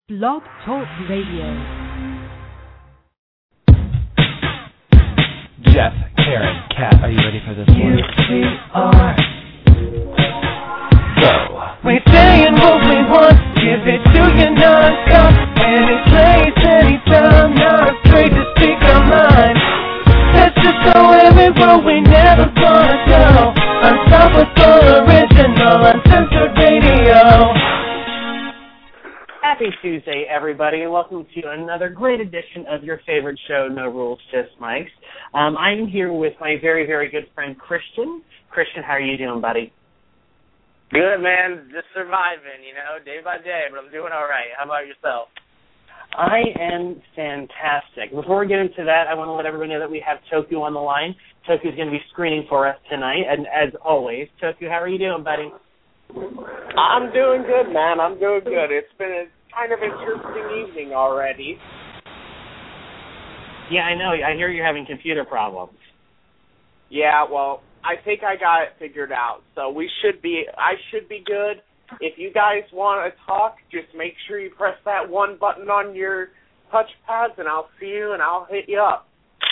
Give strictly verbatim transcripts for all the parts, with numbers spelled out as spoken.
Blog Talk Radio. Jeff, Karen, Kat, are you ready for this one? Yes, we are. Go. We saying what we want, give it to you non-stop. Any place, anytime, not afraid to speak our mind. Let's just go everywhere we never gonna go. Unstoppable, original, uncensored radio. Happy Tuesday, everybody, and welcome to another great edition of your favorite show, No Rules, Just Mics. Um, I'm here with my very, very good friend, Christian. Christian, how are you doing, buddy? Good, man. Just surviving, you know, day by day, but I'm doing all right. How about yourself? I am fantastic. Before we get into that, I want to let everybody know that we have Toku on the line. Toku's going to be screening for us tonight, and as always, Toku, how are you doing, buddy? I'm doing good, man. I'm doing good. It's been a kind of interesting evening already. Yeah, I know. I hear you're having computer problems. Yeah, well, I think I got it figured out. So we should be, I should be good. If you guys want to talk, just make sure you press that one button on your touchpads, and I'll see you, and I'll hit you up.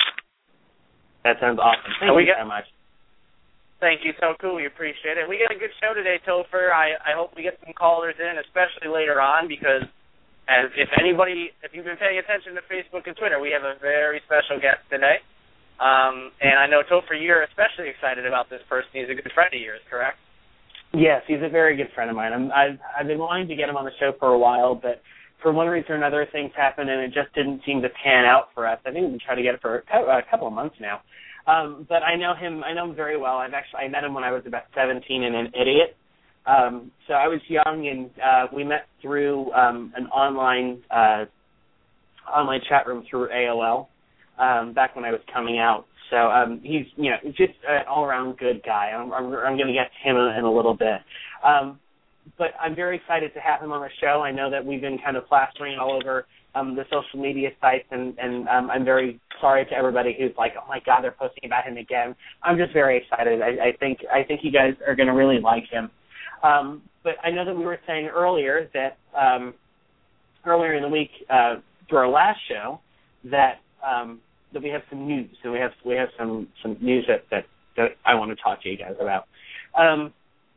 That sounds awesome. Thank we you got- so much. Thank you, Toku. We appreciate it. We got a good show today, Topher. I, I hope we get some callers in, especially later on, because as if anybody, if you've been paying attention to Facebook and Twitter, we have a very special guest today. Um, and I know, Topher, you're especially excited about this person. He's a good friend of yours, correct? Yes, he's a very good friend of mine. I'm, I've, I've been wanting to get him on the show for a while, but for one reason or another, things happened, and it just didn't seem to pan out for us. I think we've been trying to get it for a couple of months now. Um, but I know him. I know him very well. I've actually I met him when I was about seventeen and an idiot. Um, so I was young, and uh, we met through um, an online uh, online chat room through A O L um, back when I was coming out. So um, he's you know just an all around good guy. I'm I'm, I'm going to get to him in, in a little bit. Um, but I'm very excited to have him on the show. I know that we've been kind of plastering all over um, the social media sites, and, and um, I'm very sorry to everybody who's like, oh my God, they're posting about him again. I'm just very excited. I, I think I think you guys are going to really like him. Um, but I know that we were saying earlier that um, earlier in the week uh, through our last show that um, that we have some news. So we have we have some some news that that, that I want to talk to you guys about. Um,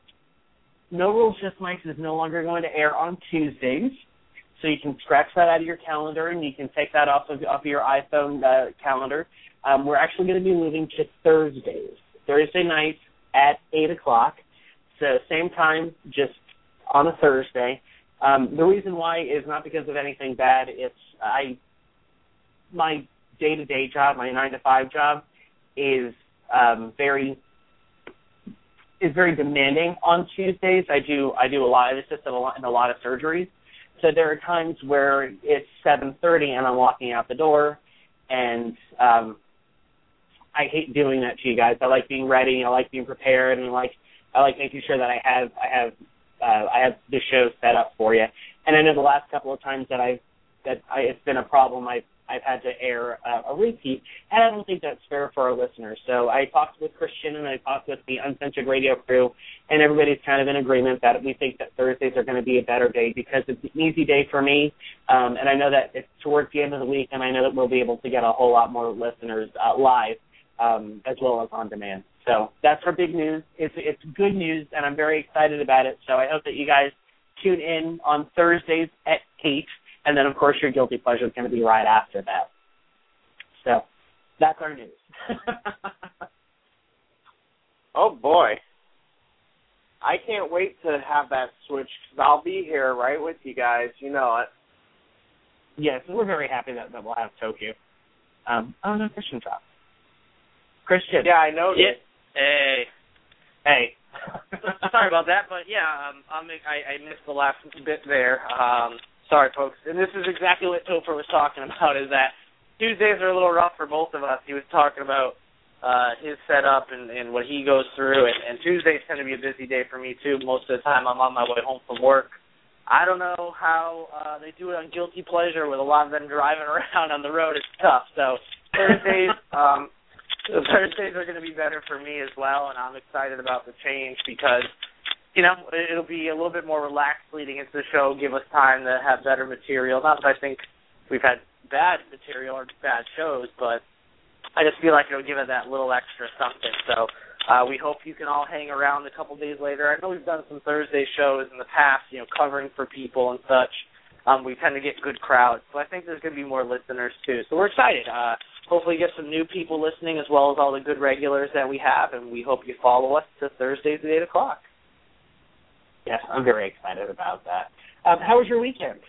No Rules, Just Mics is no longer going to air on Tuesdays. So you can scratch that out of your calendar, and you can take that off of, off of your iPhone uh, calendar. Um, we're actually going to be moving to Thursdays, Thursday nights at eight o'clock. So same time, just on a Thursday. Um, the reason why is not because of anything bad. It's I my day-to-day job, my nine to five job, is um, very is very demanding on Tuesdays. I do I do a lot. I assist in a lot in a lot of surgeries. So there are times where it's seven thirty and I'm walking out the door, and um, I hate doing that to you guys. I like being ready. I like being prepared, and I like I like making sure that I have I have uh, I have the show set up for you. And I know the last couple of times that I that I, it's been a problem, I've I've had to air uh, a repeat, and I don't think that's fair for our listeners. So I talked with Christian and I talked with the Uncensored Radio crew, and everybody's kind of in agreement that we think that Thursdays are going to be a better day because it's an easy day for me, um, and I know that it's towards the end of the week, and I know that we'll be able to get a whole lot more listeners uh, live um, as well as on demand. So that's our big news. It's it's good news, and I'm very excited about it. So I hope that you guys tune in on Thursdays at eight. And then, of course, your Guilty Pleasure is going to be right after that. So that's our news. Oh, boy. I can't wait to have that switch, because I'll be here right with you guys. You know it. Yes, we're very happy that, that we'll have Tokyo. Um, oh, no, Christian dropped. Christian. Yeah, I know. Yeah. Hey. Hey. Sorry about that, but, yeah, um, I'm, I, I missed the last bit there. Um Sorry, folks. And this is exactly what Topher was talking about, is that Tuesdays are a little rough for both of us. He was talking about uh, his setup and, and what he goes through, and, and Tuesdays tend to be a busy day for me, too. Most of the time I'm on my way home from work. I don't know how uh, they do it on Guilty Pleasure with a lot of them driving around on the road. It's tough. So Thursdays, um, Thursdays are going to be better for me as well, and I'm excited about the change because you know, it'll be a little bit more relaxed leading into the show, give us time to have better material. Not that I think we've had bad material or bad shows, but I just feel like it'll give it that little extra something. So uh, we hope you can all hang around a couple days later. I know we've done some Thursday shows in the past, you know, covering for people and such. Um, we tend to get good crowds, so I think there's going to be more listeners too. So we're excited. Uh, hopefully get some new people listening as well as all the good regulars that we have, and we hope you follow us to Thursdays at eight o'clock. Yes, I'm very excited about that. Um, how was your weekend?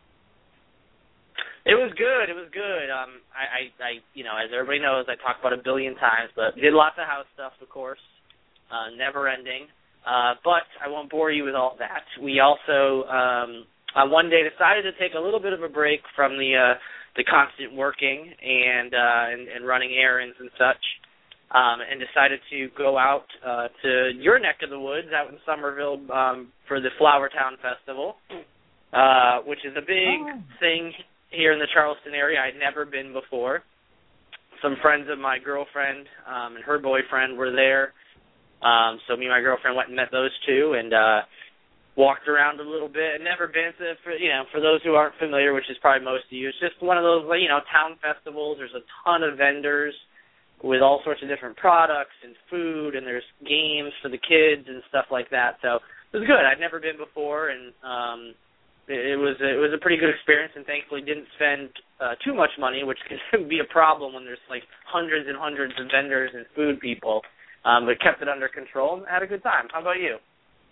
It was good. It was good. Um, I, I, I, you know, as everybody knows, I talk about a billion times, but did lots of house stuff, of course, uh, never ending. Uh, but I won't bore you with all that. We also, um, on one day, decided to take a little bit of a break from the uh, the constant working and, uh, and and running errands and such, um, and decided to go out uh, to your neck of the woods out in Somerville um, for the Flower Town Festival, uh, which is a big oh. thing here in the Charleston area. I'd never been before. Some friends of my girlfriend um, and her boyfriend were there, um, so me and my girlfriend went and met those two and uh, walked around a little bit. I'd never been to, for, you know, for those who aren't familiar, which is probably most of you, it's just one of those, you know, town festivals. There's a ton of vendors with all sorts of different products and food, and there's games for the kids and stuff like that. So it was good. I'd never been before, and um, it, it was it was a pretty good experience, and thankfully didn't spend uh, too much money, which can be a problem when there's like hundreds and hundreds of vendors and food people, um, but kept it under control and had a good time. How about you?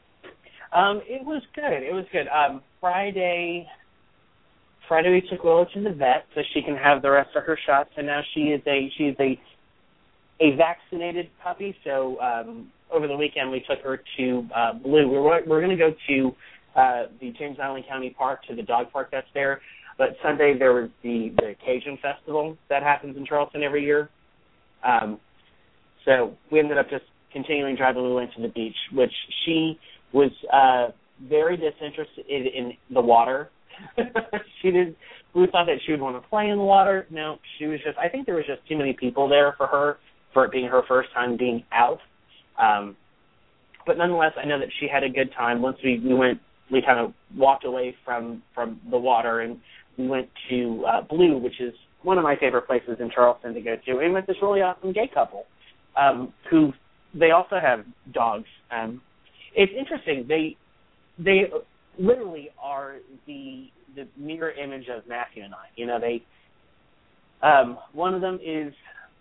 Um, it was good. It was good. Um, Friday, Friday we took Willow to the vet so she can have the rest of her shots, and now she is a she is a a vaccinated puppy. So um, over the weekend we took her to uh, Blue. We we're we're going to go to uh, the James Island County Park, to the dog park that's there. But Sunday there was the the Cajun Festival that happens in Charleston every year. Um, so we ended up just continuing driving Lulu into the beach, which she was uh, very disinterested in, in the water. she did. We thought that she would want to play in the water. No, she was just, I think there was just too many people there for her, for it being her first time being out. Um, but nonetheless, I know that she had a good time. Once we, we went, we kind of walked away from, from the water, and we went to uh, Blue, which is one of my favorite places in Charleston to go to, and with this really awesome gay couple um, who, they also have dogs. Um, It's interesting. They they literally are the the mirror image of Matthew and I. You know, they um, one of them is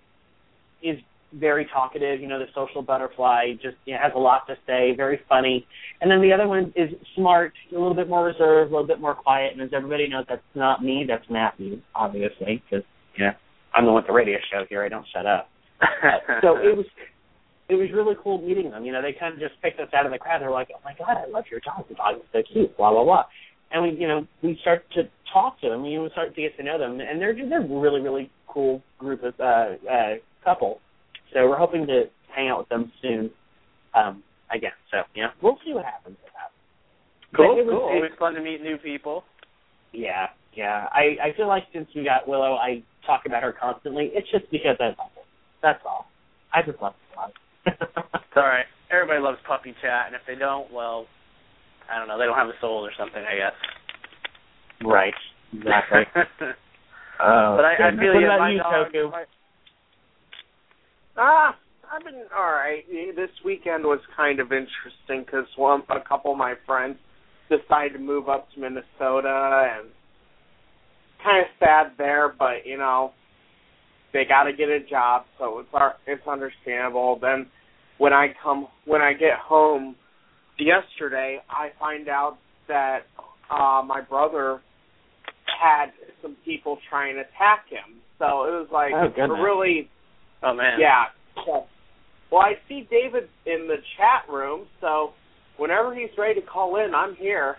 is very talkative. You know, the social butterfly, just you know, has a lot to say, very funny. And then the other one is smart, a little bit more reserved, a little bit more quiet. And as everybody knows, that's not me. That's Matthew, obviously, because you know I'm the one with the radio show here. I don't shut up. so it was. It was really cool meeting them. You know, they kind of just picked us out of the crowd. They're like, "Oh my God, I love your dog. The dog is so cute." Blah blah blah. And we, you know, we start to talk to them. You know, we start to get to know them, and they're they're a really really cool group of uh, uh, couple. So we're hoping to hang out with them soon. Um, again, so yeah, we'll see what happens with that. Cool, it was, cool. It, Always fun to meet new people. Yeah, yeah. I I feel like since we got Willow, I talk about her constantly. It's just because I love her. That's all. I just love her. It's all right. Everybody loves puppy chat, and if they don't, well, I don't know. They don't have a soul or something, I guess. Right. Exactly. oh, but I, I feel what you. about My you, dog, Toku? my... Ah, I've been all right. This weekend was kind of interesting because one, a couple of my friends decided to move up to Minnesota, and kind of sad there, but you know. They got to get a job, so it's it's understandable. Then when I come when I get home yesterday, I find out that uh, my brother had some people trying to attack him. So it was like oh, really, oh man, yeah. So, well, I see David in the chat room, so whenever he's ready to call in, I'm here.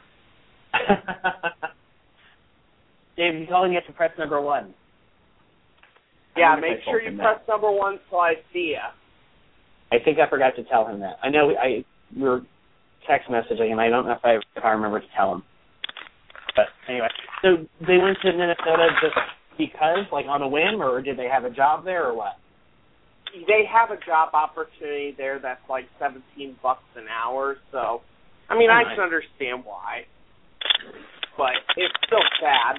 Dave, he's calling you to press number one. Yeah, make sure you press that. number one so I see ya. I think I forgot to tell him that. I know we, I we were text messaging him. I don't know if I if I remember to tell him. But anyway, so they went to Minnesota just because, like on a whim, or did they have a job there, or what? They have a job opportunity there that's like seventeen bucks an hour. So I mean, oh, I nice. can understand why, but it's still sad.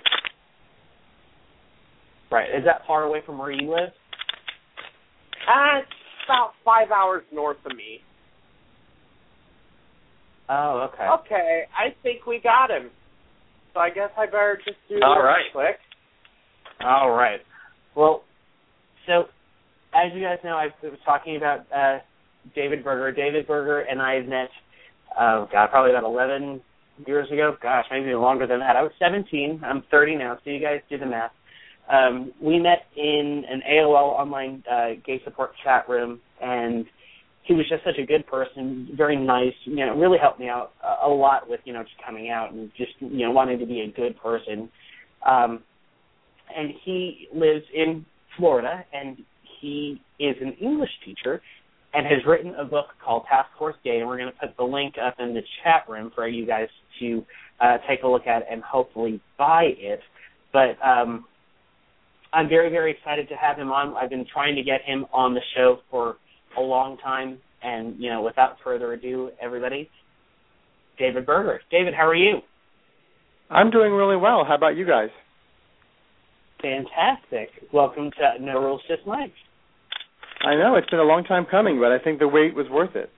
Right. Is that far away from where you live? Uh, it's about five hours north of me. Oh, okay. Okay, I think we got him. So I guess I better just do All this right. quick. All right. Well, so as you guys know, I was talking about uh, David Berger. David Berger and I met, uh, God, probably about eleven years ago. Gosh, maybe even longer than that. I was seventeen. I'm thirty now, so you guys do the math. Um, we met in an A O L online uh, gay support chat room, and he was just such a good person, very nice, you know, really helped me out a, a lot with, you know, just coming out and just, you know, wanting to be a good person. Um, and he lives in Florida, and he is an English teacher and has written a book called Task Force Gay, and we're going to put the link up in the chat room for you guys to uh, take a look at and hopefully buy it. But um, I'm very, very excited to have him on. I've been trying to get him on the show for a long time, and, you know, without further ado, everybody, David Berger. David, how are you? I'm doing really well. How about you guys? Fantastic. Welcome to No Rules, Just Life. I know, it's been a long time coming, but I think the wait was worth it.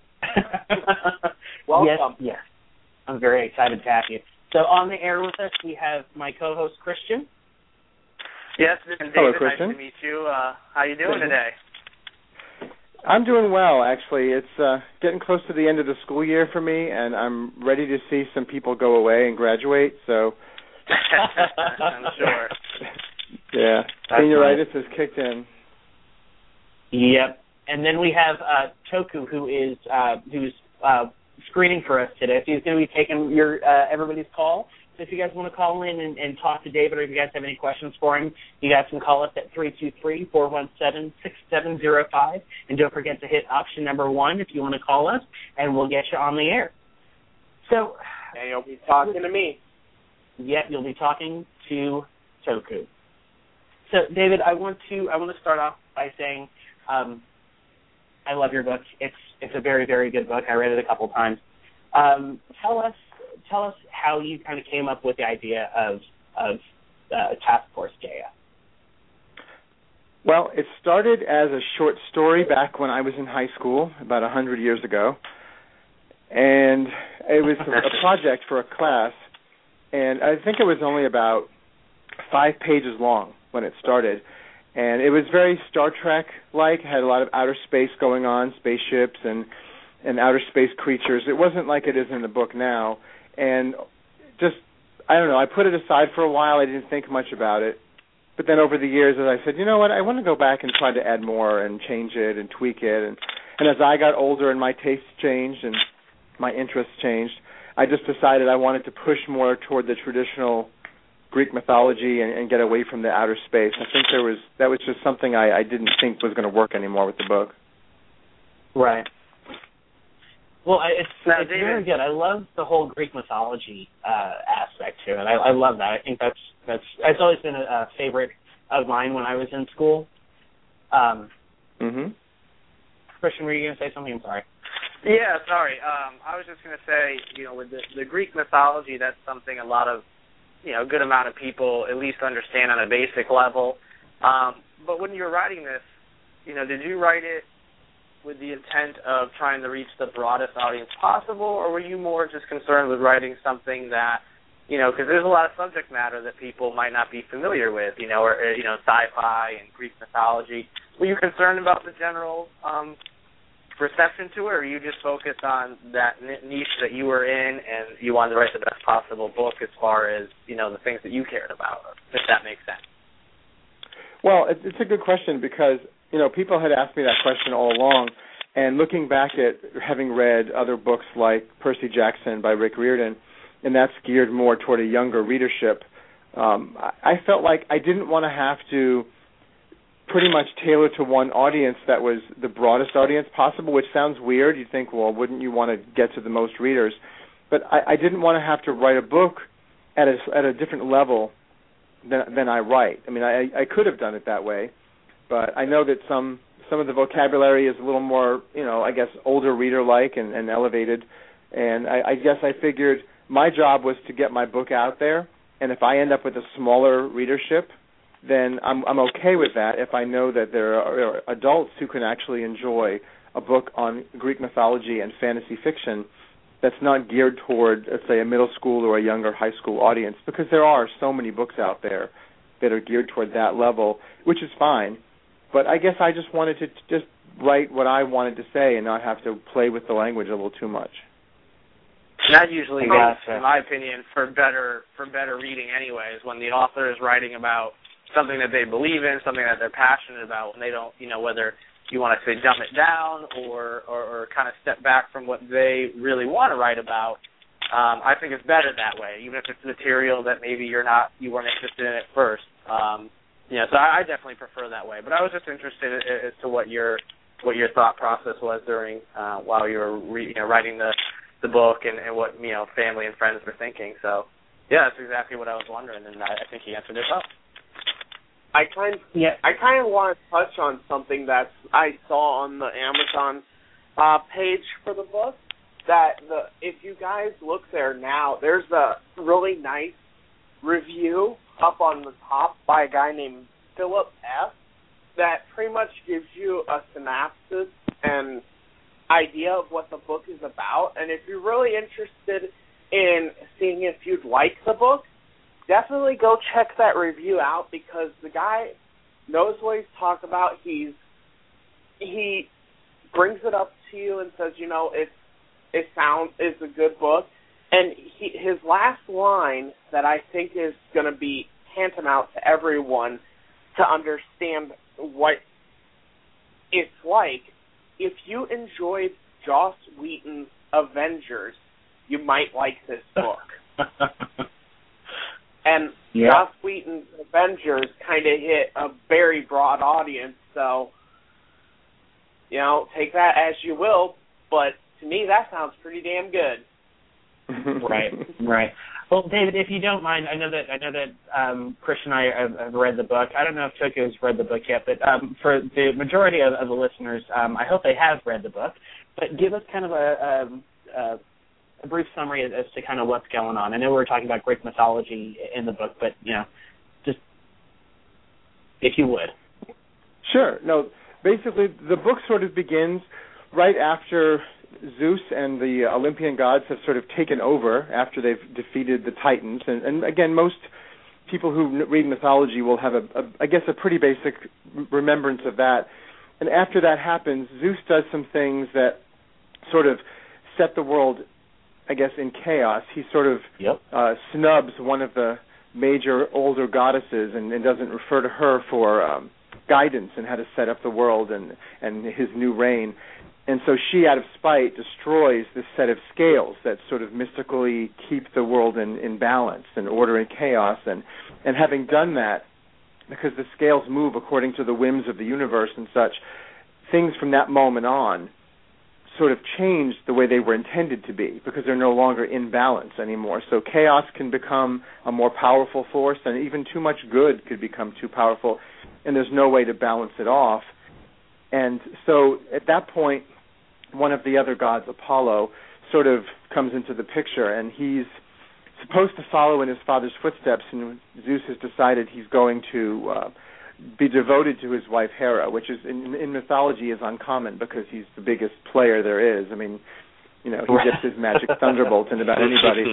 Welcome. Yes, yes. I'm very excited to have you. So on the air with us, we have my co-host, Christian. Yes, David, Hello, nice Christian. to meet you. Uh, how you doing today? I'm doing well, actually. It's uh, getting close to the end of the school year for me, and I'm ready to see some people go away and graduate, so... I'm sure. Yeah, That's senioritis has kicked in. Yep. And then we have uh, Toku, who is uh, who's uh, screening for us today. So he's going to be taking your uh, everybody's call. So if you guys want to call in and, and talk to David, or if you guys have any questions for him, you guys can call us at three two three, four one seven, six seven zero five. And don't forget to hit option number one if you want to call us, and we'll get you on the air. So, And you'll be talking to me. yeah, you'll be talking to Toku. So, David, I want to I want to start off by saying um, I love your book. It's it's a very, very good book. I read it a couple times. Um, tell us tell us how you kind of came up with the idea of of uh, Task Force Gay. Well, it started as a short story back when I was in high school, about a hundred years ago, and it was a project for a class, and I think it was only about five pages long when it started, and it was very Star Trek-like. It had a lot of outer space going on, spaceships and and outer space creatures. It wasn't like it is in the book now, and just, I don't know, I put it aside for a while. I didn't think much about it. But then over the years, as I said, you know what, I want to go back and try to add more and change it and tweak it. And, and as I got older and my tastes changed and my interests changed, I just decided I wanted to push more toward the traditional Greek mythology and, and get away from the outer space. I think there was that was just something I, I didn't think was going to work anymore with the book. Right. Well, it's, Now, it's David- very good. I love the whole Greek mythology uh, aspect to it. I, I love that. I think that's that's it's always been a, a favorite of mine when I was in school. Um, Mm-hmm. Christian, were you going to say something? I'm sorry. Yeah, sorry. Um, I was just going to say, you know, with the, the Greek mythology, that's something a lot of, you know, a good amount of people at least understand on a basic level. Um, but when you were writing this, you know, did you write it with the intent of trying to reach the broadest audience possible, or were you more just concerned with writing something that, you know, because there's a lot of subject matter that people might not be familiar with, you know, or, you know, sci-fi and Greek mythology. Were you concerned about the general um, reception to it, or you just focused on that niche that you were in and you wanted to write the best possible book as far as, you know, the things that you cared about, if that makes sense? Well, it's a good question because, you know, people had asked me that question all along, and looking back at having read other books like Percy Jackson by Rick Riordan, and that's geared more toward a younger readership, um, I felt like I didn't want to have to pretty much tailor to one audience that was the broadest audience possible, which sounds weird. You'd think, well, wouldn't you want to get to the most readers? But I, I didn't want to have to write a book at a, at a different level than, than I write. I mean, I, I could have done it that way, but I know that some some of the vocabulary is a little more, you know, I guess older reader-like and, and elevated, And I, I guess I figured my job was to get my book out there, and if I end up with a smaller readership, then I'm, I'm okay with that if I know that there are adults who can actually enjoy a book on Greek mythology and fantasy fiction that's not geared toward, let's say, a middle school or a younger high school audience, because there are so many books out there that are geared toward that level, which is fine. But I guess I just wanted to just write what I wanted to say and not have to play with the language a little too much. That usually Gotcha. makes, in my opinion, for better for better reading anyways, when the author is writing about something that they believe in, something that they're passionate about, when they don't, you know, whether you want to say dumb it down or, or, or kind of step back from what they really want to write about, um, I think it's better that way, even if it's material that maybe you're not, you weren't interested in at first. Um, you know, so I, I definitely prefer that way. But I was just interested as to what your what your thought process was during uh, while you were re, you know, writing the the book and, and what, you know, family and friends were thinking. So yeah, that's exactly what I was wondering, and I, I think you answered it well. I kind of, Yeah. I kind of want to touch on something that I saw on the Amazon uh, page for the book. That the if you guys look there now, there's a really nice review up on the top by a guy named Philip F. that pretty much gives you a synopsis and idea of what the book is about. And if you're really interested in seeing if you'd like the book, definitely go check that review out, because the guy knows what he's talking about. He's he brings it up to you and says, you know, it's it sounds it's a good book. And he, his last line that I think is going to be tantamount to everyone to understand what it's like. If you enjoyed Joss Whedon's Avengers, you might like this book. And yeah. Joss Whedon's Avengers kind of hit a very broad audience, so, you know, take that as you will, but to me that sounds pretty damn good. Right, right. Well, David, if you don't mind, I know that I know that um, Chris and I have, have read the book. I don't know if Tokyo's read the book yet, but um, for the majority of, of the listeners, um, I hope they have read the book. But give us kind of a, a, a a brief summary as, as to kind of what's going on. I know we were talking about Greek mythology in the book, but, you know, just if you would. Sure. No, basically the book sort of begins right after Zeus and the Olympian gods have sort of taken over after they've defeated the Titans. And, and again, most people who read mythology will have, a, a, I guess, a pretty basic remembrance of that. And after that happens, Zeus does some things that sort of set the world, I guess, in chaos. He sort of yep. uh, snubs one of the major older goddesses and, and doesn't refer to her for um, guidance and how to set up the world and, and his new reign. And so she, out of spite, destroys this set of scales that sort of mystically keep the world in, in balance and order and chaos. And, and having done that, because the scales move according to the whims of the universe and such, things from that moment on sort of changed the way they were intended to be, because they're no longer in balance anymore. So chaos can become a more powerful force, and even too much good could become too powerful, and there's no way to balance it off. And so at that point, one of the other gods, Apollo, sort of comes into the picture, and he's supposed to follow in his father's footsteps, and Zeus has decided he's going to uh, be devoted to his wife Hera, which is in, in mythology is uncommon because he's the biggest player there is. I mean, you know, he gets his magic thunderbolt in about anybody.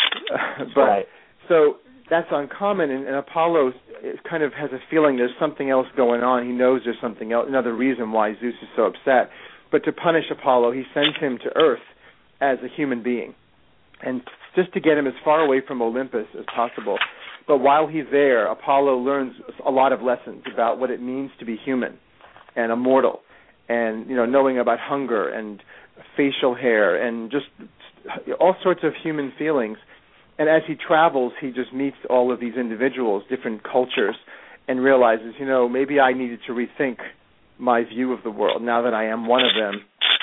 Uh, but right. So that's uncommon, and, and Apollo kind of has a feeling there's something else going on. He knows there's something else, another reason why Zeus is so upset. But to punish Apollo, he sends him to Earth as a human being, and just to get him as far away from Olympus as possible. But while he's there, Apollo learns a lot of lessons about what it means to be human and immortal, and, you know, knowing about hunger and facial hair and just all sorts of human feelings. And as he travels, he just meets all of these individuals, different cultures, and realizes, you know, maybe I needed to rethink my view of the world now that I am one of them.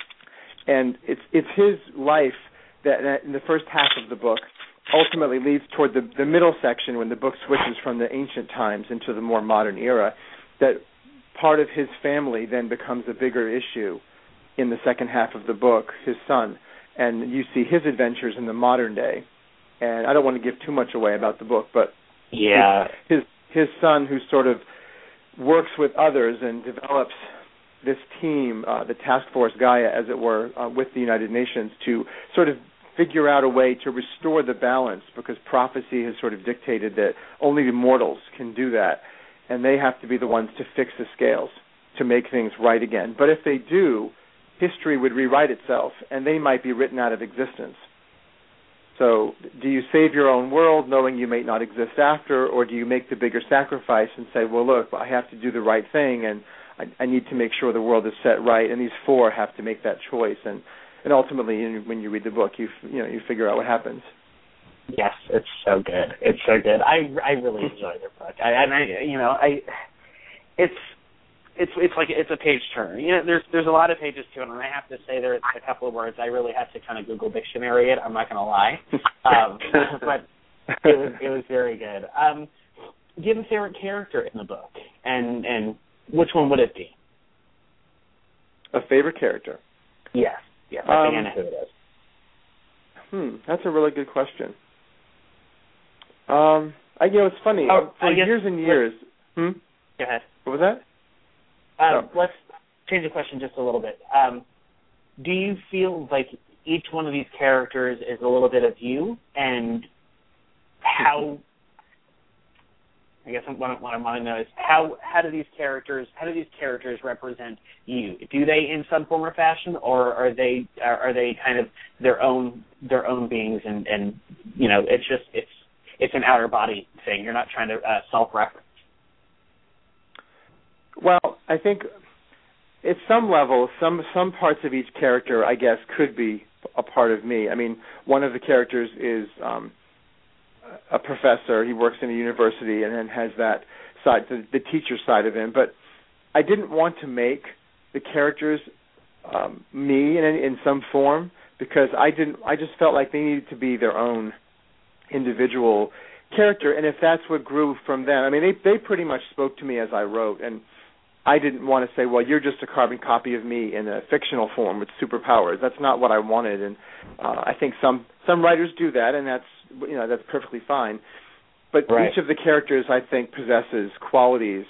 And it's it's his life that, that in the first half of the book ultimately leads toward the, the middle section when the book switches from the ancient times into the more modern era, that part of his family then becomes a bigger issue in the second half of the book, his son. and you see his adventures in the modern day. And I don't want to give too much away about the book, but yeah, his his son, who sort of works with others and develops this team, uh, the Task Force Gaia, as it were, uh, with the United Nations, to sort of figure out a way to restore the balance, because prophecy has sort of dictated that only the mortals can do that, and they have to be the ones to fix the scales, to make things right again. But if they do, history would rewrite itself, and they might be written out of existence. So do you save your own world knowing you may not exist after, or do you make the bigger sacrifice and say, well, look, I have to do the right thing, and I, I need to make sure the world is set right, and these four have to make that choice. And, and ultimately, when you read the book, you you know you figure out what happens. Yes, it's so good. It's so good. I I really enjoy the book. I, and I you know I it's it's it's like it's a page turner. You know, there's there's a lot of pages to it, and I have to say there's a couple of words I really have to kind of Google Dictionary it. I'm not going to lie, um, but it was it was very good. Um, do you have a favorite character in the book, and and which one would it be? A favorite character? Yes, yes. I think um, I know who it is. Hmm, that's a really good question. Um, I, you know, it's funny. Oh, For years and years. Hmm? Go ahead. What was that? Um, oh. Let's change the question just a little bit. Um, do you feel like each one of these characters is a little bit of you, and how? I guess what I want to know is how how do these characters how do these characters represent you? Do they in some form or fashion, or are they are, are they kind of their own their own beings, and, and you know it's just it's it's an outer body thing. You're not trying to uh, self-reference. Well, I think at some level, some some parts of each character, I guess, could be a part of me. I mean, one of the characters is um, a professor. He works in a university and then has that side, the, the teacher side of him. But I didn't want to make the characters um, me in in some form, because I didn't. I just felt like they needed to be their own individual character. And if that's what grew from them, I mean, they they pretty much spoke to me as I wrote, and I didn't want to say, well, you're just a carbon copy of me in a fictional form with superpowers. That's not what I wanted, and uh, I think some some writers do that, and that's you know that's perfectly fine. But right. Each of the characters, I think, possesses qualities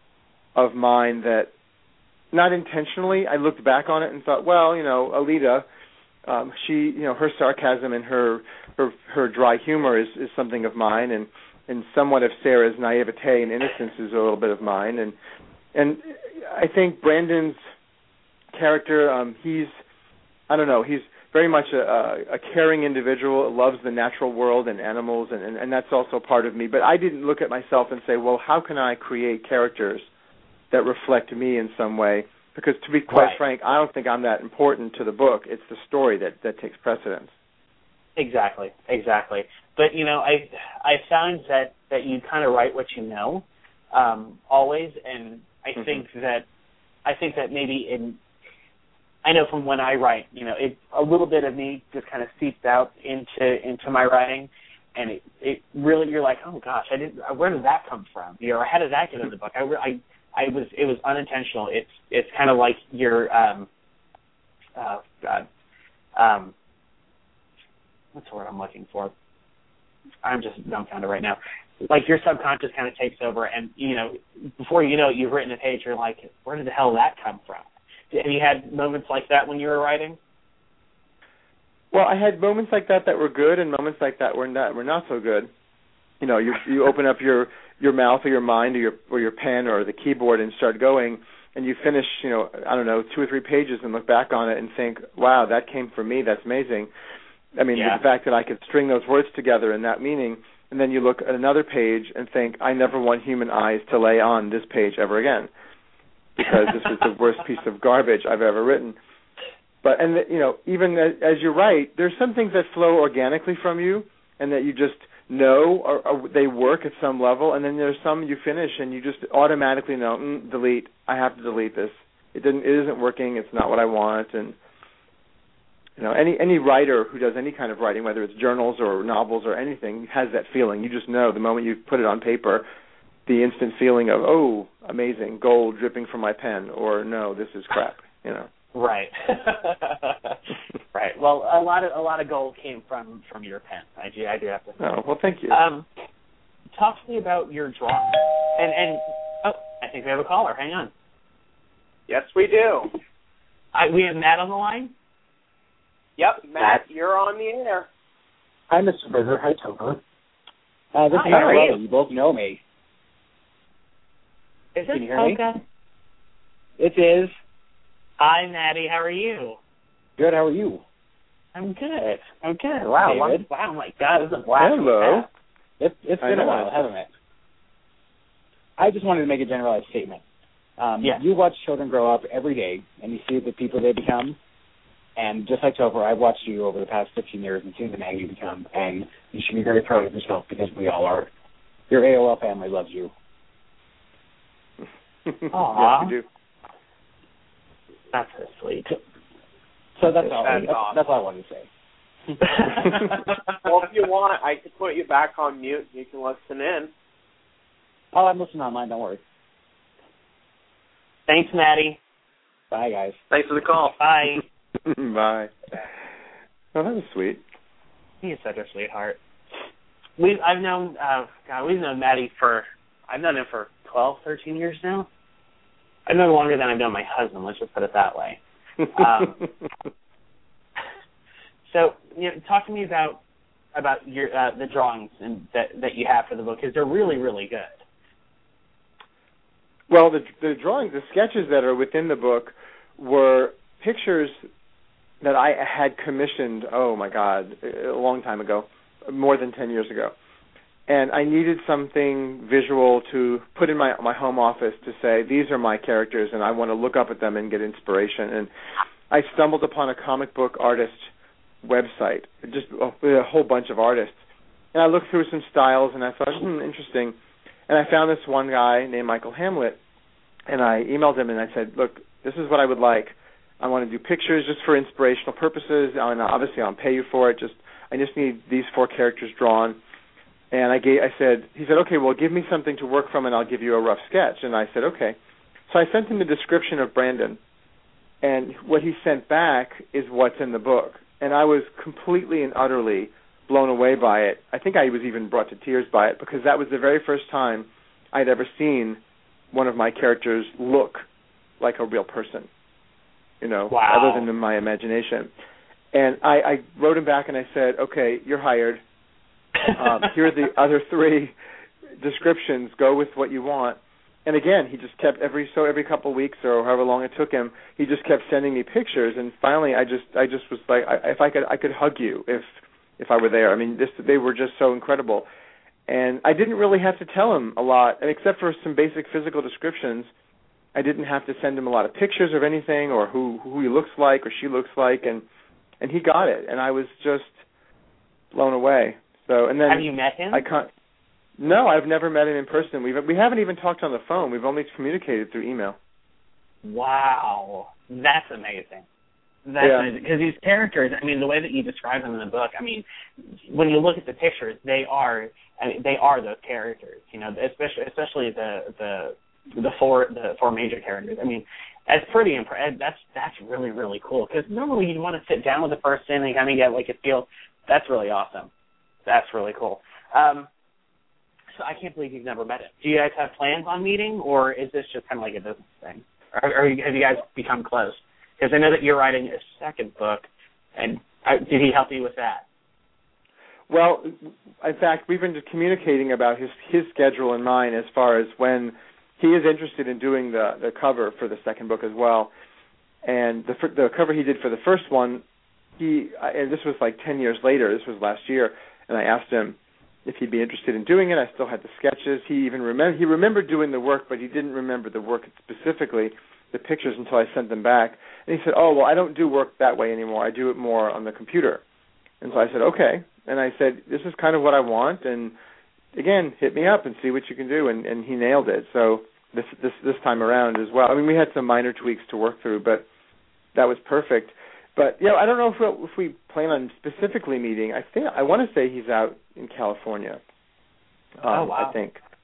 of mine that, not intentionally, I looked back on it and thought, well, you know, Alita, um, she, you know, her sarcasm and her her, her dry humor is, is something of mine, and and somewhat of Sarah's naivete and innocence is a little bit of mine, and. And I think Brandon's character, um, he's, I don't know, he's very much a, a, a caring individual, loves the natural world and animals, and, and, and that's also part of me. But I didn't look at myself and say, well, how can I create characters that reflect me in some way? Because to be quite right. frank, I don't think I'm that important to the book. It's the story that, that takes precedence. Exactly, exactly. But, you know, I I found that, that you kind of write what you know um, always, and I mm-hmm. think that I think that maybe in I know from when I write, you know, it a little bit of me just kind of seeps out into into my writing, and it, it really you're like, oh gosh, I didn't. Where did that come from? You know, how did that get in the book? I, I I was it was unintentional. It's it's kind of like your um uh God um what's the word I'm looking for? I'm just dumbfounded right now. Like your subconscious kind of takes over, and you know, before you know it, you've written a page. You're like, where did the hell that come from? Have you had moments like that when you were writing? Well, I had moments like that that were good, and moments like that were not were not so good. You know, you you open up your, your mouth or your mind or your or your pen or the keyboard and start going, and you finish, you know, I don't know, two or three pages and look back on it and think, wow, that came from me. That's amazing. I mean, yeah. the fact that I could string those words together in that meaning. And then you look at another page and think, I never want human eyes to lay on this page ever again, because this is the worst piece of garbage I've ever written. But, and you know, even as, as you write, there's some things that flow organically from you and that you just know or, or they work at some level, and then there's some you finish and you just automatically know, mm, delete, I have to delete this. It didn't, it isn't working, it's not what I want, and you know, any any writer who does any kind of writing, whether it's journals or novels or anything, has that feeling. You just know the moment you put it on paper, the instant feeling of, oh, amazing, gold dripping from my pen, or no, this is crap, you know. Right. Right. Well, a lot of a lot of gold came from, from your pen. I do I do have to say. Oh, well, thank you. Um, talk to me about your drawing. And and oh, I think we have a caller. Hang on. Yes, we do. I, we have Matt on the line. Yep, Matt, you're on the air. Hi, Mister Berger. Hi, Topher. Uh, this Hi, is how are Matt. you? You both know me. Is Can this you hear me? Polka? It is. Hi, Maddie. How are you? Good. How are you? I'm good. I'm good. Wow. David. Wow. My God, this is a blast. Hello. It, it's I been a know. while, hasn't it? I just wanted to make a generalized statement. Um, Yeah. You watch children grow up every day, and you see the people they become. And just like Topher, I've watched you over the past fifteen years and seen the man you become. And you should be very proud of yourself because we all are. Your A O L family loves you. Aw. Yes, we do. That's so sweet. So that's all. That's That's, awesome. that's all I wanted to say. Well, if you want, I could put you back on mute. You can listen in. Oh, I'm listening online. Don't worry. Thanks, Maddie. Bye, guys. Thanks for the call. Bye. Bye. Oh, that was sweet. He's such a sweetheart. We've I've known uh God, we've known Maddie for I've known him for twelve, thirteen years now. I've known him longer than I've known my husband, let's just put it that way. Um, so, you know, talk to me about about your uh, the drawings and that that you have for the book, because they're really, really good. Well, the the drawings, the sketches that are within the book were pictures that I had commissioned, oh my God, a long time ago, more than ten years ago. And I needed something visual to put in my my home office to say, these are my characters, and I want to look up at them and get inspiration. And I stumbled upon a comic book artist website, just a, a whole bunch of artists. And I looked through some styles, and I thought, hmm, interesting. And I found this one guy named Michael Hamlet, and I emailed him, and I said, look, this is what I would like. I want to do pictures just for inspirational purposes, and obviously I'll pay you for it. Just I just need these four characters drawn. And I gave, I said, he said, okay, well, give me something to work from, and I'll give you a rough sketch. And I said, okay. So I sent him the description of Brandon, and what he sent back is what's in the book. And I was completely and utterly blown away by it. I think I was even brought to tears by it, because that was the very first time I'd ever seen one of my characters look like a real person, you know, wow. other than in my imagination. And I, I wrote him back and I said, okay, you're hired. um, here are the other three descriptions. Go with what you want. And again, he just kept every so every couple of weeks or however long it took him, he just kept sending me pictures. And finally, I just I just was like, I, if I could, I could hug you if if I were there. I mean, this, they were just so incredible. And I didn't really have to tell him a lot, and except for some basic physical descriptions. I didn't have to send him a lot of pictures of anything or who who he looks like or she looks like, and and he got it, and I was just blown away. So and then have you met him? I can't. No, I've never met him in person. We've we haven't even talked on the phone. We've only communicated through email. Wow, that's amazing. That's Yeah. amazing, because these characters, I mean, the way that you describe them in the book, I mean, when you look at the pictures, they are, I mean, they are those characters. You know, especially especially the the the four the four major characters. I mean, that's pretty impressive. That's that's really really cool, because normally you want to sit down with the person and kind of get like a feel. That's really awesome. That's really cool. Um, so I can't believe you've never met him. Do you guys have plans on meeting, or is this just kind of like a business thing? Or, or have you guys become close? Because I know that you're writing a second book, and uh, did he help you with that? Well, in fact, we've been communicating about his his schedule and mine as far as when he is interested in doing the, the cover for the second book as well. And the the cover he did for the first one, he and this was like ten years later. This was last year, and I asked him if he'd be interested in doing it. I still had the sketches. He even remember he remembered doing the work, but he didn't remember the work specifically, the pictures, until I sent them back. And he said, "Oh, well, I don't do work that way anymore. I do it more on the computer." And so I said, "Okay." And I said, "This is kind of what I want. And again, hit me up and see what you can do." And, and he nailed it. So this this this time around as well. I mean, we had some minor tweaks to work through, but that was perfect. But you know, I don't know if we if we plan on specifically meeting. I think I want to say he's out in California. Um, oh wow! I think.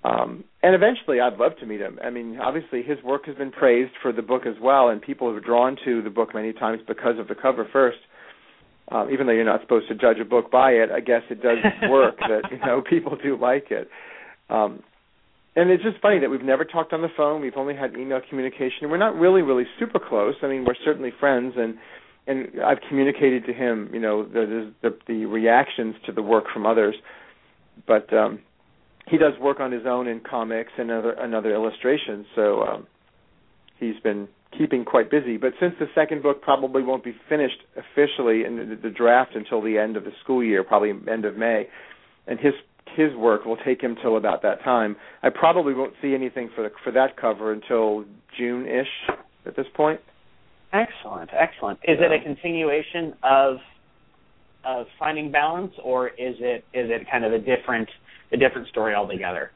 Um, and eventually I'd love to meet him. I mean, obviously his work has been praised for the book as well, and people have drawn to the book many times because of the cover first. Um, even though you're not supposed to judge a book by it, I guess it does work that, you know, people do like it. Um, and it's just funny that we've never talked on the phone. We've only had email communication. We're not really, really super close. I mean, we're certainly friends, and and I've communicated to him, you know, the the, the reactions to the work from others. But um, he does work on his own in comics and other, and other illustrations, so um, he's been keeping quite busy. But since the second book probably won't be finished officially in the, the draft until the end of the school year, probably end of May, and his his work will take him till about that time, I probably won't see anything for the, for that cover until June-ish at this point. Excellent, excellent. Is yeah. it a continuation of of Finding Balance, or is it is it kind of a different a different story altogether?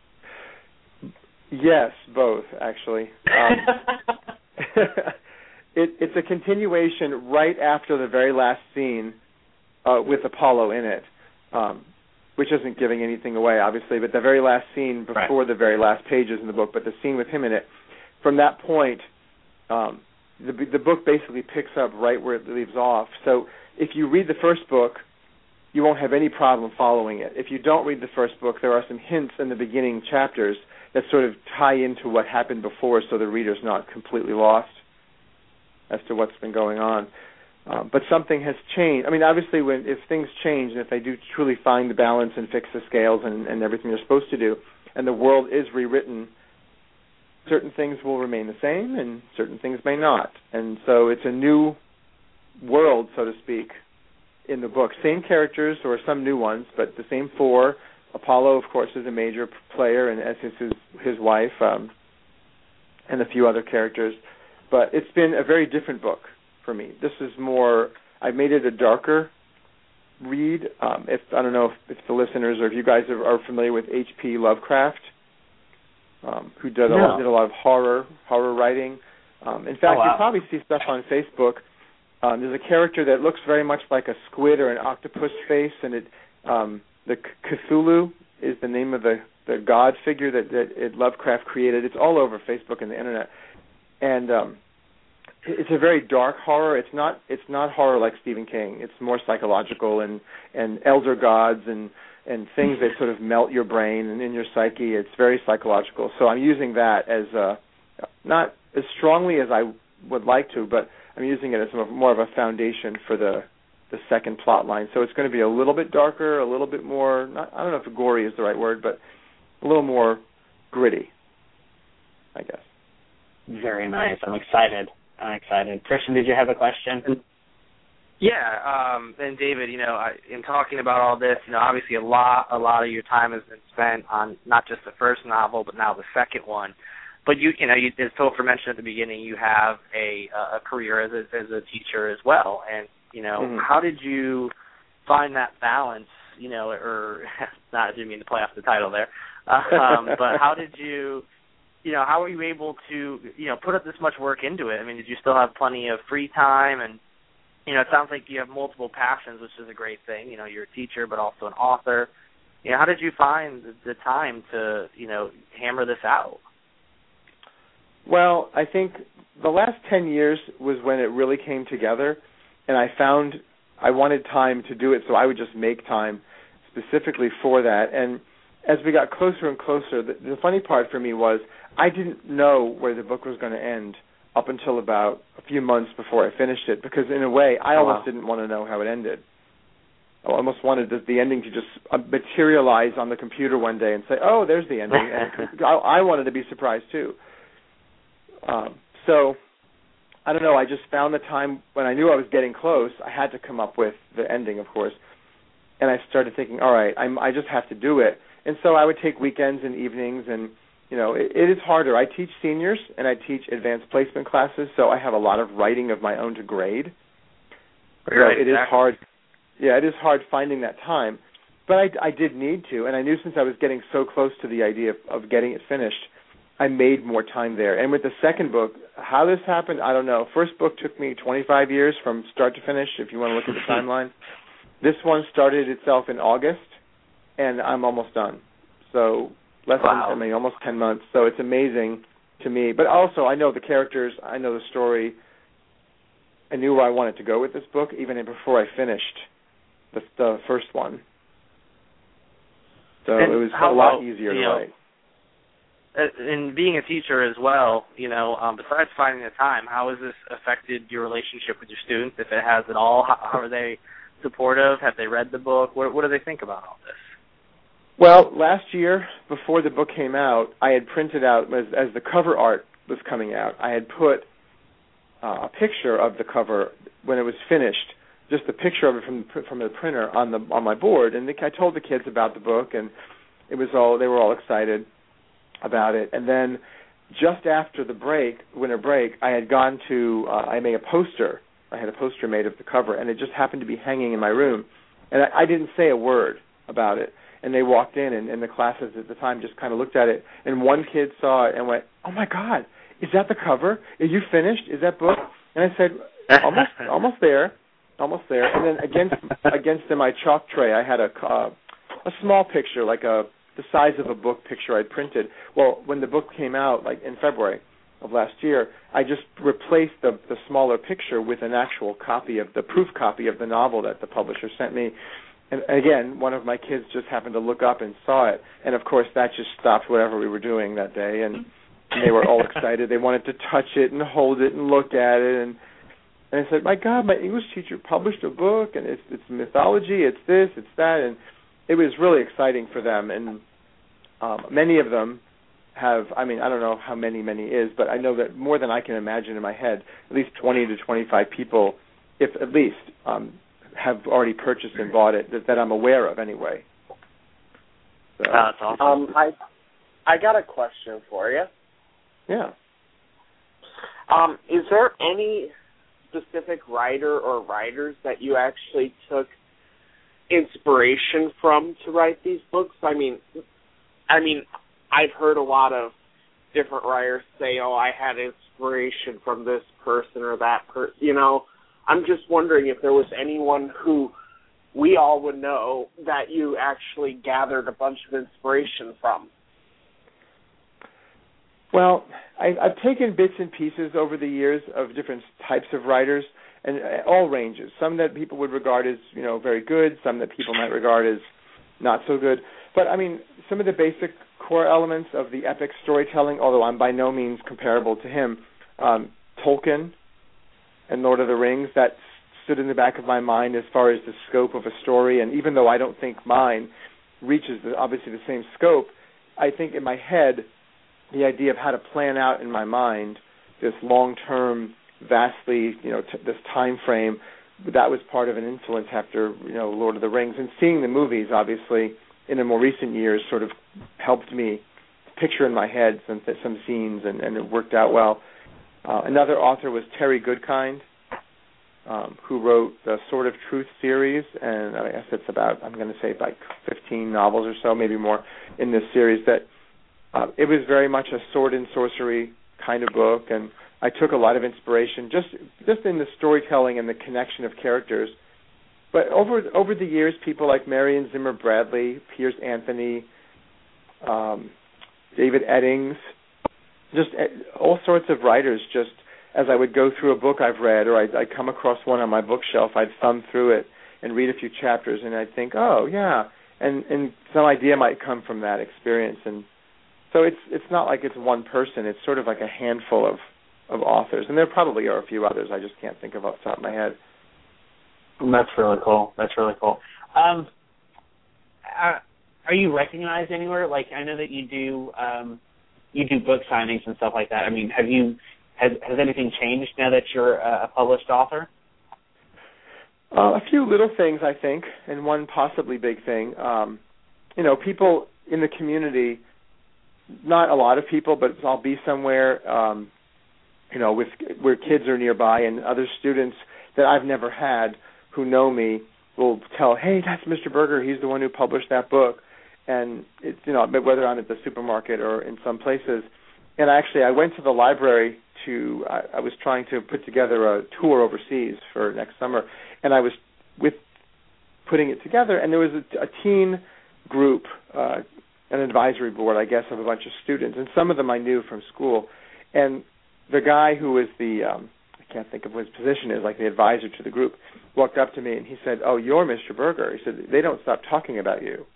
Yes, both actually. Um, it, it's a continuation right after the very last scene uh, with Apollo in it, um, which isn't giving anything away, obviously, but the very last scene before right. the very last pages in the book, but the scene with him in it, from that point, um, the, the book basically picks up right where it leaves off. So if you read the first book, you won't have any problem following it. If you don't read the first book, there are some hints in the beginning chapters that sort of tie into what happened before, so the reader's not completely lost as to what's been going on. Um, but something has changed. I mean, obviously, when if things change and if they do truly find the balance and fix the scales and, and everything they're supposed to do, and the world is rewritten, certain things will remain the same and certain things may not. And so it's a new world, so to speak, in the book. Same characters or some new ones, but the same four. Apollo, of course, is a major player, and as is his, his wife, um, and a few other characters. But it's been a very different book for me. This is more, I've made it a darker read. Um, if I don't know if, if the listeners or if you guys are, are familiar with H P Lovecraft, um, who did a, no. lot, did a lot of horror, horror writing. Um, in fact, oh, wow. you probably see stuff on Facebook. Um, there's a character that looks very much like a squid or an octopus face, and it um, the Cthulhu is the name of the, the god figure that, that it Lovecraft created. It's all over Facebook and the internet, and um, it's a very dark horror. It's not it's not horror like Stephen King. It's more psychological and, and elder gods and, and things that sort of melt your brain and in your psyche. It's very psychological. So I'm using that as a, not as strongly as I would like to, but I'm using it as more of a foundation for the the second plot line. So it's going to be a little bit darker, a little bit more, not, I don't know if gory is the right word, but a little more gritty, I guess. Very nice. I'm excited. I'm excited. Christian, did you have a question? Yeah, um, and David, you know, I, in talking about all this, you know, obviously a lot, a lot of your time has been spent on not just the first novel, but now the second one. But you, you know, you, as Topher mentioned at the beginning, you have a a career as a, as a teacher as well. And you know, mm-hmm. how did you find that balance? You know, or not, I didn't mean to play off the title there, um, but how did you, you know, how were you able to, you know, put up this much work into it? I mean, did you still have plenty of free time? And you know, it sounds like you have multiple passions, which is a great thing. You know, you're a teacher, but also an author. You know, how did you find the, the time to, you know, hammer this out? Well, I think the last ten years was when it really came together, and I found I wanted time to do it, so I would just make time specifically for that. And as we got closer and closer, the, the funny part for me was I didn't know where the book was going to end up until about a few months before I finished it, because in a way I almost wow. didn't want to know how it ended. I almost wanted the, the ending to just uh, materialize on the computer one day and say, oh, there's the ending. And I, I wanted to be surprised too. Um, so, I don't know, I just found the time when I knew I was getting close, I had to come up with the ending, of course. And I started thinking, all right, I'm, I just have to do it. And so I would take weekends and evenings, and, you know, it, it is harder. I teach seniors, and I teach advanced placement classes, so I have a lot of writing of my own to grade. Right, so it exactly. is hard. Yeah, it is hard finding that time. But I, I did need to, and I knew since I was getting so close to the idea of, of getting it finished, I made more time there. And with the second book, how this happened, I don't know. First book took me twenty-five years from start to finish, if you want to look at the timeline. This one started itself in August, and I'm almost done. So less wow. than I mean almost ten months. So it's amazing to me. But also I know the characters, I know the story. I knew where I wanted to go with this book even before I finished the, the first one. So and it was how a lot about, easier to you know, write. And being a teacher as well, you know, um, besides finding the time, how has this affected your relationship with your students, if it has at all? How, how are they supportive? Have they read the book? What, what do they think about all this? Well, last year, before the book came out, I had printed out, as, as the cover art was coming out, I had put uh, a picture of the cover when it was finished, just a picture of it from the, from the printer on the on my board, and the, I told the kids about the book, and it was all they were all excited about it. And then just after the break, winter break, I had gone to, uh, I made a poster. I had a poster made of the cover, and it just happened to be hanging in my room. And I, I didn't say a word about it. And they walked in, and, and the classes at the time just kind of looked at it. And one kid saw it and went, "Oh, my God, is that the cover? Are you finished? Is that book?" And I said, almost almost there, almost there. And then against against in my chalk tray, I had a, uh, a small picture, like a the size of a book picture I'd printed. Well, when the book came out, like in February of last year, I just replaced the, the smaller picture with an actual copy of the proof copy of the novel that the publisher sent me. And again, one of my kids just happened to look up and saw it. And, of course, that just stopped whatever we were doing that day. And, and they were all excited. They wanted to touch it and hold it and look at it. And, and I said, my God, my English teacher published a book, and it's, it's mythology, it's this, it's that. And it was really exciting for them, and um, many of them have, I mean, I don't know how many, many is, but I know that more than I can imagine in my head, at least twenty to twenty-five people, if at least, um, have already purchased and bought it, that, that I'm aware of anyway. So, oh, that's awesome. Um, I, I got a question for you. Yeah. Um, is there any specific writer or writers that you actually took inspiration from to write these books? I mean, I mean, I've heard a lot of different writers say, "Oh, I had inspiration from this person or that person." You know, I'm just wondering if there was anyone who we all would know that you actually gathered a bunch of inspiration from. Well, I, I've taken bits and pieces over the years of different types of writers, and all ranges. Some that people would regard as, you know, very good, some that people might regard as not so good. But, I mean, some of the basic core elements of the epic storytelling, although I'm by no means comparable to him, um, Tolkien and Lord of the Rings, that stood in the back of my mind as far as the scope of a story. And even though I don't think mine reaches the, obviously the same scope, I think in my head the idea of how to plan out in my mind this long-term, vastly, you know, t- this time frame, that was part of an influence after, you know, Lord of the Rings. And seeing the movies, obviously, in the more recent years sort of helped me picture in my head some, some scenes, and, and it worked out well. Uh, another author was Terry Goodkind, um, who wrote the Sword of Truth series, and I guess it's about, I'm going to say like fifteen novels or so, maybe more, in this series. That uh, it was very much a sword and sorcery kind of book, and I took a lot of inspiration just just in the storytelling and the connection of characters. But over over the years, people like Marion Zimmer Bradley, Piers Anthony, um, David Eddings, just all sorts of writers, just as I would go through a book I've read, or I'd, I'd come across one on my bookshelf, I'd thumb through it and read a few chapters, and I'd think, oh, yeah, and, and some idea might come from that experience. And so it's it's not like it's one person. It's sort of like a handful of, of authors, and there probably are a few others I just can't think of off the top of my head. That's really cool. That's really cool. Um, are, are you recognized anywhere? Like, I know that you do um, you do book signings and stuff like that. I mean, have you has has anything changed now that you're a published author? Uh, a few little things, I think, and one possibly big thing. Um, you know, people in the community, not a lot of people, but I'll be somewhere, um, you know, with where kids are nearby, and other students that I've never had who know me will tell, hey, that's Mister Berger. He's the one who published that book. And, it's, you know, whether I'm at the supermarket or in some places. And actually, I went to the library to, I, I was trying to put together a tour overseas for next summer, and I was with putting it together, and there was a, a teen group, uh, an advisory board, I guess, of a bunch of students, and some of them I knew from school. And the guy who was the, um, I can't think of what his position is, like the advisor to the group, walked up to me and he said, "Oh, you're Mister Berger." He said, "They don't stop talking about you."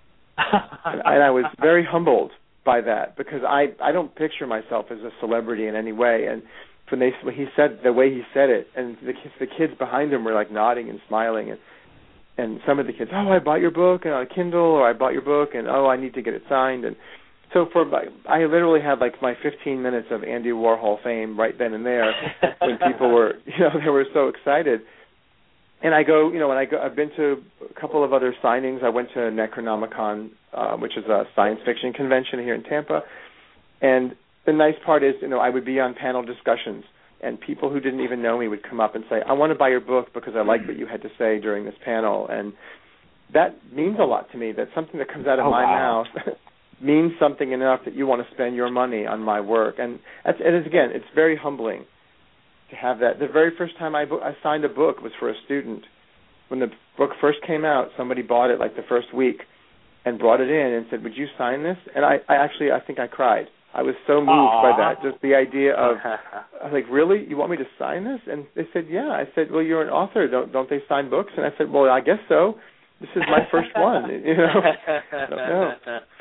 and, and I was very humbled by that, because I, I don't picture myself as a celebrity in any way. And when they when he said the way he said it, and the kids, the kids behind him were like nodding and smiling, and and some of the kids, "Oh, I bought your book and on a Kindle," or "I bought your book and oh, I need to get it signed." And so for I literally had like my fifteen minutes of Andy Warhol fame right then and there when people were, you know, they were so excited. And I go, you know, when I go, I've been to a couple of other signings. I went to Necronomicon, uh, which is a science fiction convention here in Tampa. And the nice part is, you know, I would be on panel discussions, and people who didn't even know me would come up and say, "I want to buy your book because I like what you had to say during this panel." And that means a lot to me, that something that comes out of oh, my wow. mouth means something enough that you want to spend your money on my work. And that's, it is, again, it's very humbling to have that. The very first time I, bo- I signed a book was for a student. When the book first came out, somebody bought it like the first week and brought it in and said, "Would you sign this?" And I, I actually, I think I cried. I was so moved Aww. by that, just the idea of, I was like, "Really? You want me to sign this?" And they said, "Yeah." I said, "Well, you're an author. Don't don't they sign books?" And I said, "Well, I guess so. This is my first one." You know? I don't know.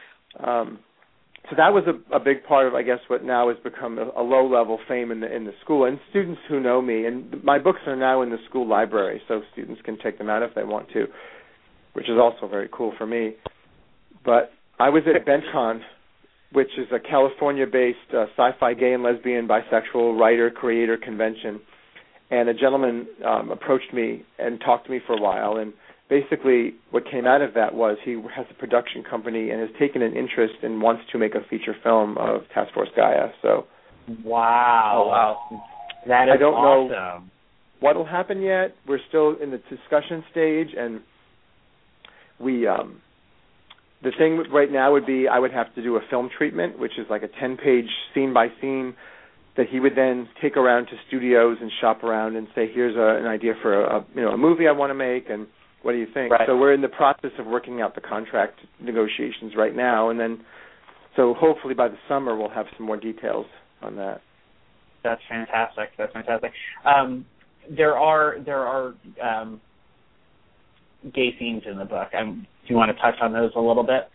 Um, so that was a, a big part of, I guess, what now has become a, a low-level fame in the in the school. And students who know me, and my books are now in the school library, so students can take them out if they want to, which is also very cool for me. But I was at BentCon, which is a California-based uh, sci-fi gay and lesbian bisexual writer creator convention, and a gentleman um, approached me and talked to me for a while, and basically what came out of that was he has a production company and has taken an interest and wants to make a feature film of Task Force Gaia. So, wow, oh, wow, that is I don't awesome. know what will happen yet. We're still in the discussion stage, and we um, the thing right now would be I would have to do a film treatment, which is like a ten-page scene-by-scene that he would then take around to studios and shop around and say, "Here's a, an idea for a, a you know a movie I want to make, and what do you think?" Right. So we're in the process of working out the contract negotiations right now, and then so hopefully by the summer we'll have some more details on that. That's fantastic. That's fantastic. Um, there are there are um, gay scenes in the book. Um, do you want to touch on those a little bit?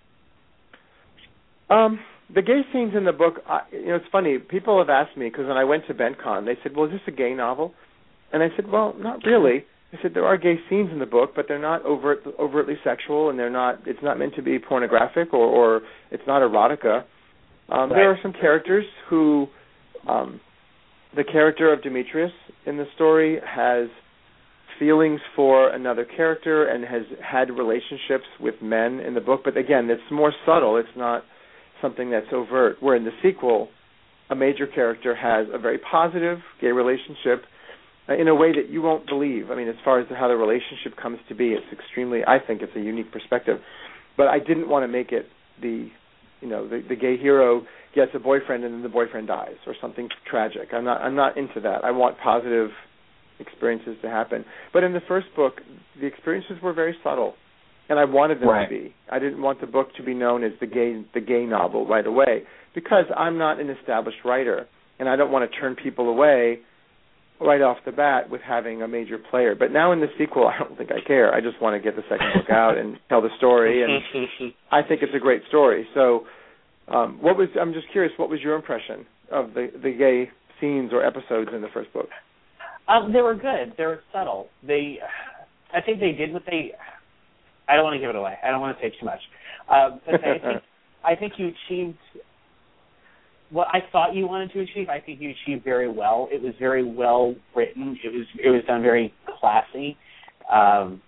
Um, the gay scenes in the book, I, you know, it's funny. People have asked me, because when I went to BentCon, they said, "Well, is this a gay novel?" And I said, "Well, not really." I said, "There are gay scenes in the book, but they're not overt, overtly sexual, and they're not. It's not meant to be pornographic, or, or it's not erotica. Um, right. There are some characters who, um, the character of Demetrius in the story has feelings for another character and has had relationships with men in the book. But again, it's more subtle. It's not something that's overt. Where in the sequel, a major character has a very positive gay relationship in a way that you won't believe. I mean, as far as how the relationship comes to be, it's extremely, I think it's a unique perspective. But I didn't want to make it the, you know, the, the gay hero gets a boyfriend and then the boyfriend dies or something tragic. I'm not, I'm not into that. I want positive experiences to happen. But in the first book, the experiences were very subtle, and I wanted them right. to be. I didn't want the book to be known as the gay, the gay novel right away, because I'm not an established writer, and I don't want to turn people away right off the bat with having a major player. But now in the sequel, I don't think I care. I just want to get the second book out and tell the story, and I think it's a great story. So um, what was, I'm just curious, what was your impression of the, the gay scenes or episodes in the first book? Um, they were good. They were subtle. They, I think they did what they, I don't want to give it away. I don't want to say too much. Uh, but I think, I think you achieved what I thought you wanted to achieve. I think you achieved very well. It was very well written. It was it was done very classy. Um,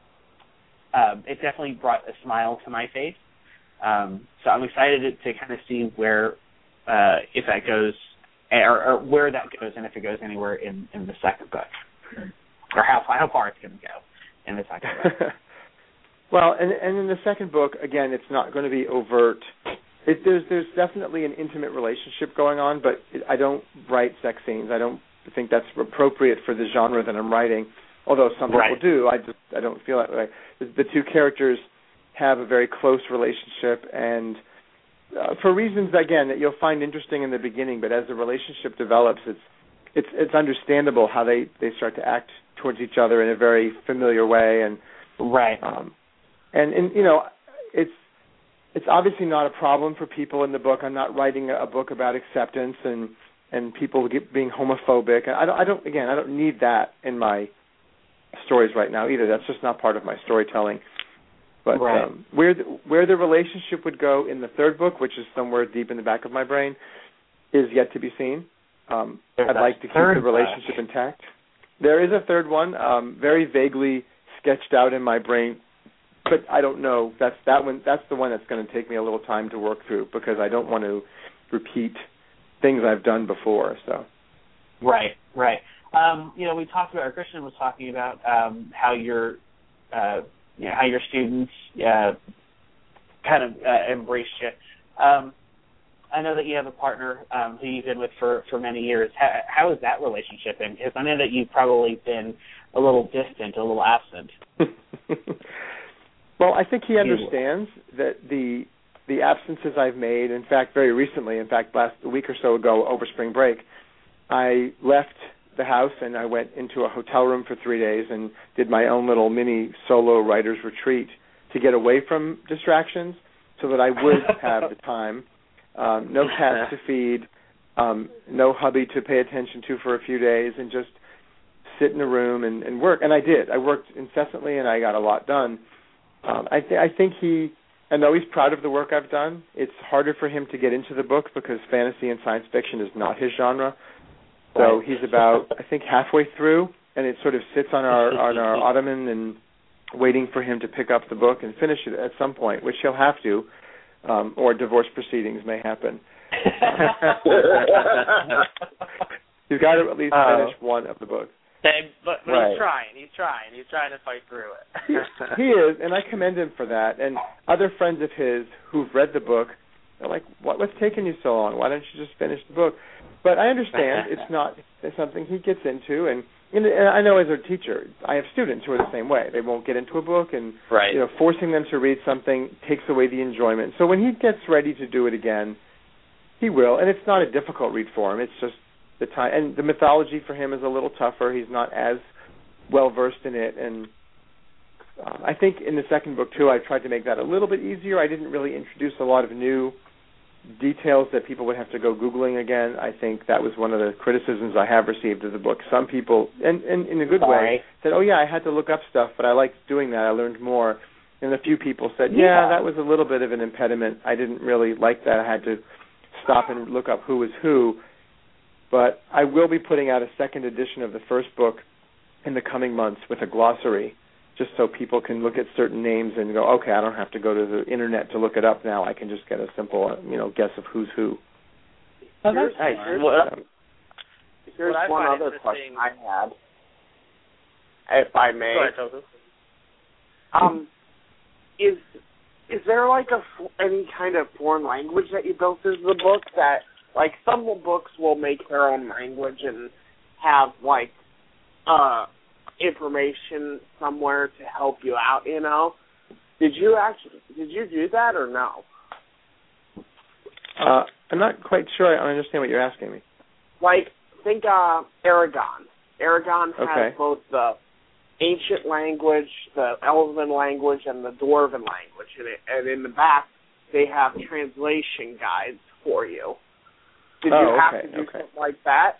um, it definitely brought a smile to my face. Um, so I'm excited to, to kind of see where uh, if that goes, or, or where that goes, and if it goes anywhere in, in the second book, or how how far it's going to go in the second book. Well, and and in the second book, again, it's not going to be overt. It, there's there's definitely an intimate relationship going on, but it, I don't write sex scenes. I don't think that's appropriate for the genre that I'm writing. Although some right. people do, I just I don't feel that way. The, the two characters have a very close relationship, and uh, for reasons, again, that you'll find interesting in the beginning, but as the relationship develops, it's it's it's understandable how they, they start to act towards each other in a very familiar way, and right, um, and and you know, it's it's obviously not a problem for people in the book. I'm not writing a book about acceptance and and people get, being homophobic. I don't I don't again I don't need that in my stories right now either. That's just not part of my storytelling. But right. um, where the, where the relationship would go in the third book, which is somewhere deep in the back of my brain, is yet to be seen. Um, I'd like to keep the relationship book. intact. There is a third one, um, very vaguely sketched out in my brain, but I don't know. That's that one. That's the one that's going to take me a little time to work through because I don't want to repeat things I've done before. So. Right, right. Um, you know, we talked about, or Christian was talking about um, how your, uh, you know, how your students uh, kind of uh, embraced you. Um, I know that you have a partner um, who you've been with for, for many years. How, how is that relationship? And because I know that you've probably been a little distant, a little absent. Well, I think he understands that the the absences I've made. In fact, very recently, in fact, last a week or so ago, over spring break, I left the house and I went into a hotel room for three days and did my own little mini solo writer's retreat to get away from distractions so that I would have the time. Um, no cats to feed, um, no hubby to pay attention to for a few days, and just sit in a room and, and work. And I did. I worked incessantly, and I got a lot done. Um, I, th- I think he, I know he's proud of the work I've done. It's harder for him to get into the book because fantasy and science fiction is not his genre. So right. He's about, I think, halfway through, and it sort of sits on our on our ottoman and waiting for him to pick up the book and finish it at some point, which he'll have to. Um, or divorce proceedings may happen. You've got to at least finish uh, one of the books. Hey, but but right. he's trying. He's trying. He's trying to fight through it. he, he is, and I commend him for that. And other friends of his who've read the book, they're like, what, what's taking you so long? Why don't you just finish the book? But I understand it's not it's something he gets into, and, and I know as a teacher, I have students who are the same way. They won't get into a book, and right. you know, forcing them to read something takes away the enjoyment. So when he gets ready to do it again, he will, and it's not a difficult read for him. It's just the time, and the mythology for him is a little tougher. He's not as well versed in it, and um, I think in the second book too, I tried to make that a little bit easier. I didn't really introduce a lot of new details that people would have to go Googling again. I think that was one of the criticisms I have received of the book. Some people, and, and in a good Sorry. way, said, oh, yeah, I had to look up stuff, but I liked doing that. I learned more. And a few people said, yeah, yeah, that was a little bit of an impediment. I didn't really like that. I had to stop and look up who was who. But I will be putting out a second edition of the first book in the coming months with a glossary, just so people can look at certain names and go, okay, I don't have to go to the internet to look it up now. I can just get a simple, you know, guess of who's who. Oh, that's Here's, nice. here's, Well, here's what I one find other question interesting- I had, if I may. Go ahead, Tofu. Um, is is there like a any kind of foreign language that you built into the book that, like, some books will make their own language and have like uh information somewhere to help you out, you know? Did you actually did you do that or no? Uh, I'm not quite sure I understand what you're asking me. Like, think uh Aragon. Aragon has Okay. both the ancient language, the Elven language, and the Dwarven language in it, and in the back they have translation guides for you. Did Oh, you have okay, to do okay. something like that?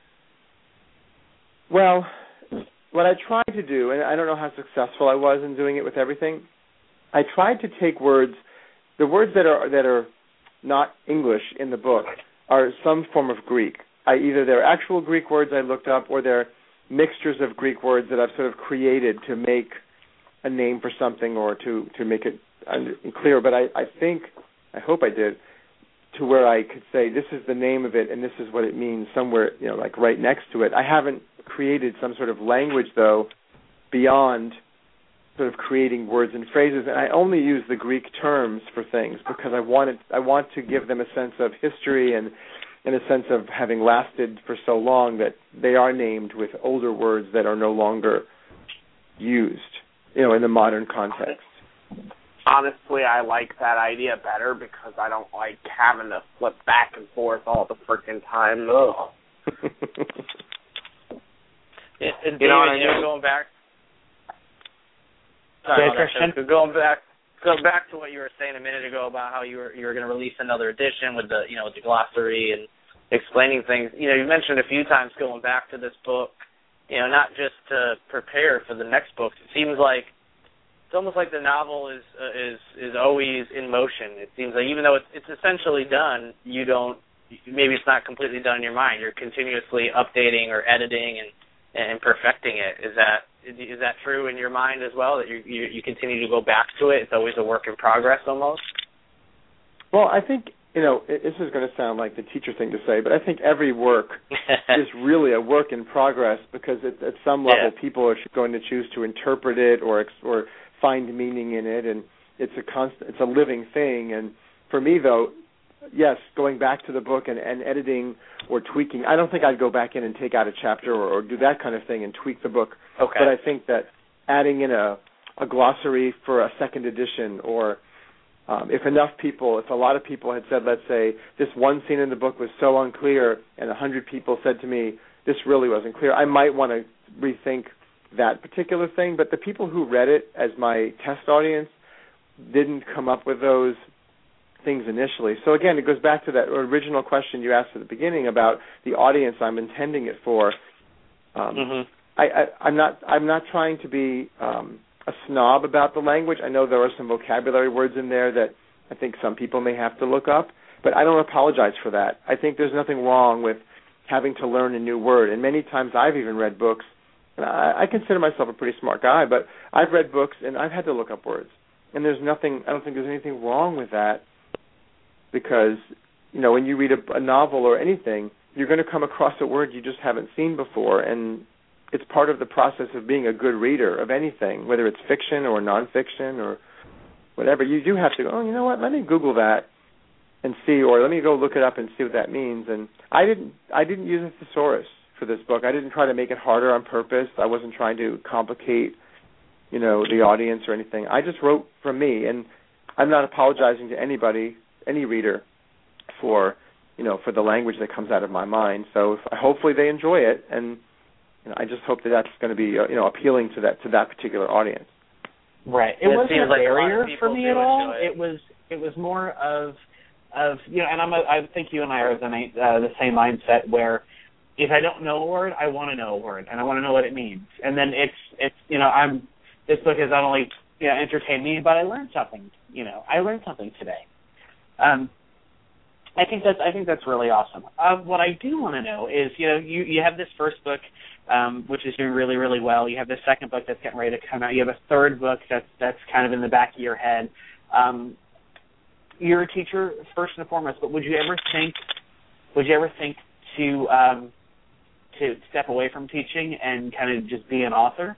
Well, what I tried to do, and I don't know how successful I was in doing it with everything, I tried to take words, the words that are that are not English in the book are some form of Greek. I, either they're actual Greek words I looked up, or they're mixtures of Greek words that I've sort of created to make a name for something or to, to make it clear. But I, I think, I hope I did, to where I could say this is the name of it and this is what it means somewhere, you know, like right next to it. I haven't created some sort of language, though, beyond sort of creating words and phrases, and I only use the Greek terms for things because I wanted, I want to give them a sense of history and, and a sense of having lasted for so long that they are named with older words that are no longer used, you know, in the modern context. honestly, I like that idea better because I don't like having to flip back and forth all the freaking time. Ugh. and, and you know what David, I you mean? know, going back. Sorry, Yeah, about that, Christian? going back. Go back to what you were saying a minute ago about how you were you were going to release another edition with the you know with the glossary and explaining things. You know, you mentioned a few times going back to this book. You know, not just to prepare for the next book. It seems like it's almost like the novel is uh, is is always in motion. It seems like even though it's it's essentially done, you don't maybe it's not completely done in your mind. You're continuously updating or editing and and perfecting it. Is that Is that true in your mind as well, that you, you you continue to go back to it? It's always a work in progress almost? Well, I think, you know, it, this is going to sound like the teacher thing to say, but I think every work is really a work in progress because it, at some level yeah. people are going to choose to interpret it or or find meaning in it, and it's a constant, it's a living thing. And for me, though, yes, going back to the book and, and editing or tweaking, I don't think I'd go back in and take out a chapter or, or do that kind of thing and tweak the book. Okay. But I think that adding in a, a glossary for a second edition, or um, if enough people, if a lot of people had said, let's say, this one scene in the book was so unclear, and a hundred people said to me, this really wasn't clear, I might want to rethink that particular thing. But the people who read it as my test audience didn't come up with those things initially. So again, it goes back to that original question you asked at the beginning about the audience I'm intending it for. Um, mm-hmm. I, I, I'm not. I'm not trying to be um, a snob about the language. I know there are some vocabulary words in there that I think some people may have to look up, but I don't apologize for that. I think there's nothing wrong with having to learn a new word. And many times I've even read books, and I, I consider myself a pretty smart guy, but I've read books and I've had to look up words. And there's nothing. I don't think there's anything wrong with that, because you know when you read a, a novel or anything, you're going to come across a word you just haven't seen before, and it's part of the process of being a good reader of anything, whether it's fiction or nonfiction or whatever. You do have to go, oh, you know what, let me Google that and see, or let me go look it up and see what that means. And I didn't I didn't use a thesaurus for this book. I didn't try to make it harder on purpose. I wasn't trying to complicate, you know, the audience or anything. I just wrote from me, and I'm not apologizing to anybody, any reader, for, you know, for the language that comes out of my mind. So if, hopefully they enjoy it, and you know, I just hope that that's going to be, uh, you know, appealing to that to that particular audience. Right. It, it wasn't a like barrier a for me at all. It. it was it was more of of you know, and I'm a, I think you and I are the uh, the same mindset where if I don't know a word, I want to know a word and I want to know what it means. And then it's it's you know, I'm this book has not only you know entertained me, but I learned something. You know, I learned something today. Um, I think that's I think that's really awesome. Uh, what I do want to know is, you know, you, you have this first book, um, which is doing really, really well. You have the second book that's getting ready to come out. You have a third book that's that's kind of in the back of your head. Um, you're a teacher first and foremost, but would you ever think would you ever think to um, to step away from teaching and kind of just be an author?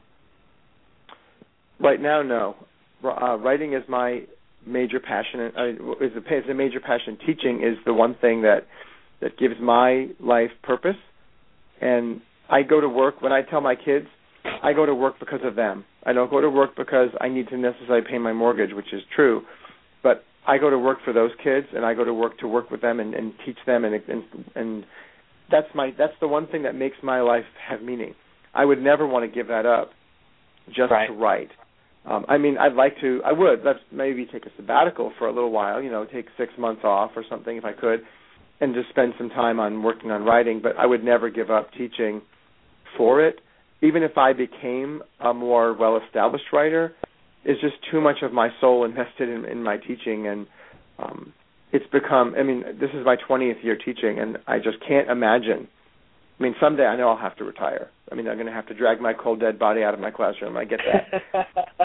Right now, no. Uh, writing is my major passion. Uh, is, a, is a major passion. Teaching is the one thing that that gives my life purpose. And I go to work, when I tell my kids, I go to work because of them. I don't go to work because I need to necessarily pay my mortgage, which is true. But I go to work for those kids, and I go to work to work with them and, and teach them, and, and and that's my that's the one thing that makes my life have meaning. I would never want to give that up just right. to write. Um, I mean, I'd like to, I would, let's maybe take a sabbatical for a little while, you know, take six months off or something if I could, and just spend some time on working on writing, but I would never give up teaching for it. Even if I became a more well-established writer, it's just too much of my soul invested in, in my teaching, and um, it's become, I mean, this is my twentieth year teaching, and I just can't imagine. I mean, someday I know I'll have to retire. I mean, I'm going to have to drag my cold, dead body out of my classroom. I get that.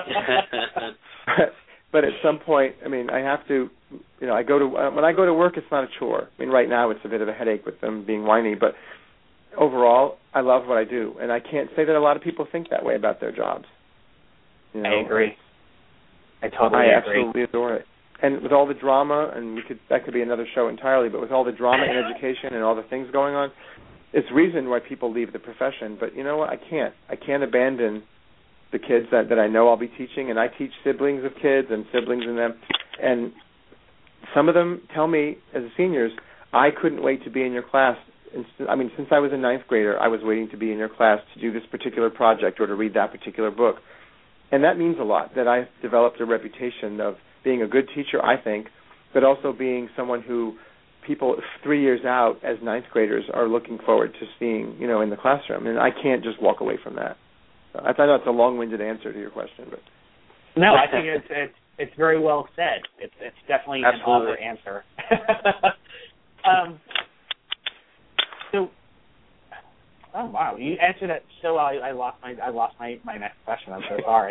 but, but at some point, I mean, I have to, you know, I go to, when I go to work, it's not a chore. I mean, right now it's a bit of a headache with them being whiny, but overall, I love what I do. And I can't say that a lot of people think that way about their jobs. You know, I agree. I totally I agree. absolutely adore it. And with all the drama, and we could that could be another show entirely, but with all the drama in education and all the things going on, it's reason why people leave the profession. But you know what? I can't. I can't abandon the kids that, that I know I'll be teaching, and I teach siblings of kids and siblings in them, and some of them tell me as seniors, I couldn't wait to be in your class. I mean, since I was a ninth grader, I was waiting to be in your class to do this particular project or to read that particular book. And that means a lot, that I've developed a reputation of being a good teacher, I think, but also being someone who people three years out as ninth graders are looking forward to seeing, you know, in the classroom. And I can't just walk away from that. So I thought that's a long-winded answer to your question. But no, I think it's it's, it's very well said. It's, it's definitely Absolutely. an author answer. um, so, oh wow, you answered that so well. I, I lost my I lost my, my next question. I'm so sorry.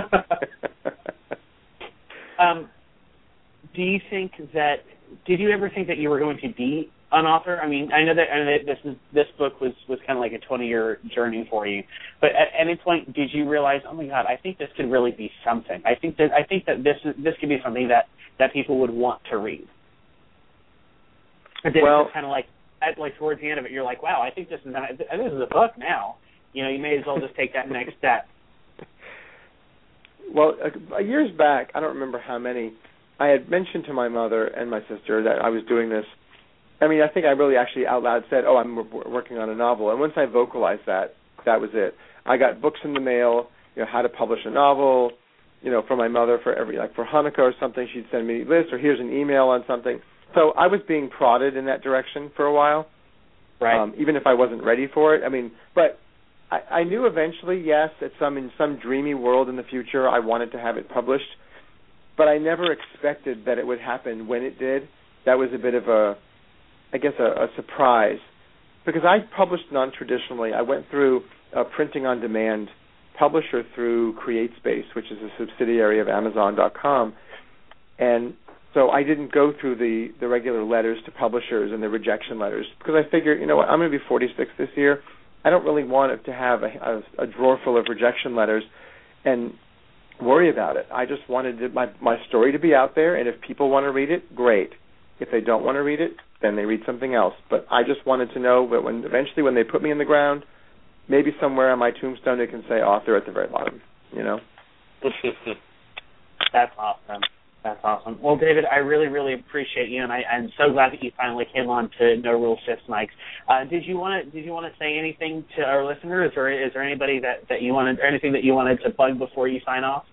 um, do you think that? Did you ever think that you were going to be an author? I mean, I know that, I know that this is this book was, was kind of like a twenty-year journey for you. But at any point, did you realize, oh my God, I think this could really be something. I think that I think that this is, this could be something that, that people would want to read. Or did well, it kind of like at, like towards the end of it, you're like, wow, I think this is this is a book now. You know, you may as well just take that next step. Well, uh, years back, I don't remember how many, I had mentioned to my mother and my sister that I was doing this. I mean, I think I really actually out loud said, oh, I'm w- working on a novel. And once I vocalized that, that was it. I got books in the mail, you know, how to publish a novel, you know, from my mother for every, like for Hanukkah or something, she'd send me this, or here's an email on something. So I was being prodded in that direction for a while, right? Um, even if I wasn't ready for it. I mean, but I, I knew eventually, yes, at some in some dreamy world in the future, I wanted to have it published. But I never expected that it would happen when it did. That was a bit of a, I guess, a, a surprise. Because I published non-traditionally. I went through a printing on demand publisher through CreateSpace, which is a subsidiary of Amazon dot com. And so I didn't go through the, the regular letters to publishers and the rejection letters. Because I figured, you know what, I'm going to be forty-six this year. I don't really want it to have a, a, a drawer full of rejection letters and worry about it. I just wanted to, my my story to be out there, and if people want to read it, great. If they don't want to read it, then they read something else. But I just wanted to know that when eventually when they put me in the ground, maybe somewhere on my tombstone it can say author at the very bottom, you know? That's awesome. That's awesome. Well, David, I really, really appreciate you, and I, I'm so glad that you finally came on to No Rules, Just Mics. Uh, did you want to Did you want to say anything to our listeners, or is there anybody that, that you wanted, or anything that you wanted to plug before you sign off?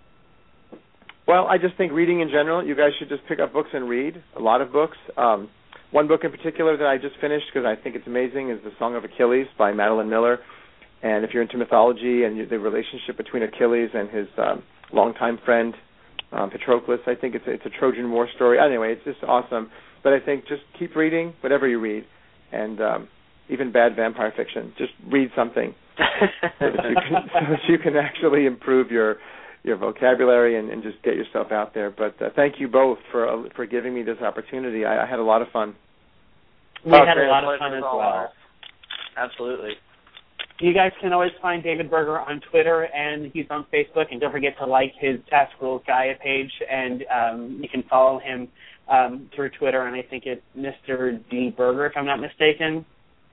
Well, I just think reading in general, you guys should just pick up books and read a lot of books. Um, one book in particular that I just finished because I think it's amazing is The Song of Achilles by Madeline Miller. And if you're into mythology and you, the relationship between Achilles and his um, longtime friend um, Patroclus, I think it's a, it's a Trojan War story. Anyway, it's just awesome. But I think just keep reading whatever you read, and um, even bad vampire fiction. Just read something so, that you can, so that you can actually improve your your vocabulary and, and just get yourself out there. But uh, thank you both for uh, for giving me this opportunity. I, I had a lot of fun. We had a lot of fun as well. Absolutely. You guys can always find David Berger on Twitter, and he's on Facebook. And don't forget to like his Task Rules Gaia page, and um, you can follow him um, through Twitter, and I think it's Mister D. Berger, if I'm not mistaken.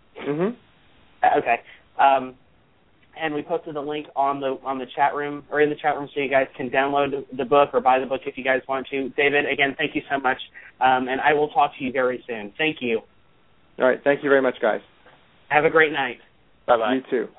Mm-hmm. Okay. Um, and we posted the link on the on the chat room, or in the chat room, so you guys can download the book or buy the book if you guys want to. David, again, thank you so much, um, and I will talk to you very soon. Thank you. All right. Thank you very much, guys. Have a great night. Bye-bye. You too.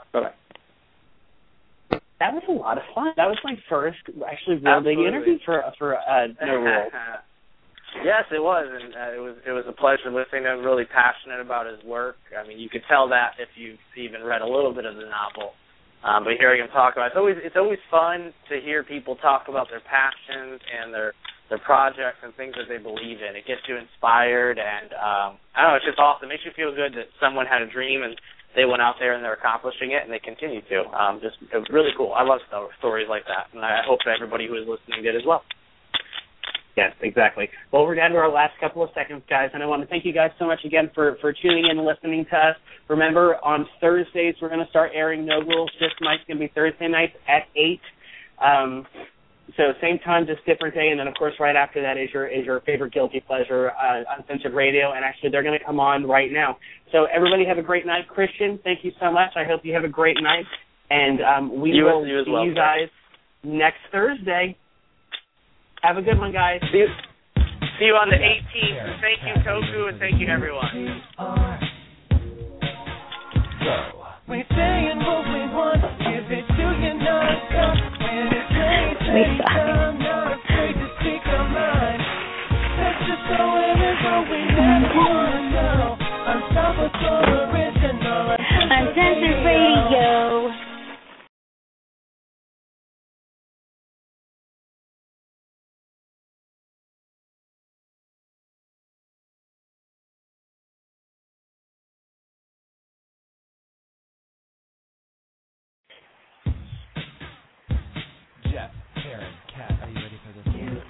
Bye-bye. That was a lot of fun. That was my first, actually, real big interview for for uh, No Rules. Yes, it was, and uh, it was it was a pleasure listening to him. Really passionate about his work. I mean, you could tell that if you've even read a little bit of the novel. Um, but hearing him talk about it, it's always it's always fun to hear people talk about their passions and their their projects and things that they believe in. It gets you inspired, and um, I don't know, it's just awesome. It makes you feel good that someone had a dream and they went out there and they're accomplishing it, and they continue to. Um, just it was really cool. I love stories like that, and I hope that everybody who is listening did as well. Yes, exactly. Well, we're down to our last couple of seconds, guys, and I want to thank you guys so much again for, for tuning in and listening to us. Remember, on Thursdays, we're going to start airing No Rules, Just Mics. It's going to be Thursday nights at eight. Um, so same time, just different day, and then, of course, right after that is your is your favorite guilty pleasure, uh, Uncensored Radio, and actually they're going to come on right now. So everybody have a great night. Christian, thank you so much. I hope you have a great night. And um, we you will you as see well, you guys next Thursday. Have a good one, guys. See you, see you on the eighteenth. Thank you, Toku, and thank you, everyone. We're saying what we want, give it to you non-stop. And it's great, I'm not afraid to speak our mind. That's just so everywhere we never want to go. Unstoppable, original, Uncensored Radio. Jeff, Karen, Kat, are you ready for this one?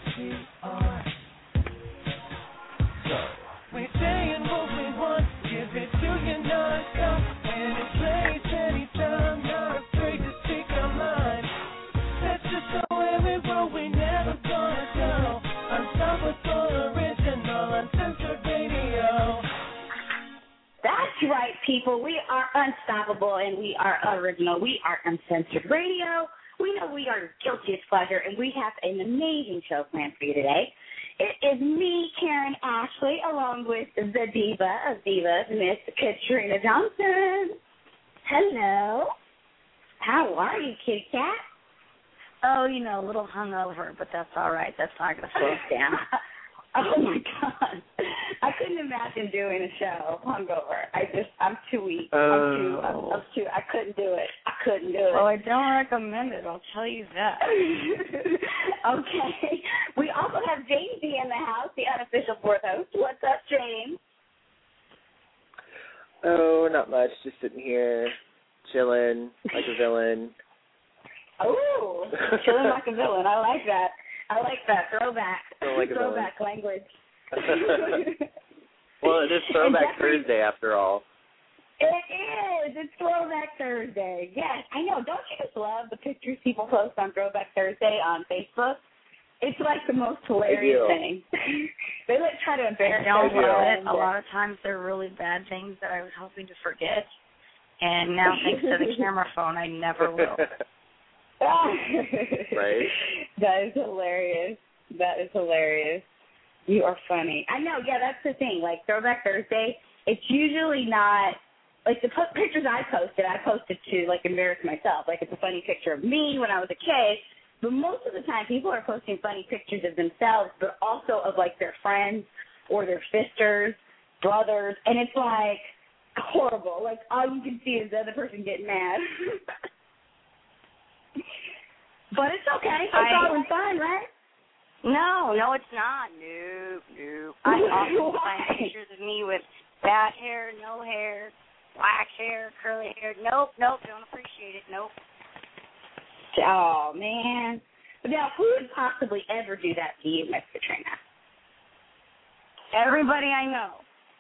So, we're saying what we want, give it to you non-stop. And it's place, anytime, not afraid to speak our mind. That's just so everywhere we never gonna go. Unstoppable, original, uncensored radio. That's right, people. We are unstoppable and we are original. We are Uncensored Radio. We know we are guilty as pleasure, and we have an amazing show planned for you today. It is me, Karen Ashley, along with the diva of divas, Miss Katrina Johnson. Hello. How are you, kitty cat? Oh, you know, a little hungover, but that's all right. That's not going to slow us down. Oh, my God. I couldn't imagine doing a show hungover. I just, I'm too weak. I'm too, I'm, I'm too, I couldn't do it. I couldn't do it. Well, I don't recommend it. I'll tell you that. Okay. We also have James in the house, the unofficial fourth host. What's up, James? Oh, not much. Just sitting here, chilling like a villain. Oh, chilling like a villain. I like that. I like that. Throwback. Like Throwback language. Well, it is Throwback Thursday after all. It is. It's Throwback Thursday. Yes, I know. Don't you just love the pictures people post on Throwback Thursday on Facebook? It's like the most hilarious thing. They like try to embarrass I don't love it. themselves. A lot of times they're really bad things that I was hoping to forget. And now, thanks to the camera phone, I never will. Right? That is hilarious. That is hilarious. You are funny. I know, yeah, that's the thing. Like, Throwback Thursday, it's usually not, like, the po- pictures I posted, I posted to, like, embarrass myself. Like, it's a funny picture of me when I was a kid. But most of the time, people are posting funny pictures of themselves, but also of, like, their friends or their sisters, brothers. And it's, like, horrible. Like, all you can see is the other person getting mad. But it's okay. It's I, all in fun, right? No, no, it's not. No, no. I often find pictures of me with bad hair, no hair, black hair, curly hair. Nope, nope, don't appreciate it. Nope. Oh, man. Now, who would possibly ever do that to you, Miss Katrina? Everybody I know.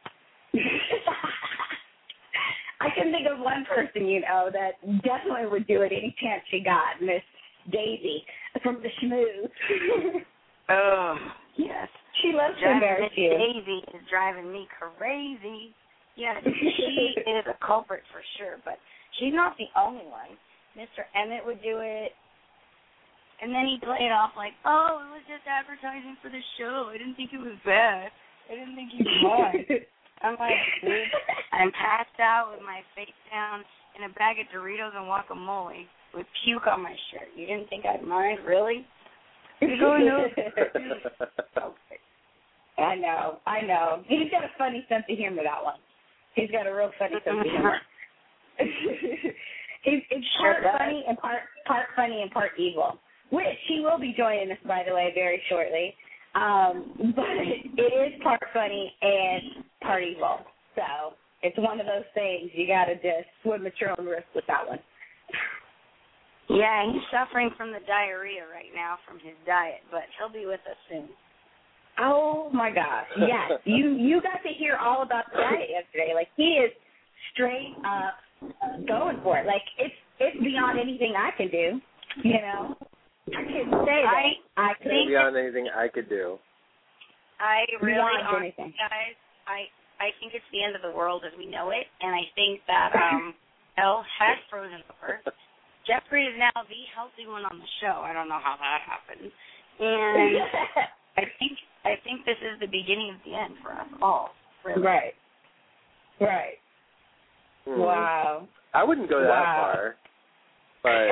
I can think of one person, you know, that definitely would do it any chance she got, Miss Daisy from the Schmooze. Oh, yes. She loves to embarrass you. Daisy is driving me crazy. Yes, she is a culprit for sure, but she's not the only one. Mister Emmett would do it, and then he'd play it off like, oh, it was just advertising for the show. I didn't think it was bad. I didn't think you'd mind. I'm like, dude, I'm passed out with my face down in a bag of Doritos and guacamole with puke on my shirt. You didn't think I'd mind, really? Oh, no. I know, I know. He's got a funny sense of humor, that one. He's got a real funny sense of humor. He's it's part sure funny and part part funny and part evil. Which he will be joining us, by the way, very shortly. Um, but it is part funny and part evil. So it's one of those things you got to just swim at your own risk with that one. Yeah, he's suffering from the diarrhea right now from his diet, but he'll be with us soon. Oh my gosh! Yes, you you got to hear all about the diet yesterday. Like he is straight up going for it. Like it's it's beyond anything I can do. You know, I couldn't say that. I, I couldn't. Beyond anything I could do. I really, Beyond honestly, anything. guys, I I think it's the end of the world as we know it, and I think that um, hell has frozen over, Jeffrey is now the healthy one on the show. I don't know how that happened. And I think I think this is the beginning of the end for us all. Really. Right. Right. Hmm. Wow. I wouldn't go that Wow. far, but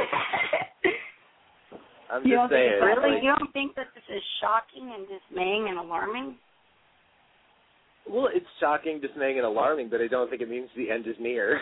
I'm You just don't think saying. it's Really? like- You don't think that this is shocking and dismaying and alarming? well, it's shocking, dismaying, and alarming, but I don't think it means the end is near.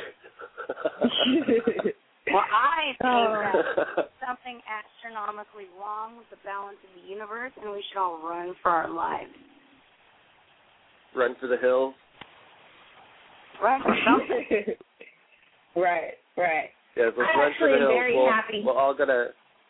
Well, I think Oh. that something astronomically wrong with the balance of the universe, and we should all run for our lives. Run for the hills. Run for something. Right, right. Yes, let's I'm run for actually the hills. very we'll, happy. We're all gonna.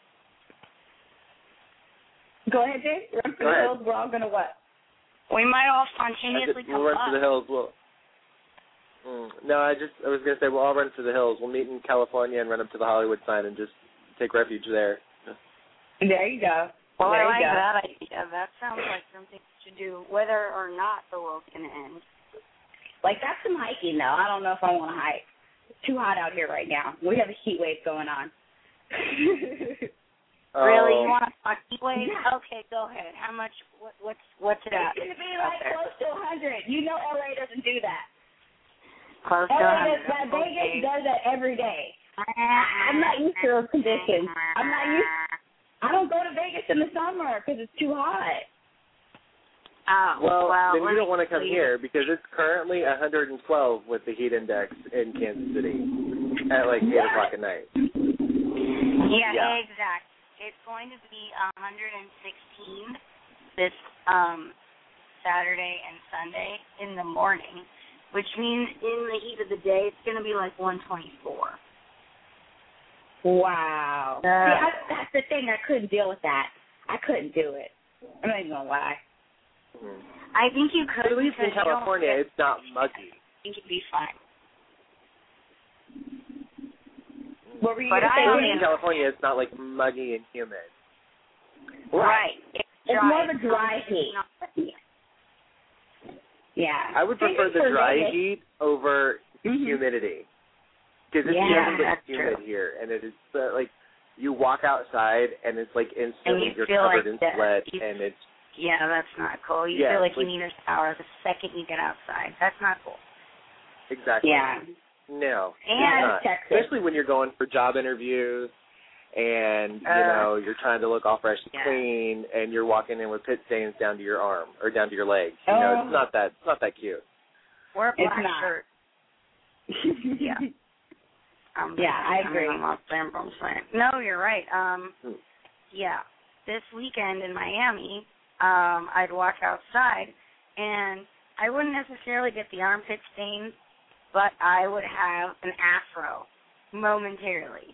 Go ahead, Jay. Run for Go the ahead. hills. We're all going to what? We might all I spontaneously just, come we'll run up. for the hills. We'll. Mm, no, I just I was gonna say we'll all run for the hills. We'll meet in California and run up to the Hollywood sign and just take refuge there. There you go. Well, there I you like go. that idea. That sounds like something to do, whether or not the world's going to end. Like, that's some hiking, though. I don't know if I want to hike. It's too hot out here right now. We have a heat wave going on. Really? Oh. You want a heat wave? Yeah. Okay, go ahead. How much? What, what's what's it at? It's going to be out like there? close to one hundred. You know L A doesn't do that. Close to L A one does hundred. that. Vegas Okay. does that every day. I'm not used to those conditions. I'm not used. I don't go to Vegas in the summer because it's too hot. Oh, Well, well then let you me don't want to come tell you. here because it's currently one hundred twelve with the heat index in Kansas City at like eight o'clock at night. Yeah, Yeah. exactly. It's going to be one hundred sixteen this um, Saturday and Sunday in the morning, which means in the heat of the day it's going to be like one twenty-four. Wow. Uh, See, I, that's the thing. I couldn't deal with that. I couldn't do it. I'm not even gonna lie. Mm-hmm. I think you could. At least in because you don't California, get- it's not muggy. I think it'd be fine. What were you But gonna I say? don't At least Jane? in California, it's not like muggy and humid. Right. It's, It's dry. more of a dry It's heat. not- Yeah. I would prefer Vegas the for dry Vegas. heat over Mhm. humidity because it's Yeah, never that's humid true. here, and it is uh, like you walk outside and it's like instantly you you're feel covered like in that. sweat, You- and it's Yeah, that's not cool. You Yeah, feel like, like- you need a shower the second you get outside. That's not cool. exactly Yeah. no, And it's not. Texas. Especially when you're going for job interviews. And, you Uh, know, you're trying to look all fresh and yeah. clean, and you're walking in with pit stains down to your arm or down to your legs. You know, Oh. it's not that it's not that cute. Wear a It's black not. shirt. Yeah. Um, Yeah, I mean, agree. I'm not saying, but I'm saying. No, you're right. Um, Hmm. yeah. This weekend in Miami, um, I'd walk outside, and I wouldn't necessarily get the armpit stains, but I would have an afro momentarily.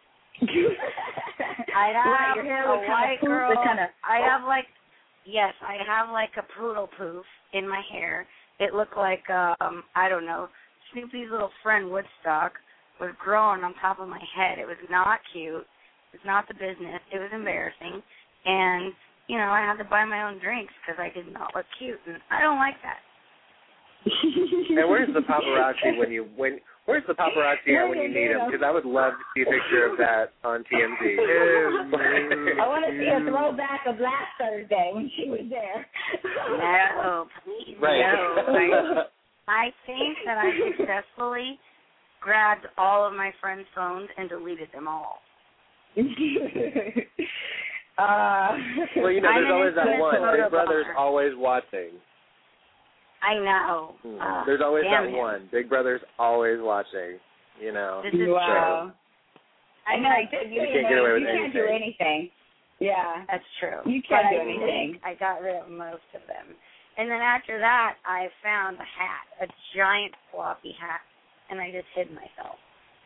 I'd Right, have your hair a would kinda white poof, girl. it kinda- I'd have like, yes, I'd have like a poodle poof in my hair. It looked like, um, I don't know, Snoopy's little friend Woodstock was growing on top of my head. It was not cute. It was not the business. It was embarrassing. And, you know, I had to buy my own drinks because I did not look cute, and I don't like that. And where's the paparazzi when you when where's the paparazzi at when you need them? Because I would love to see a picture of that on T M Z. I want to see a throwback of last Thursday when she was there. No, please, Right. no. I, I think that I successfully grabbed all of my friends' phones and deleted them all. uh, Well, you know, I'm there's an always that instant one. photo Big Brother's bomber. always watching. I know. Hmm. Uh, There's always damn that it. one. Big Brother's always watching. You know. This is wow. I I mean, know. I You, did you, can't get away with you can't do anything. Yeah. That's true. You But can't do I anything. think I got rid of most of them. And then after that, I found a hat, a giant floppy hat, and I just hid myself.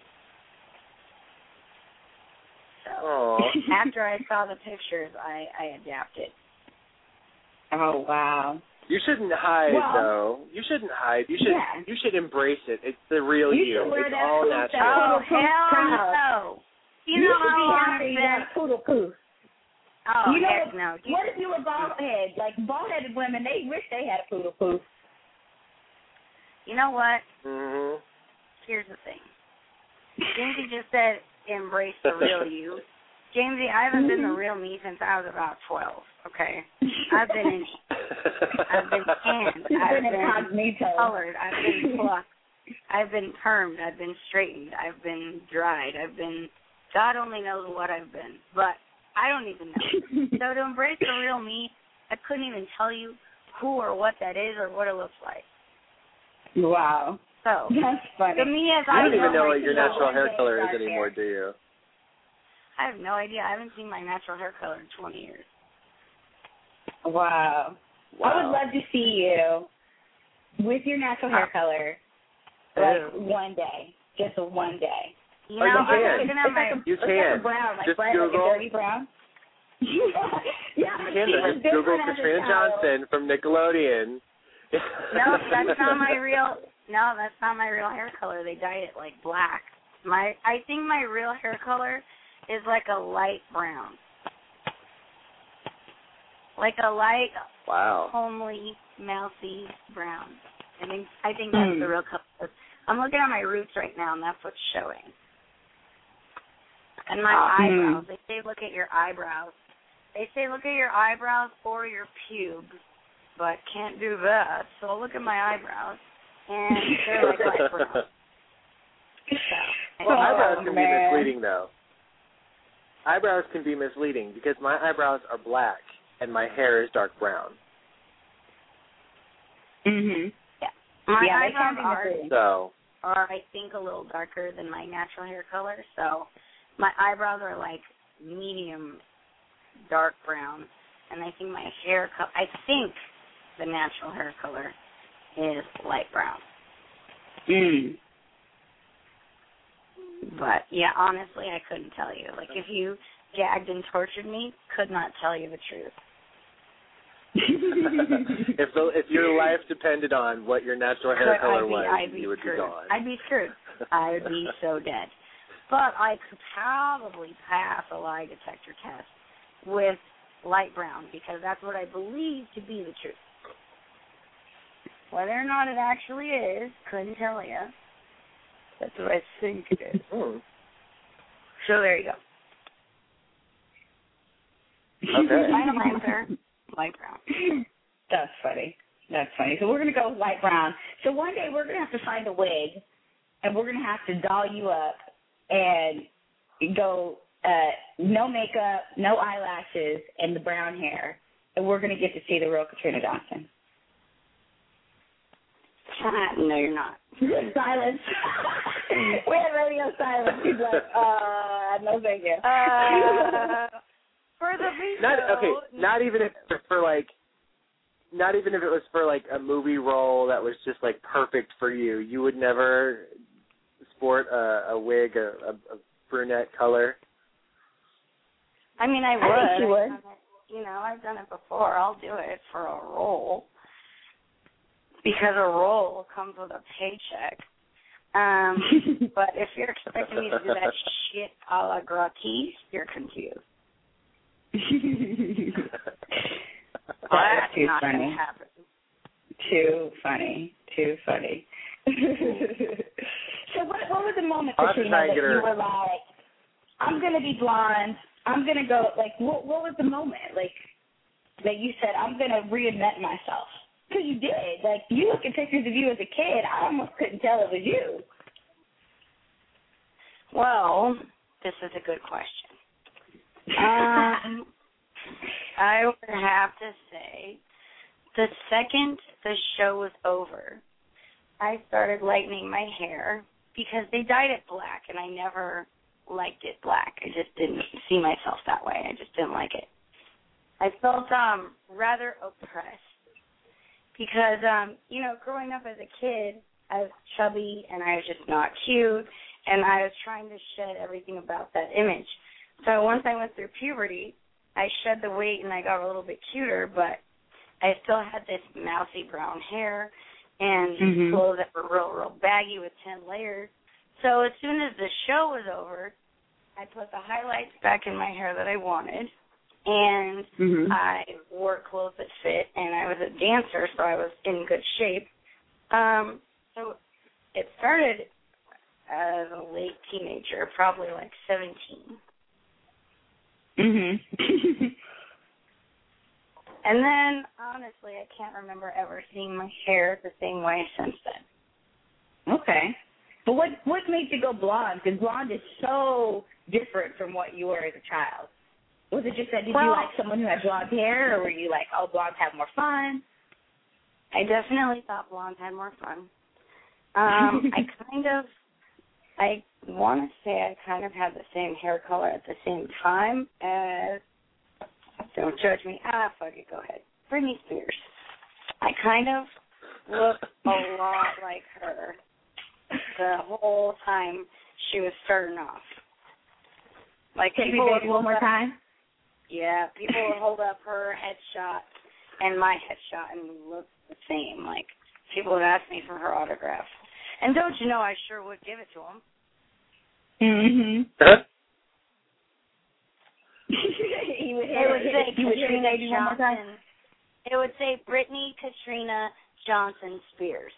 So Oh. after I saw the pictures, I, I adapted. Oh wow. You shouldn't hide Well- though. You shouldn't hide. You should Yeah. you should embrace it. It's the real You you. should wear It's that all cool natural. Oh, Poodle poof hell proud. no. You, You know should how be long happy it's you been? got a poodle poof. Oh, you know, heck no. You, what if you were bald head? Like bald-headed women, they wish they had a poodle poof. you know what? Mhm. Here's the thing. Dinky just said embrace the real you. Jamesy, I haven't been the real me since I was about twelve, okay? I've been in, I've been tanned, I've been colored, I've been plucked, I've been permed, I've been straightened, I've been dried, I've been, God only knows what I've been, but I don't even know. So to embrace the real me, I couldn't even tell you who or what that is or what it looks like. Wow. So, that's funny. To me, as I I don't even know know what your natural hair color is hair. anymore, do you? I have no idea. I haven't seen my natural hair color in twenty years. Wow. Wow. I would love to see you with your natural hair color, like Ew. one day, just a one day. You Oh, know, you I'm can. looking at my. You It's can. like a brown, like Just bright, like Google. a dirty brown. yeah, You can. she was Just Google different as a Katrina child. Johnson from Nickelodeon. No, that's not my real. No, that's not my real hair color. They dyed it like black. My, I think my real hair color is like a light brown, like a light, Wow. homely, mousy brown. I think I think that's Mm. the real color. I'm looking at my roots right now, and that's what's showing. And my Mm. eyebrows. They say look at your eyebrows. They say look at your eyebrows or your pubes, but can't do that. So I'll look at my eyebrows, and they're like light brown. So, Well, Oh, eyebrows can be man. misleading, though. Eyebrows can be misleading because my eyebrows are black and my hair is dark brown. Mhm. yeah, my Yeah, they eyebrows can be are, misleading. So, are, I think, a little darker than my natural hair color. So my eyebrows are like medium dark brown, and I think my hair color, I think the natural hair color is light brown. Mm. But, yeah, honestly, I couldn't tell you. Like, if you gagged and tortured me, could not tell you the truth. if the, if your life depended on what your natural hair Could- color I'd be, was, I'd be you would screwed. be gone. I'd be screwed. I would be so dead. But I could probably pass a lie detector test with light brown because that's what I believe to be the truth. Whether or not it actually is, couldn't tell you. That's what I think it is. Mm. So there you go. Okay. Final answer, light brown. That's funny. That's funny. So we're going to go with light brown. So one day we're going to have to find a wig, and we're going to have to doll you up and go uh, no makeup, no eyelashes, and the brown hair, and we're going to get to see the real Katrina Johnson. No, you're not. Silence. We had radio silence. He's like, uh, no thank you. Uh, for the video. Not okay. Not even if it's for like, not even if it was for like a movie role that was just like perfect for you. You would never sport a, a wig, a, a, a brunette color. I mean, I would. I think you would. I've done it, you know, I've done it before. I'll do it for a role because a role comes with a paycheck. Um, but if you're expecting me to do that shit a la gratis, you're confused. That's too not funny. going to happen. Too funny. Too funny. So what, what was the moment, I'll have to Katrina, try and that get her- you were like, I'm going to be blonde, I'm going to go, like, what, what was the moment, like, that you said, I'm going to reinvent myself? Because you did. Like, you look at pictures of you as a kid, I almost couldn't tell it was you. Well, this is a good question. Um, I would have to say the second the show was over, I started lightening my hair because they dyed it black, and I never liked it black. I just didn't see myself that way. I just didn't like it. I felt um rather oppressed because, um, you know, growing up as a kid, I was chubby, and I was just not cute, and I was trying to shed everything about that image. So once I went through puberty, I shed the weight, and I got a little bit cuter, but I still had this mousy brown hair and Mhm. clothes that were real, real baggy with ten layers. So as soon as the show was over, I put the highlights back in my hair that I wanted, and Mhm. I wore clothes that fit, and I was a dancer, so I was in good shape. Um, so it started as a late teenager, probably like seventeen. Mhm. And then, honestly, I can't remember ever seeing my hair the same way since then. Okay. But what what made you go blonde? Because blonde is so different from what you were as a child. Was it just that did well, you like someone who had blonde hair, or were you like, oh, blondes have more fun? I definitely thought blondes had more fun. Um, I kind of, I want to say I kind of had the same hair color at the same time as, don't judge me, ah, fuck it, go ahead, Britney Spears. I kind of looked a lot like her the whole time she was starting off. Like, Take me people baby would one more up, time? Yeah, people would hold up her headshot and my headshot and we looked the same. Like, people would ask me for her autograph. And don't you know, I sure would give it to them. Mm-hmm. he would, it would say he would Katrina baby one more time? Johnson. It would say Brittany Katrina Johnson Spears.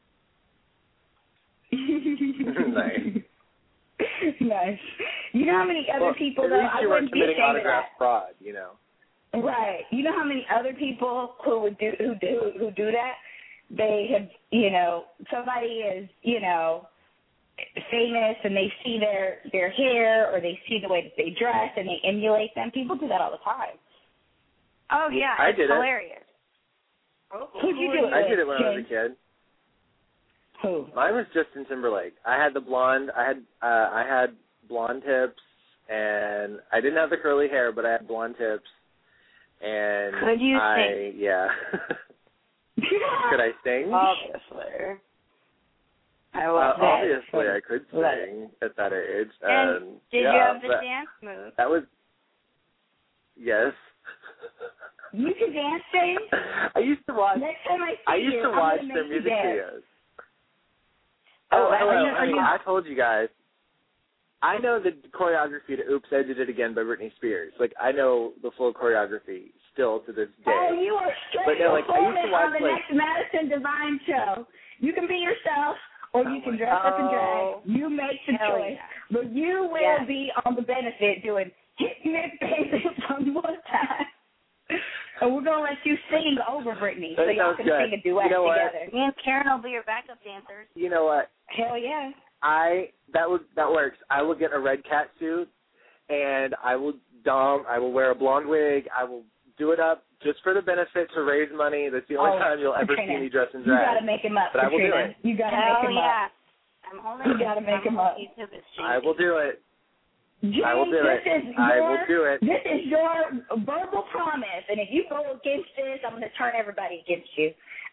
Nice. Nice. You know how many other well, people, at though, least I you weren't wouldn't be committing ashamed of autograph that. fraud, you know. Right. You know how many other people who would do who do who do that? They have, you know, somebody is, you know, famous and they see their their hair or they see the way that they dress and they emulate them. People do that all the time. Oh yeah, I it's did hilarious. It. Who'd you do it I with, did it when Jen? I was a kid. Who? Mine was Justin Timberlake. I had the blonde. I had uh, I had blonde tips, and I didn't have the curly hair, but I had blonde tips. And Could you I, sing? Yeah. Could I sing? Obviously. I Uh, love that. obviously, I could Love sing at that age. And Um, did yeah, you have the that, dance move? That was yes. You can dance, James? I used to watch. Next time I see I used you, to I'm watch gonna their make you music dance. videos. Oh, Oh, hello. are you- I are mean, you- I told you guys. I know the choreography to "Oops, I Did It Again" by Britney Spears. Like, I know the full choreography still to this day. Oh, you are straight But no, like, I used to performing watch, on the like- next Madison Divine show. You can be yourself, or you can dress up in Oh. drag. You make the Hell choice. yeah. But you will Yes. be on the benefit doing Hit Me Baby one more time. And we're going to let you sing over Britney so That y'all sounds can good. sing a duet You know what? together. Me and Karen will be your backup dancers. You know what? Hell yeah. I that would that works. I will get a red cat suit, and I will dom. I will wear a blonde wig. I will do it up just for the benefit to raise money. That's the only Oh, time you'll ever Katrina, see me dress in You got drag. to make him up, But I will do Katrina. it. You got to Hell make him yeah. up. I'm holding You gotta make I'm him up. holding you to this, I will do it. James, I will do this it. Is I your, will do it. This is your verbal promise, and if you go against this, I'm going to turn everybody against you.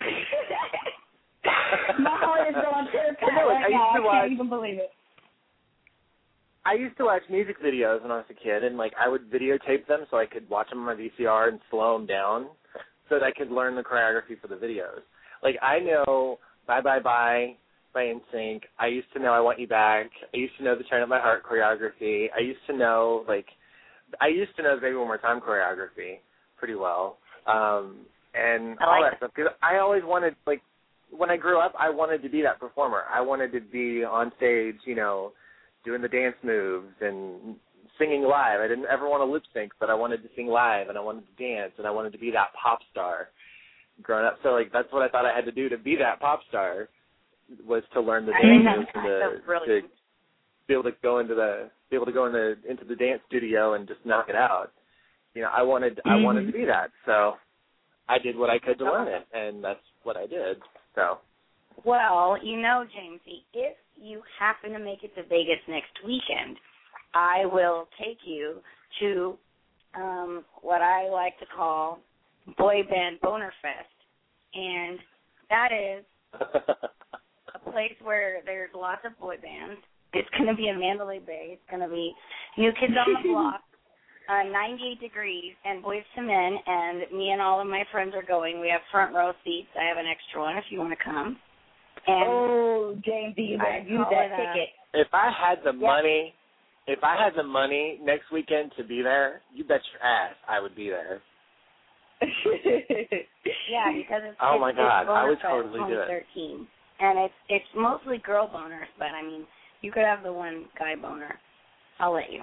My heart is going to the No, right I used now. to I watch- can't even believe it. I used to watch music videos when I was a kid, and like I would videotape them so I could watch them on my V C R and slow them down so that I could learn the choreography for the videos. Like I know Bye Bye Bye by N Sync. I used to know I Want You Back. I used to know the Turn Up My Heart choreography. I used to know like I used to know the Baby One More Time choreography pretty well, um, and I all like that stuff. Because I always wanted like when I grew up, I wanted to be that performer. I wanted to be on stage, you know, doing the dance moves and singing live. I didn't ever want to lip sync, but I wanted to sing live and I wanted to dance and I wanted to be that pop star growing up. So like that's what I thought I had to do to be that pop star was to learn the I dance think moves that's and to, so brilliant. to be able to go into the be able to go in the into the dance studio and just knock it out. You know, I wanted I Mm-hmm. wanted to be that. So I did what I could to learn it, and that's what I did. So Well, you know, Jamesy, if you happen to make it to Vegas next weekend, I will take you to um, what I like to call Boy Band Boner Fest, and that is a place where there's lots of boy bands. It's going to be in Mandalay Bay. It's going to be New Kids on the Block, uh, ninety-eight degrees, and Boys to Men, and me and all of my friends are going. We have front row seats. I have an extra one if you want to come. And Oh, James, you I better use call that it a- ticket. if I had the Yep. money, if I had the money next weekend to be there, you bet your ass I would be there. Yeah, because it's Oh it's, my it's God, I Boner would Fest totally do it. twenty thirteen, and it's it's mostly girl boners, but I mean You could have the one guy boner. I'll let you.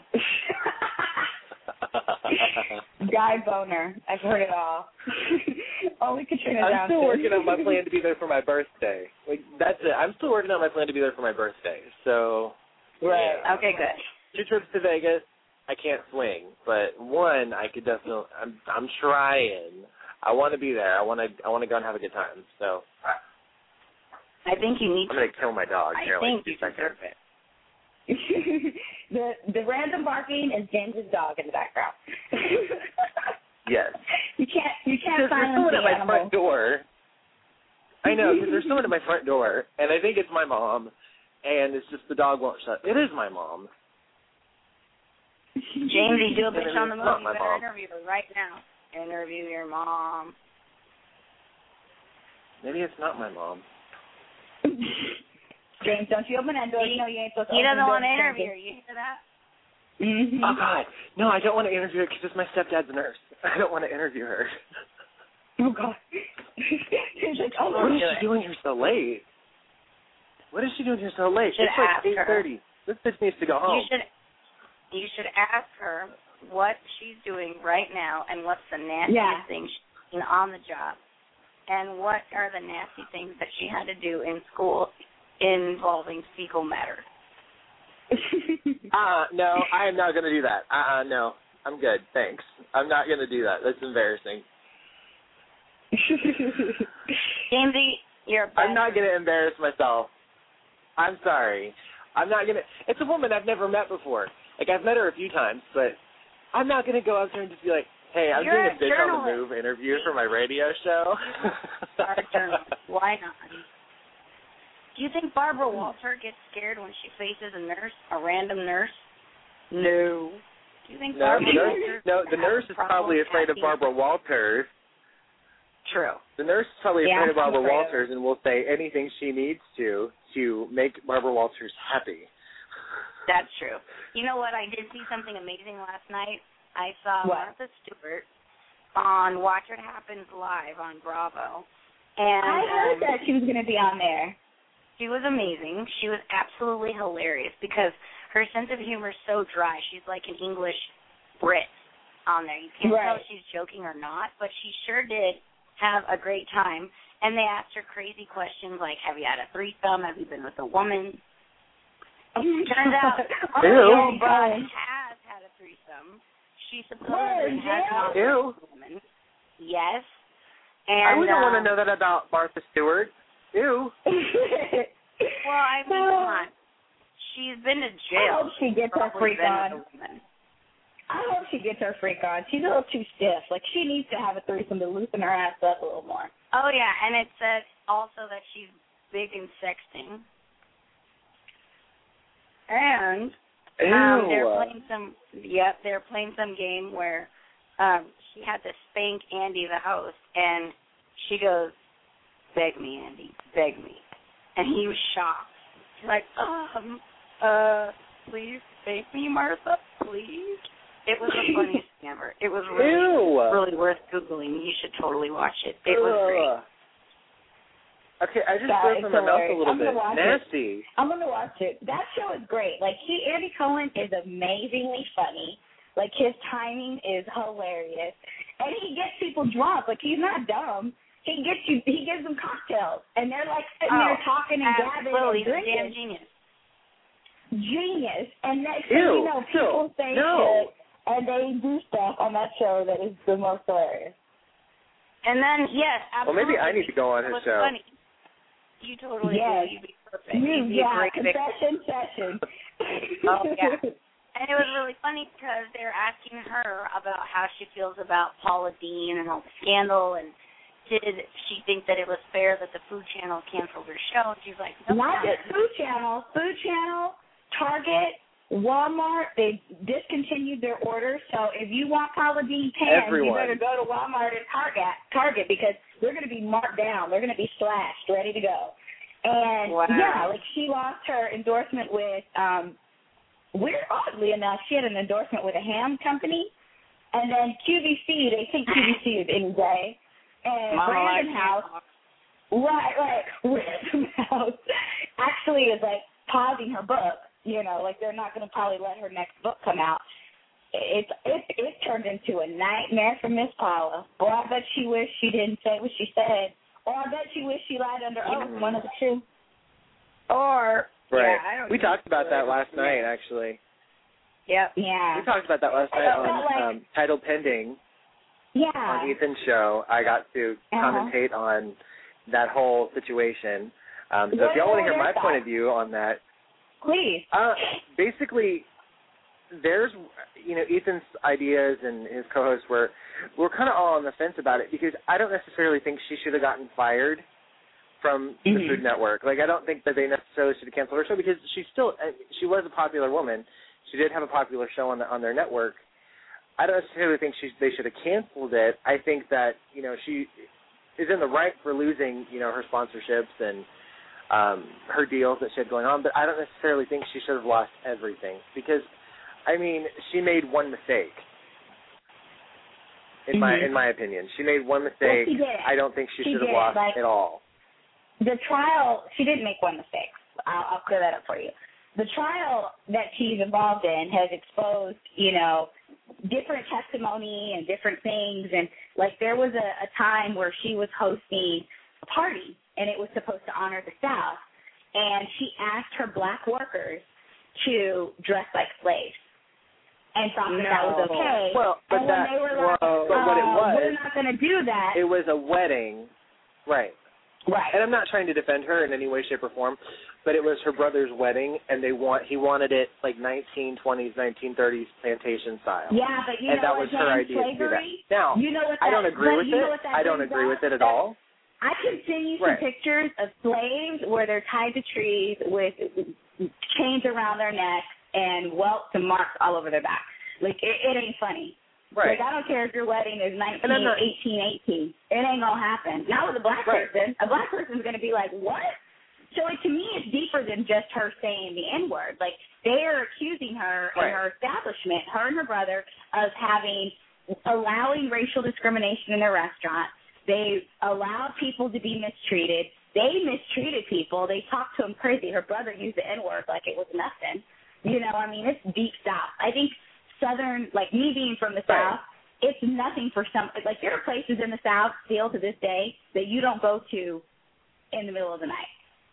Guy boner. I've heard it all. Only Katrina I'm Down still too. working on my plan to be there for my birthday. Like that's it. I'm still working on my plan to be there for my birthday. So Right. yeah. Okay, good. Two trips to Vegas. I can't swing, but one I could definitely. I'm I'm trying. I want to be there. I want to. I want to go and have a good time. So I think you need I'm to. gonna kill my dog. I here, think like, you two seconds. deserve it. the the random barking is James's dog in the background. Yes. You can't you can't Because there's silence someone the at my animal. front door. I know, because there's someone at my front door, and I think it's my mom, and it's just the dog won't shut. It is my mom. Jamesy, do a bitch on the It's move. not You my better mom. interview her right now. Interview your mom. Maybe it's not my mom. James, don't you open that door. You know you ain't supposed to He open doesn't the door want to to interview her. strangers. You hear that? Mm-hmm. Oh, God. No, I don't want to interview her because it's my stepdad's nurse. I don't want to interview her. Oh, God. He's like, oh, What is do she it. doing here so late? What is she doing here so late? Should It's like ask her. eight thirty. This bitch needs to go home. You should. You should ask her what she's doing right now and what's the nastiest Yeah. thing she's doing on the job, and what are the nasty things that she had to do in school involving fecal matter. Uh, no, I am not going to do that. Uh-uh, no. I'm good, thanks. I'm not going to do that. That's embarrassing. Jamesy, you're a I'm not bastard. going to embarrass myself. I'm sorry. I'm not going to. It's a woman I've never met before. Like, I've met her a few times, but I'm not going to go up there and just be like, hey, I'm You're doing a a bitch on the journalist. move interview for my radio show. Are a journalist. Why not? Do you think Barbara Walter gets scared when she faces a nurse, a random nurse? No. Do you think No, Barbara the nurse, Walter no, the has nurse a is problem probably afraid of asking- Barbara Walters. True. The nurse is probably Yeah, afraid of I'm Barbara afraid of Walters and will say anything she needs to to make Barbara Walters happy. That's true. You know what? I did see something amazing last night. I saw What? Martha Stewart on Watch What Happens Live on Bravo. And I heard um, that she was going to be on there. she was amazing. She was absolutely hilarious because her sense of humor is so dry. She's like an English Brit on there. You can't tell Right. if she's joking or not, but she sure did have a great time. And they asked her crazy questions like, have you had a threesome? Have you been with a woman? Turns out Oh, Ew. Joe my Biden God. has had a threesome. She Where, supposedly in has jail? not Ew. been with a woman. Yes. And I wouldn't want to um, know that about Martha Stewart. Ew. Well, I mean, come on. She's been to jail. I hope she gets her Probably freak been on. with a woman. I hope she gets her freak on. She's a little too stiff. Like, she needs to have a threesome to loosen her ass up a little more. Oh, yeah, and it said also that she's big in sexting. And um, they're Ew. playing some, yep, they're playing some game where um, she had to spank Andy, the host, and she goes, beg me, Andy, beg me. And he was shocked. He's like, um, uh, please spank me, Martha, please. It was the funniest thing ever. It was really, Ew. really worth Googling. You should totally watch it. It was great. Ugh. Okay, I just That burped is in my mouth a hilarious. little I'm gonna bit. watch it. Nasty. I'm going to watch it. That show is great. Like, he, Andy Cohen is amazingly funny. Like, his timing is hilarious. And he gets people drunk. Like, he's not dumb. He gets you, he gives them cocktails. And they're, like, sitting Oh, there talking and gabbing absolutely. and He's a damn drinking. genius. Genius. And next thing Ew. you know, people Ew. say No. shit, and they do stuff on that show that is the most hilarious. And then, yes, Well, absolutely. maybe I need to go on his It was show. Funny. You totally Yes. do. You'd be perfect. You, You'd be a yeah, great victim. confession session. Oh, yeah. And it was really funny because they were asking her about how she feels about Paula Dean and all the scandal, and did she think that it was fair that the Food Channel canceled her show? And she's like, no, Not no. just Food Channel. Food Channel, Target, Walmart, they discontinued their orders. So if you want Paula Dean pants, Everyone. you better go to Walmart and Target, Target because they're going to be marked down. They're going to be slashed, ready to go. And, Wow. yeah, like she lost her endorsement with, um, weird, oddly enough, she had an endorsement with a ham company. And then Q V C, they think Q V C is any day. And Mama Brandon likes House, right, right, Random House actually is like pausing her book You know, like they're not going to probably let her next book come out. It, it it turned into a nightmare for Miss Paula. Or I bet she wished she didn't say what she said. Or I bet she wished she lied under oath. Mm-hmm. One of the two. Or right. Yeah, I don't we know. talked about that last night, actually. Yep. Yeah. We talked about that last night on like, um, Title Pending. Yeah. On Ethan's show, I got to uh-huh. commentate on that whole situation. Um, so what if y'all want to hear my thoughts? point of view on that, please. Uh, basically, there's, you know, Ethan's ideas and his co-hosts were, were kind of all on the fence about it because I don't necessarily think she should have gotten fired from the mm-hmm. Food Network. Like, I don't think that they necessarily should have canceled her show because she still, she was a popular woman. She did have a popular show on the, on their network. I don't necessarily think she, they should have canceled it. I think that, you know, she is in the right for losing, you know, her sponsorships and um, her deals that she had going on, but I don't necessarily think she should have lost everything because, I mean, she made one mistake. In mm-hmm. my in my opinion, she made one mistake. Well, she did. I don't think she, she should have did. lost like, it all. The trial, she didn't make one mistake. I'll, I'll clear that up for you. The trial that she's involved in has exposed, you know, different testimony and different things. And, like, there was a, a time where she was hosting a party, and it was supposed to honor the South. And she asked her black workers to dress like slaves and thought that no. that was okay. Well, but and that, when they were like, well, but what it uh, was, we're not going to do that. It was a wedding. Right. Right. And I'm not trying to defend her in any way, shape, or form, but it was her brother's wedding, and they want he wanted it like nineteen twenties, nineteen thirties plantation style. Yeah, but you and know that what, was her idea slavery, to do that. Now, you know what that, I don't agree with you it. Know what that I don't agree up? with it at all. I can send you some right. pictures of slaves where they're tied to trees with chains around their necks and welts and marks all over their back. Like, it, it ain't funny. Right. Like, I don't care if your wedding is nineteen, not, eighteen, eighteen. It ain't going to happen. Not with a black right. person. A black person's going to be like, what? So, like, to me, it's deeper than just her saying the N-word. Like, they are accusing her right. and her establishment, her and her brother, of having, allowing racial discrimination in their restaurant. They allowed people to be mistreated. They mistreated people. They talked to them crazy. Her brother used the N-word like it was nothing. You know, I mean, it's deep South. I think Southern, like me being from the right. South, it's nothing for some, like there are places in the South still to this day that you don't go to in the middle of the night.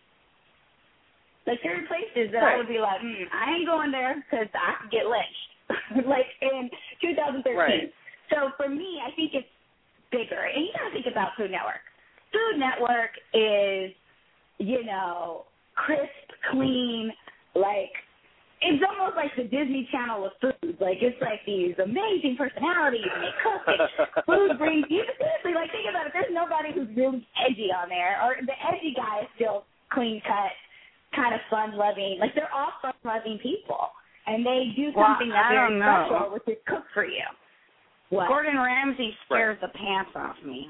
Like there are places that right. I would be like, mm, I ain't going there because I could get lynched, like in two thousand thirteen. Right. So for me, I think it's bigger. And you got to think about Food Network. Food Network is, you know, crisp, clean, like, it's almost like the Disney Channel of food. Like, it's like these amazing personalities, and they cook, and food brings you, seriously, like, think about it. There's nobody who's really edgy on there, or the edgy guy is still clean-cut, kind of fun-loving. Like, they're all fun-loving people, and they do well, something that's very know. special, which is cook for you. What? Gordon Ramsay scares right. the pants off me.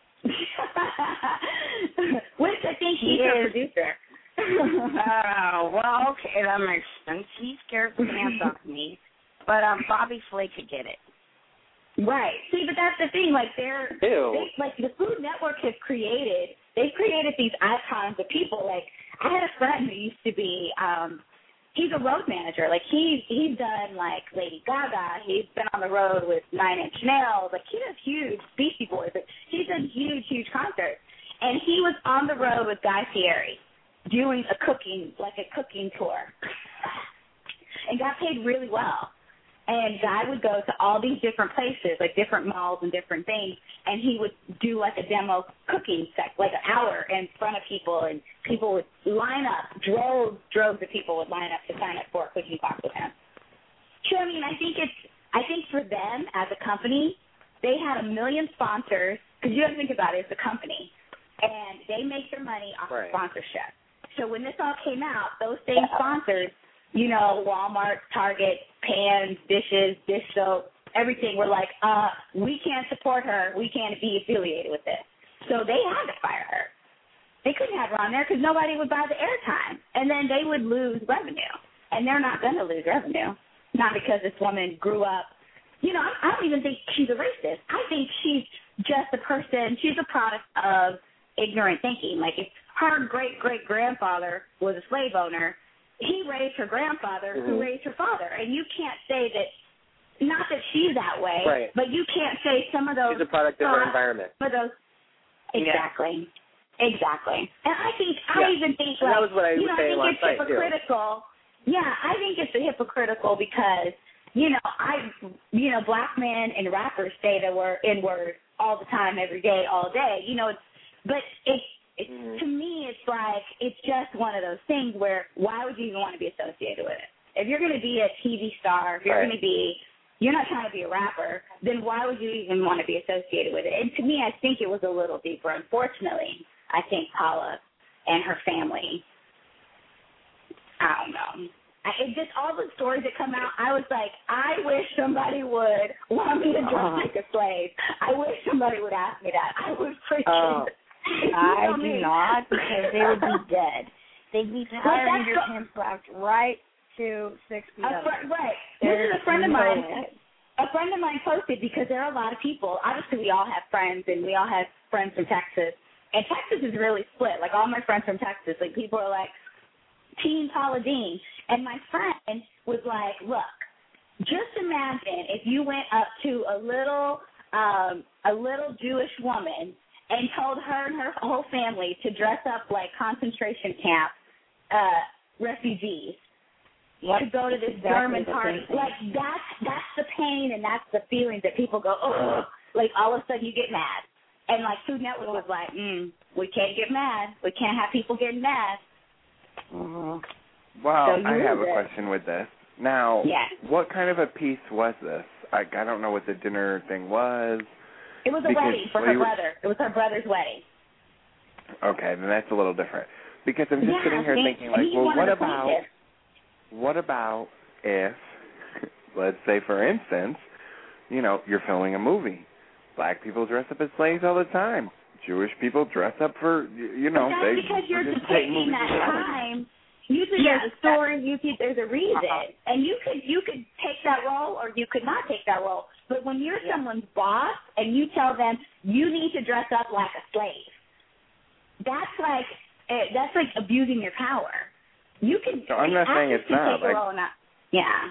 Which I think he he's a is. producer. Oh, well, okay, that makes sense. He scares the pants off me. But um, Bobby Flay could get it. Right. See, but that's the thing. Like, they're, they, like, the Food Network has created, they've created these icons of people. Like, I had a friend who used to be, um, he's a road manager. Like, he's, he's done, like, Lady Gaga. He's been on the road with Nine Inch Nails. Like, he does huge Beastie Boys. Like, he's done huge, huge concerts. And he was on the road with Guy Fieri, doing a cooking, like a cooking tour, and got paid really well. And Guy would go to all these different places, like different malls and different things, and he would do like a demo cooking sec, like an hour in front of people, and people would line up, droves, droves of people would line up to sign up for a cooking class with him. So, I mean, I think it's, I think for them as a company, they had a million sponsors, because you have to think about it, it's a company, and they make their money off right. of sponsorship. So when this all came out, those same sponsors, you know, Walmart, Target, pans, dishes, dish soap, everything were like, uh, we can't support her. We can't be affiliated with this. So they had to fire her. They couldn't have her on there because nobody would buy the airtime. And then they would lose revenue. And they're not going to lose revenue. Not because this woman grew up. You know, I don't even think she's a racist. I think she's just a person. She's a product of ignorant thinking. Like, if her great-great-grandfather was a slave owner, he raised her grandfather, mm-hmm. who raised her father, and you can't say that. Not that she's that way, right. but you can't say some of those. She's a product of her environment. Some of those, exactly, yeah. exactly. And I think yeah. I even think and like that was what I you was know I saying think last it's night hypocritical. Too. Yeah, I think it's hypocritical because you know I you know black men and rappers say the word N word all the time, every day, all day. You know, it's, but it. it mm-hmm. to me, it's like it's just one of those things where why would you even want to be associated with it? If you're going to be a T V star, if you're right. going to be you're not trying to be a rapper, then why would you even want to be associated with it? And to me, I think it was a little deeper. Unfortunately, I think Paula and her family, I don't know. I, it just all the stories that come out, I was like, I wish somebody would want me to dress uh, like a slave. I wish somebody would ask me that. I would freaking. Oh, I do not, because they would be dead. They'd be tired your pimp slapped right to sixty. A fr- right. This is a friend of mine. A friend of mine posted because there are a lot of people. Obviously, we all have friends, and we all have friends from Texas. And Texas is really split. Like all my friends from Texas, like people are like Team Paula Deen. And my friend was like, "Look, just imagine if you went up to a little, um, a little Jewish woman and told her and her whole family to dress up like concentration camp uh, refugees." To go to this exactly German party, like that's that's the pain and that's the feeling that people go, oh, like all of a sudden you get mad, and like Food Network was like, mm, we can't get mad, we can't have people getting mad. Uh-huh. Well, so I have it. a question with this. Now, yeah. what kind of a piece was this? I I don't know what the dinner thing was. It was a because wedding for her were... brother. It was her brother's wedding. Okay, then that's a little different because I'm just yeah, sitting here he, thinking like, well, what about? Plaintiff. What about if, let's say, for instance, you know, you're filming a movie. Black people dress up as slaves all the time. Jewish people dress up for, you know, but that's they because you're depicting that time. Usually yes, there's a story. Usually there's a reason, uh-huh. and you could you could take that role or you could not take that role. But when you're yeah. someone's boss and you tell them you need to dress up like a slave, that's like that's like abusing your power. You can. So I'm not saying it's not. Like, not. Yeah.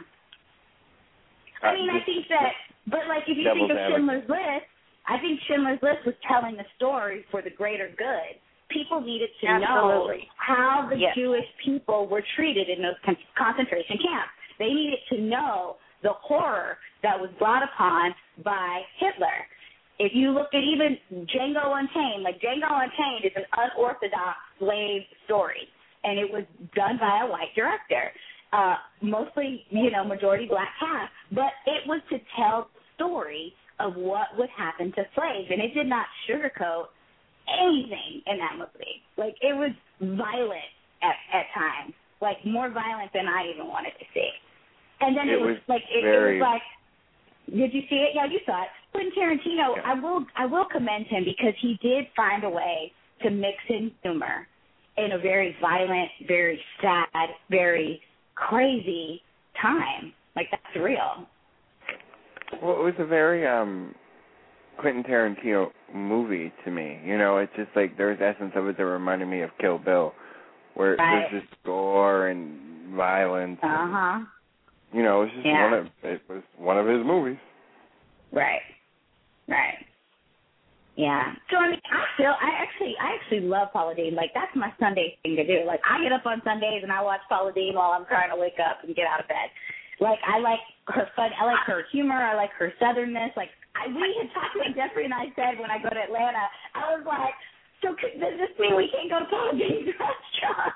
Uh, I mean, I think that, but like if you think of Schindler's List, I think Schindler's List was telling the story for the greater good. People needed to Absolutely. know how the yes. Jewish people were treated in those con- concentration camps. They needed to know the horror that was brought upon by Hitler. If you look at even Django Unchained, like Django Unchained is an unorthodox slave story. And it was done by a white director, uh, mostly, you know, majority black cast. But it was to tell the story of what would happen to slaves. And it did not sugarcoat anything in that movie. Like, it was violent at, at times, like more violent than I even wanted to see. And then it, it was, was like, it, very... it was like, did you see it? Yeah, you saw it. Quentin Tarantino, yeah. I will, I will commend him because he did find a way to mix in humor in a very violent, very sad, very crazy time. Like, that's real. Well, it was a very um, Quentin Tarantino movie to me. You know, it's just like there's essence of it that reminded me of Kill Bill, where right. there's just gore and violence. Uh-huh. And, you know, it was just yeah. one of it was one of his movies. Right. Right. Yeah. So I mean, I feel I actually I actually love Paula Deen. Like that's my Sunday thing to do. Like I get up on Sundays and I watch Paula Deen while I'm trying to wake up and get out of bed. Like I like her fun. I like her humor. I like her southernness. Like I, we had talked about Jeffrey and I said when I go to Atlanta, I was like, so could, does this mean we can't go to Paula Deen's restaurant?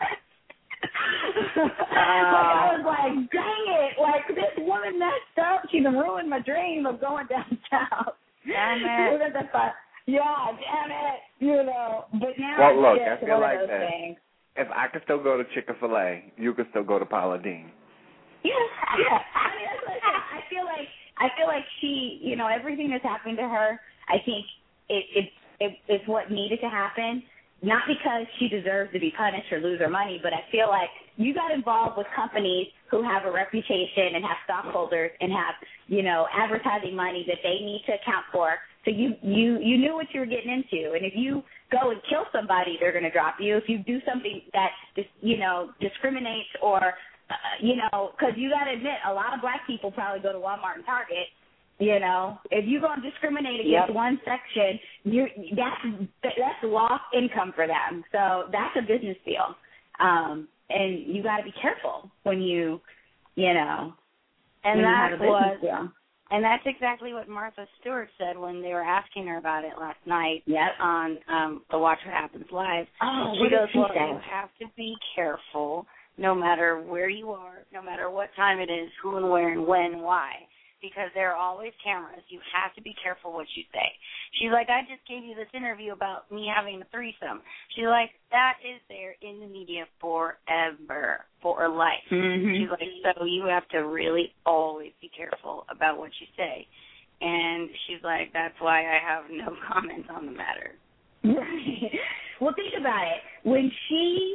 uh, like I was like, dang it! Like this woman messed up. She done ruined my dream of going downtown. Damn it. Yeah, damn it, you know. But now well, look, it's I feel one like of those that. things. If I could still go to Chick-fil-A, you could still go to Paula Deen. Yeah, yeah. I mean, that's what I, I feel like. I feel like she, you know, everything that's happened to her. I think it it it is what needed to happen. Not because she deserves to be punished or lose her money, but I feel like you got involved with companies who have a reputation and have stockholders and have, you know, advertising money that they need to account for So you, you, you knew what you were getting into. And if you go and kill somebody, they're going to drop you. If you do something that, you know, discriminates or, uh, you know, because you got to admit, a lot of black people probably go to Walmart and Target. You know, if you're going to discriminate against yep. one section, you that's that's lost income for them. So that's a business deal, um, and you got to be careful when you, you know, and that was, deal. and that's exactly what Martha Stewart said when they were asking her about it last night yep. on um, the Watch What Happens Live. Oh, she goes, she well, say? you have to be careful, no matter where you are, no matter what time it is, who and where and when and why. Because there are always cameras. You have to be careful what you say. She's like, I just gave you this interview about me having a threesome. She's like, that is there in the media forever, for life. Mm-hmm. She's like, so you have to really always be careful about what you say. And she's like, that's why I have no comment on the matter. Right. Well, think about it. When she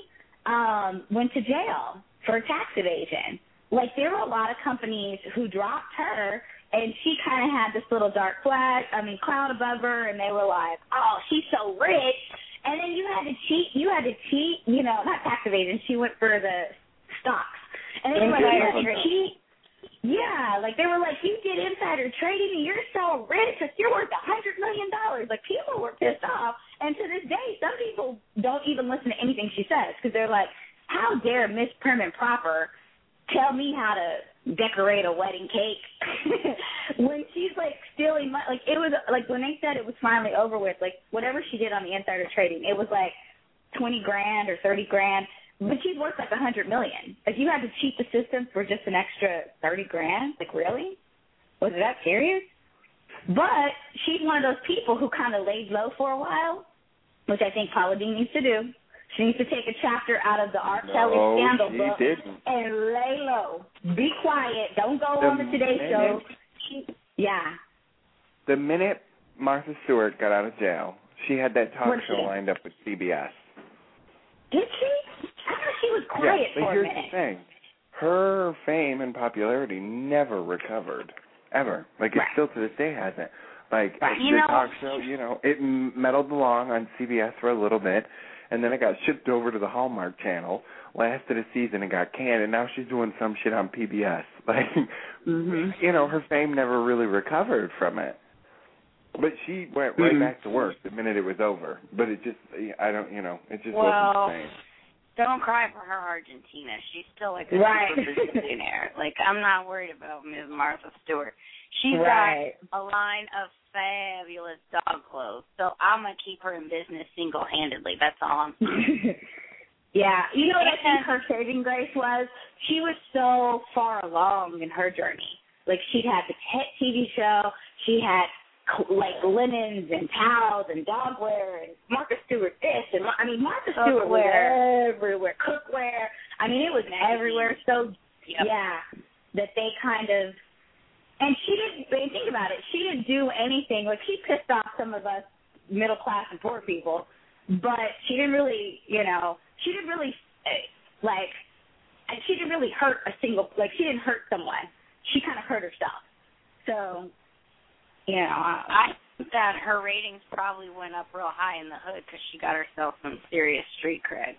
um, went to jail for tax evasion, like, there were a lot of companies who dropped her, and she kind of had this little dark flag, I mean, cloud above her, and they were like, oh, she's so rich. And then you had to cheat. You had to cheat, you know, not tax evasion. She went for the stocks. And they were like, you had to cheat. Yeah, like, they were like, you did insider trading, and you're so rich because you're worth one hundred million dollars. Like, people were pissed off. And to this day, some people don't even listen to anything she says because they're like, how dare Miss Prim and Proper tell me how to decorate a wedding cake when she's like stealing money. Like, it was like when they said it was finally over with, like whatever she did on the insider trading, it was like twenty grand or thirty grand, but she's worth like a hundred million. Like, you had to cheat the system for just an extra thirty grand. Like, really? Was it that serious? But she's one of those people who kind of laid low for a while, which I think Paula Deen needs to do. She needs to take a chapter out of the R. Kelly no, scandal she book didn't. and lay low. Be quiet. Don't go the on the Today minute, Show. She, yeah. The minute Martha Stewart got out of jail, she had that talk What'd show she? lined up with C B S. Did she? I thought she was quiet yeah, but for here's a minute. the thing. Her fame and popularity never recovered, ever. Like, it right. still to this day hasn't. Like, right. the you know, talk show, you know, it meddled along on C B S for a little bit, and then it got shipped over to the Hallmark Channel, lasted a season and got canned, and now she's doing some shit on P B S. Like, mm-hmm. you know, her fame never really recovered from it. But she went right mm-hmm. back to work the minute it was over. But it just, I don't, you know, it just well, wasn't the same. Don't cry for her, Argentina. She's still like a right. super billionaire. Like, I'm not worried about Miz Martha Stewart. She's right. got a line of fabulous dog clothes, so I'm going to keep her in business single-handedly. That's all I'm saying. Yeah. You know what I think her saving grace was? She was so far along in her journey. Like, she had the T V show. She had, like, linens and towels and dogwear and Martha Stewart this. And, I mean, Martha Stewart was everywhere. Cookware. I mean, it was everywhere. So, yep. yeah, that they kind of, and she didn't, think about it, she didn't do anything. Like, she pissed off some of us middle class and poor people, but she didn't really, you know, she didn't really, like, she didn't really hurt a single, like, she didn't hurt someone. She kind of hurt herself. So, you know, I think that her ratings probably went up real high in the hood because she got herself some serious street cred.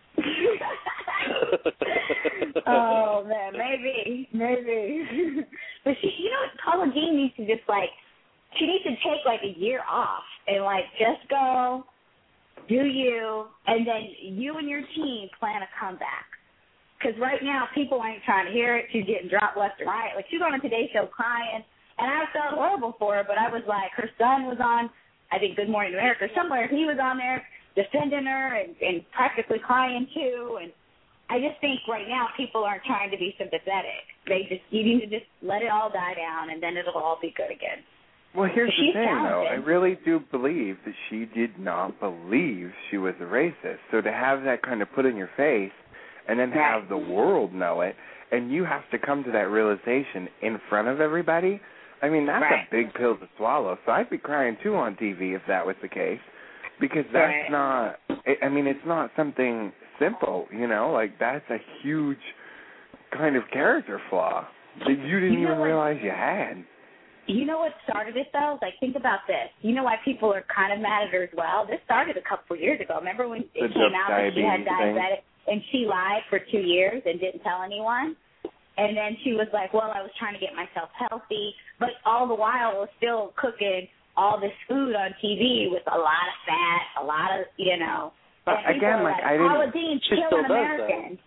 Oh man, maybe, maybe. But she, you know, Paula Deen needs to just like, she needs to take like a year off and like just go, do you, and then you and your team plan a comeback. Because right now people ain't trying to hear it. She's getting dropped left and right. Like, she's on a Today Show crying, and I felt horrible for her. But I was like, her son was on, I think Good Morning America somewhere. He was on there defending her and, and practically crying too. And I just think right now people aren't trying to be sympathetic. They just, you need to just let it all die down, and then it'll all be good again. Well, here's the She's thing, talented. though. I really do believe that she did not believe she was a racist. So to have that kind of put in your face and then right. have the world know it, and you have to come to that realization in front of everybody, I mean, that's right. a big pill to swallow. So I'd be crying, too, on T V if that was the case. Because that's right. not, I mean, it's not something simple, you know? Like, that's a huge kind of character flaw that you didn't you know even what? realize you had. You know what started it, though? Like, think about this. You know why people are kind of mad at her as well? This started a couple of years ago. Remember when it The came out that she had diabetes thing? diabetic, and she lied for two years and didn't tell anyone? And then she was like, well, I was trying to get myself healthy, but all the while was still cooking all this food on T V with a lot of fat, a lot of, you know. But and again, like, like, I didn't... Paula Deen's She still killing does Americans.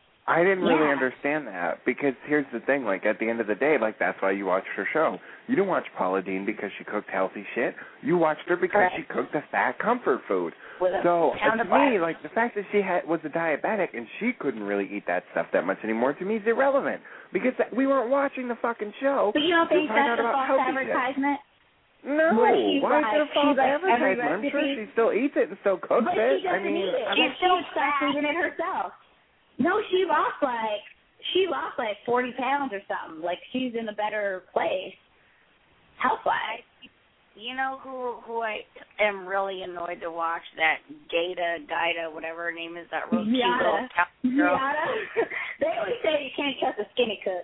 I didn't really Yeah. understand that because here's the thing, like at the end of the day, like that's why you watched her show. You didn't watch Paula Deen because she cooked healthy shit. You watched her because Correct. she cooked the fat comfort food. With a So pound uh, of to me, butter. like the fact that she had was a diabetic and she couldn't really eat that stuff that much anymore, to me is irrelevant because that, we weren't watching the fucking show. But you don't to think find that's out a about false healthy shit. advertisement? No, Where she's why like- is it a she's false like, every advertisement? I'm sure recipe- she still eats it and still cooks But it. she doesn't I mean, eat it. I She's don't- still stopped eating it herself. No, she lost like she lost like forty pounds or something. Like she's in a better place, health wise. You know who who I am really annoyed to watch? That Gata, Gita, whatever her name is, that real cute little Yada. cow girl. Yada. They always say you can't trust a skinny cook.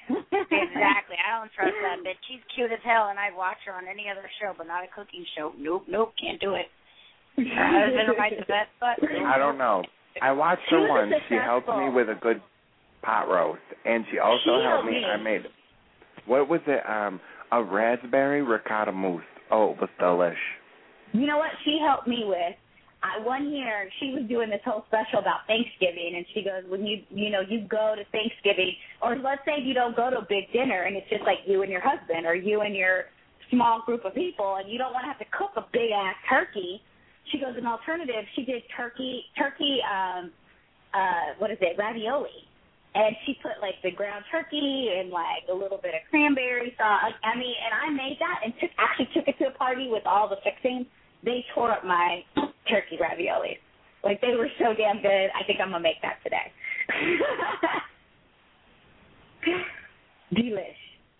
Exactly. I don't trust that bitch. She's cute as hell, and I'd watch her on any other show, but not a cooking show. Nope, nope, can't do it. Her husband rides the best butt. I don't know. I watched She her was once. She helped me successful. with a good pot roast, and she also She helped helped me. me. I made what was it? Um, a raspberry ricotta mousse. Oh, it was delish. You know what she helped me with? I, one year she was doing this whole special about Thanksgiving, and she goes, when you you know you go to Thanksgiving, or let's say you don't go to a big dinner, and it's just like you and your husband, or you and your small group of people, and you don't want to have to cook a big ass turkey. She goes, an alternative. She did turkey turkey um uh what is it ravioli. And she put, like, the ground turkey and, like, a little bit of cranberry sauce. I mean, and I made that and took actually took it to a party with all the fixings. They tore up my turkey raviolis. Like, they were so damn good. I think I'm going to make that today. Delish.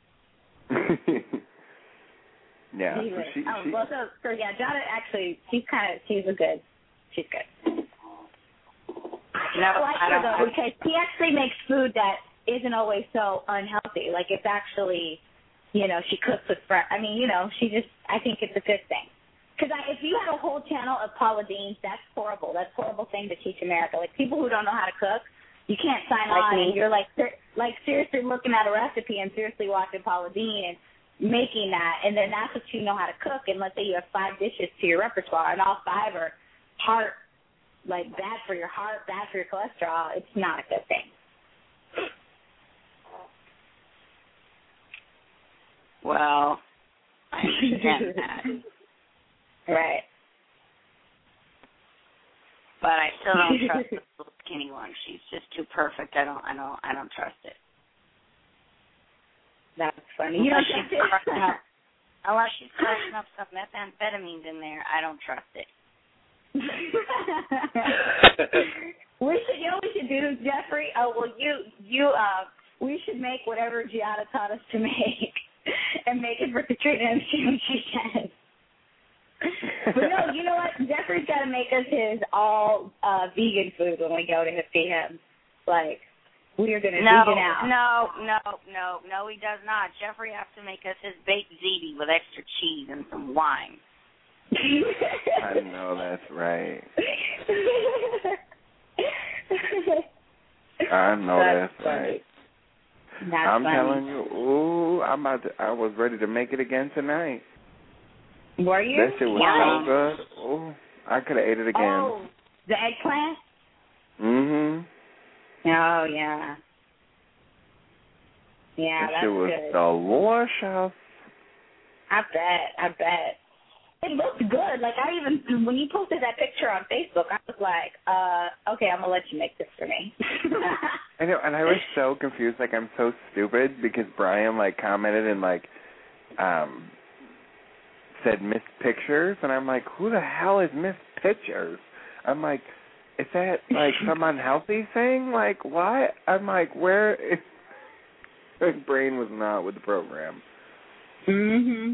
yeah. So Delish. she, oh, she, well, so, so, yeah, Jada actually, she's kind of, she's a good, she's good. No, I like I her don't. though because she actually makes food that isn't always so unhealthy. Like it's actually, you know, she cooks with friends. I mean, you know, she just. I think it's a good thing. Because if you had a whole channel of Paula Deen's, that's horrible. That's a horrible thing to teach America. Like people who don't know how to cook, you can't sign Like on me. and you're like, ser- like seriously looking at a recipe and seriously watching Paula Deen and making that, and then that's what you know how to cook. And let's say you have five dishes to your repertoire, and all five are heart. Like bad for your heart, bad for your cholesterol, it's not a good thing. Well, I understand that. Right. But I still don't trust the little skinny one. She's just too perfect. I don't I don't I don't trust it. That's funny. You Unless don't she's trust crushing it? up unless she's crushing up some methamphetamines in there, I don't trust it. we should, you know, what we should do, Jeffrey. Oh well, you, you, uh, we should make whatever Giada taught us to make, and make it for Katrina and see what she says. But no, you know what? Jeffrey's got to make us his all uh, vegan food when we go to see him. Like we are going to No, vegan out. no, no, no, no, he does not. Jeffrey has to make us his baked ziti with extra cheese and some wine. I know that's right. I know That's that's, funny. right. That's I'm funny. telling you, ooh, I'm about to, I was ready to make it again tonight. Were you? That shit was Why? so good. Ooh, I could have ate it again. Oh, the eggplant? Mhm. Oh, yeah. Yeah, that that's shit was good. delicious. I bet. I bet. It looked good. Like, I even, when you posted that picture on Facebook, I was like, uh, okay, I'm going to let you make this for me. I know, and I was so confused. Like, I'm so stupid because Brian, like, commented and, like, um, said Miss Pictures, and I'm like, who the hell is Miss Pictures? I'm like, is that, like, some unhealthy thing? Like, what? I'm like, where is... My brain was not with the program. Mm-hmm.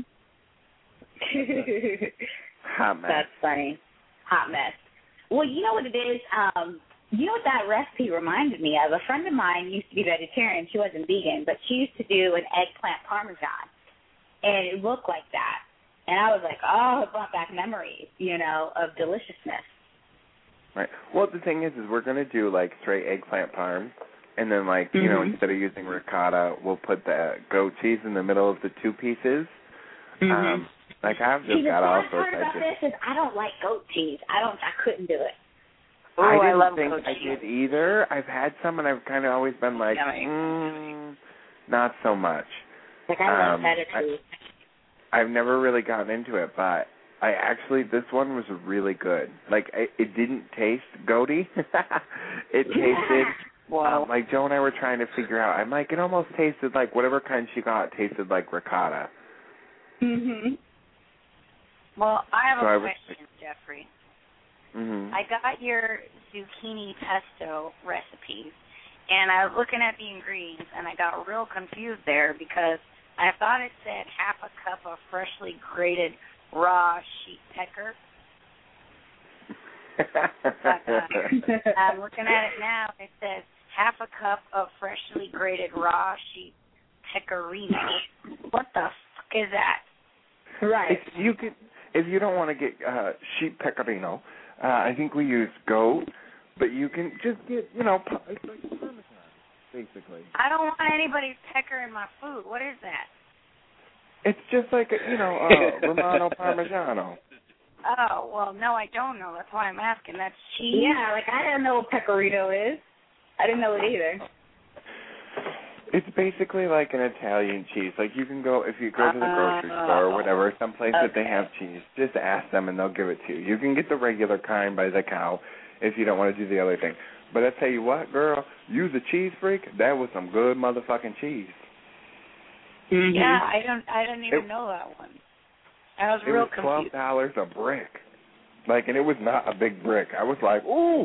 Hot mess. That's funny. Hot mess. Well, you know what it is? Um, you know what that recipe reminded me of? A friend of mine used to be vegetarian. She wasn't vegan, but she used to do an eggplant parmesan. and it looked like that. And I was like, oh, it brought back memories, you know, of deliciousness. Right. Well, the thing is, is we're going to do, like, straight eggplant parm, and then, like, mm-hmm. you know, instead of using ricotta, we'll put the goat cheese in the middle of the two pieces. Mm-hmm. Um, like, I've just See, got all sorts of the part about this is I don't like goat cheese. I don't, I couldn't do it. Oh, I, I love think goat I cheese. did either. I've had some, and I've kind of always been like, mm, not so much. Like, I love um, feta cheese. I, I've never really gotten into it, but I actually, this one was really good. Like, it, it didn't taste goaty. It tasted, wow. um, like Joe and I were trying to figure out, I'm like, it almost tasted like whatever kind she got tasted like ricotta. Mm-hmm. Well, I have so a I question, was, Jeffrey. Mm-hmm. I got your zucchini pesto recipe, and I was looking at the ingredients, and I got real confused there because I thought it said half a cup of freshly grated raw sheep pecker. But, uh, I'm looking at it now. It says half a cup of freshly grated raw sheep pecorino. What the fuck is that? Right. If you could, if you don't want to get uh, sheep pecorino, uh, I think we use goat, but you can just get, you know, it's like Parmesan, basically. I don't want anybody's pecker in my food. What is that? It's just like, a, you know, uh, Romano Parmigiano. Oh, well, no, I don't know. That's why I'm asking. That's cheese? Yeah, like, I didn't know what pecorino is. I didn't know it either. It's basically like an Italian cheese. Like, you can go, if you go to the grocery Uh, store or whatever, someplace okay. that they have cheese, just ask them and they'll give it to you. You can get the regular kind by the cow if you don't want to do the other thing. But I tell you what, girl, you the cheese freak, that was some good motherfucking cheese. Mm-hmm. Yeah, I don't I didn't even it, know that one. I was it real was twelve confused. dollars a brick. Like, and it was not a big brick. I was like, ooh.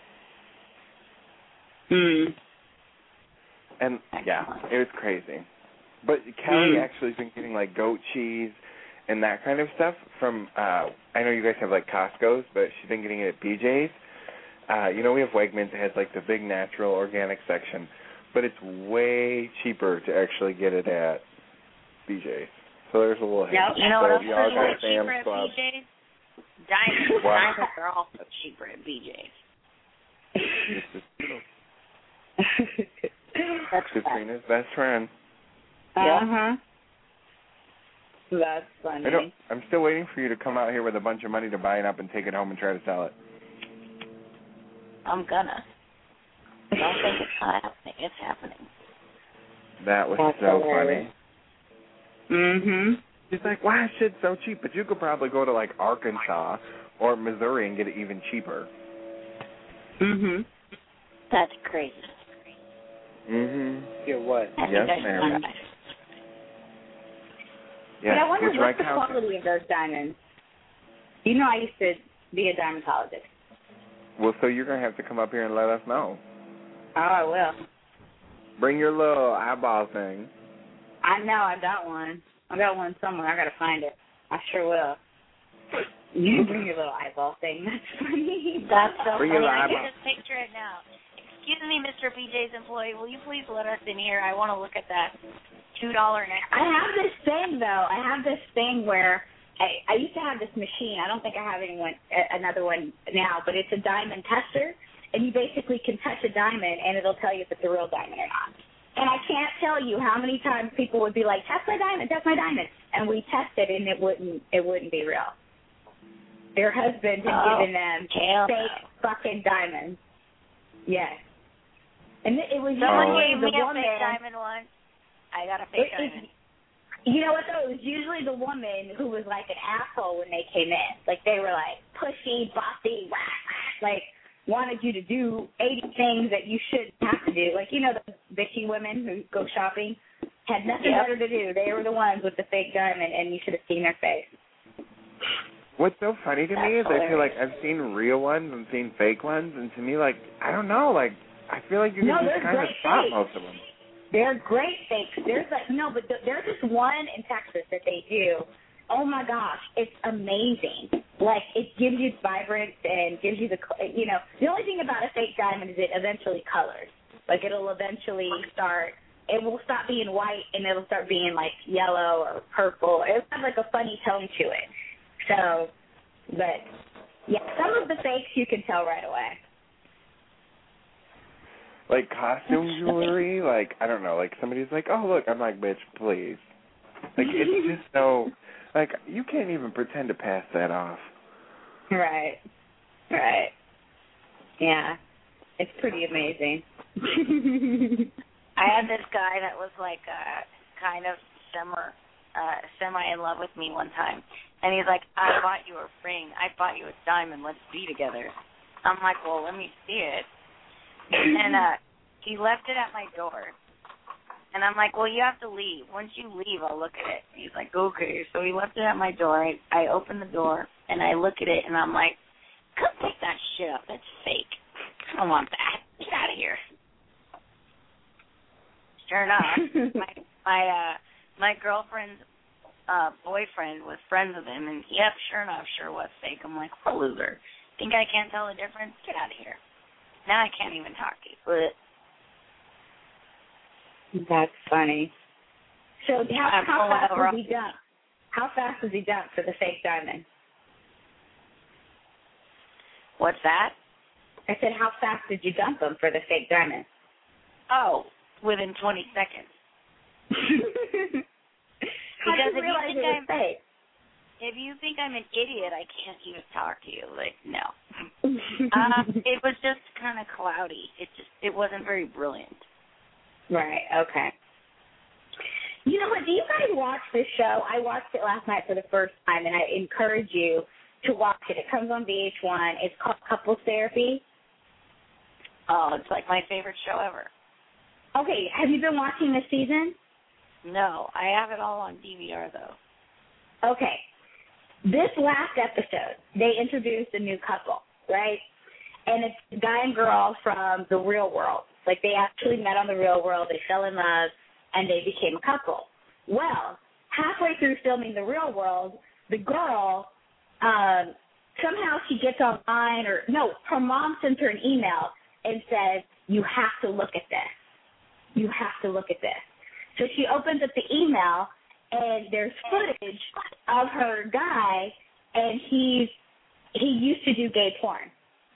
Mm. And, yeah, it was crazy. But Kelly mm. actually has been getting, like, goat cheese and that kind of stuff from, uh, I know you guys have, like, Costco's, but she's been getting it at B J's. Uh, you know, we have Wegmans that has, like, the big natural organic section, but it's way cheaper to actually get it at B J's. So there's a little hint. Yep. You know so what else if is y'all way got Sam's cheaper at Club, B J's? Diamonds. Wow. Diamonds are also cheaper at B J's. That's Katrina's best friend. Uh-huh. That's funny. I don't, I'm still waiting for you to come out here with a bunch of money to buy it up and take it home and try to sell it. I'm gonna. I don't think it's not happening. It's happening. That was That's so hilarious. funny. Mm-hmm. She's like, why is shit so cheap? But you could probably go to, like, Arkansas or Missouri and get it even cheaper. Mm-hmm. That's crazy. Mm-hmm. Get what? I Yes, think ma'am. that's Yes, But I wonder which what's right the counter? quality of those diamonds. You know, I used to be a dermatologist. Well, so you're going to have to come up here and let us know. Oh, I will. Bring your little eyeball thing. I know, I got one. I got one somewhere. I gotta find it. I sure will. You bring your little eyeball thing. That's funny. That's so Bring funny. your I eyeball. can just picture it now. Excuse me, Mister B J's employee. Will you please let us in here? I want to look at that two dollar necklace. I have this thing though. I have this thing where I, I used to have this machine. I don't think I have anyone another one now, but it's a diamond tester, and you basically can touch a diamond, and it'll tell you if it's a real diamond or not. And I can't tell you how many times people would be like, "Test my diamond, test my diamond," and we tested, and it wouldn't, it wouldn't be real. Their husband had Oh, given them hell fake no. fucking diamonds. Yes. And it, it was Someone usually gave the me a woman. fake diamond once. I got a fake It- it- diamond. You know what though? It was usually the woman who was like an asshole when they came in. Like they were like pushy, bossy, wah, wah, like wanted you to do eighty things that you shouldn't have to do. Like, you know, the bitchy women who go shopping had nothing Yep. better to do. They were the ones with the fake diamond, and you should have seen their face. What's so funny to me is That's I feel like I've seen real ones and seen fake ones, and to me, like, I don't know, like, I feel like you can No, just they're kind of great spot fakes. most of them. They're great fakes. There's like no, but th- there's this one in Texas that they do. Oh my gosh, it's amazing. Like it gives you vibrance and gives you the, you know, the only thing about a fake diamond is it eventually colors. Like it'll eventually start it will stop being white and it'll start being like yellow or purple. It'll have like a funny tone to it. So, but yeah, some of the fakes you can tell right away. Like costume jewelry, like I don't know, like somebody's like, oh look, I'm like, bitch, please. Like it's just so, like you can't even pretend to pass that off. Right, right. Yeah, it's pretty amazing. I had this guy that was like uh, kind of semi, uh, semi in love with me one time, and he's like, I bought you a ring, I bought you a diamond, let's be together. I'm like, well, let me see it. And uh, he left it at my door, and I'm like, well, you have to leave. Once you leave, I'll look at it. And he's like, okay. So he left it at my door. I, I open the door, and I look at it, and I'm like, come pick that shit up. That's fake. I don't want that. Get out of here. Sure enough, my my uh, my girlfriend's uh, boyfriend was friends with him, and yep, sure enough, sure was fake. I'm like, what a loser. Think I can't tell the difference? Get out of here. Now I can't even talk to you. But that's funny. So how, how fast over. was he done? How fast was he done for the fake diamond? What's that? I said, how fast did you dump him for the fake diamond? Oh, within twenty seconds. How did you realize it was fake? If you think I'm an idiot, I can't even talk to you. Like, no. um, it was just kind of cloudy. It just, it wasn't very brilliant. Right, okay. You know what, do you guys watch this show? I watched it last night for the first time, and I encourage you to watch it. It comes on V H one. It's called Couples Therapy. Oh, it's like my favorite show ever. Okay, have you been watching this season? No, I have it all on D V R, though. Okay. This last episode, they introduced a new couple, right? And it's a guy and girl from the real world. Like, they actually met on the real world, they fell in love, and they became a couple. Well, halfway through filming the real world, the girl, um, somehow she gets online, or, no, her mom sends her an email and says, you have to look at this. You have to look at this. So she opens up the email, and there's footage of her guy, and he's he used to do gay porn.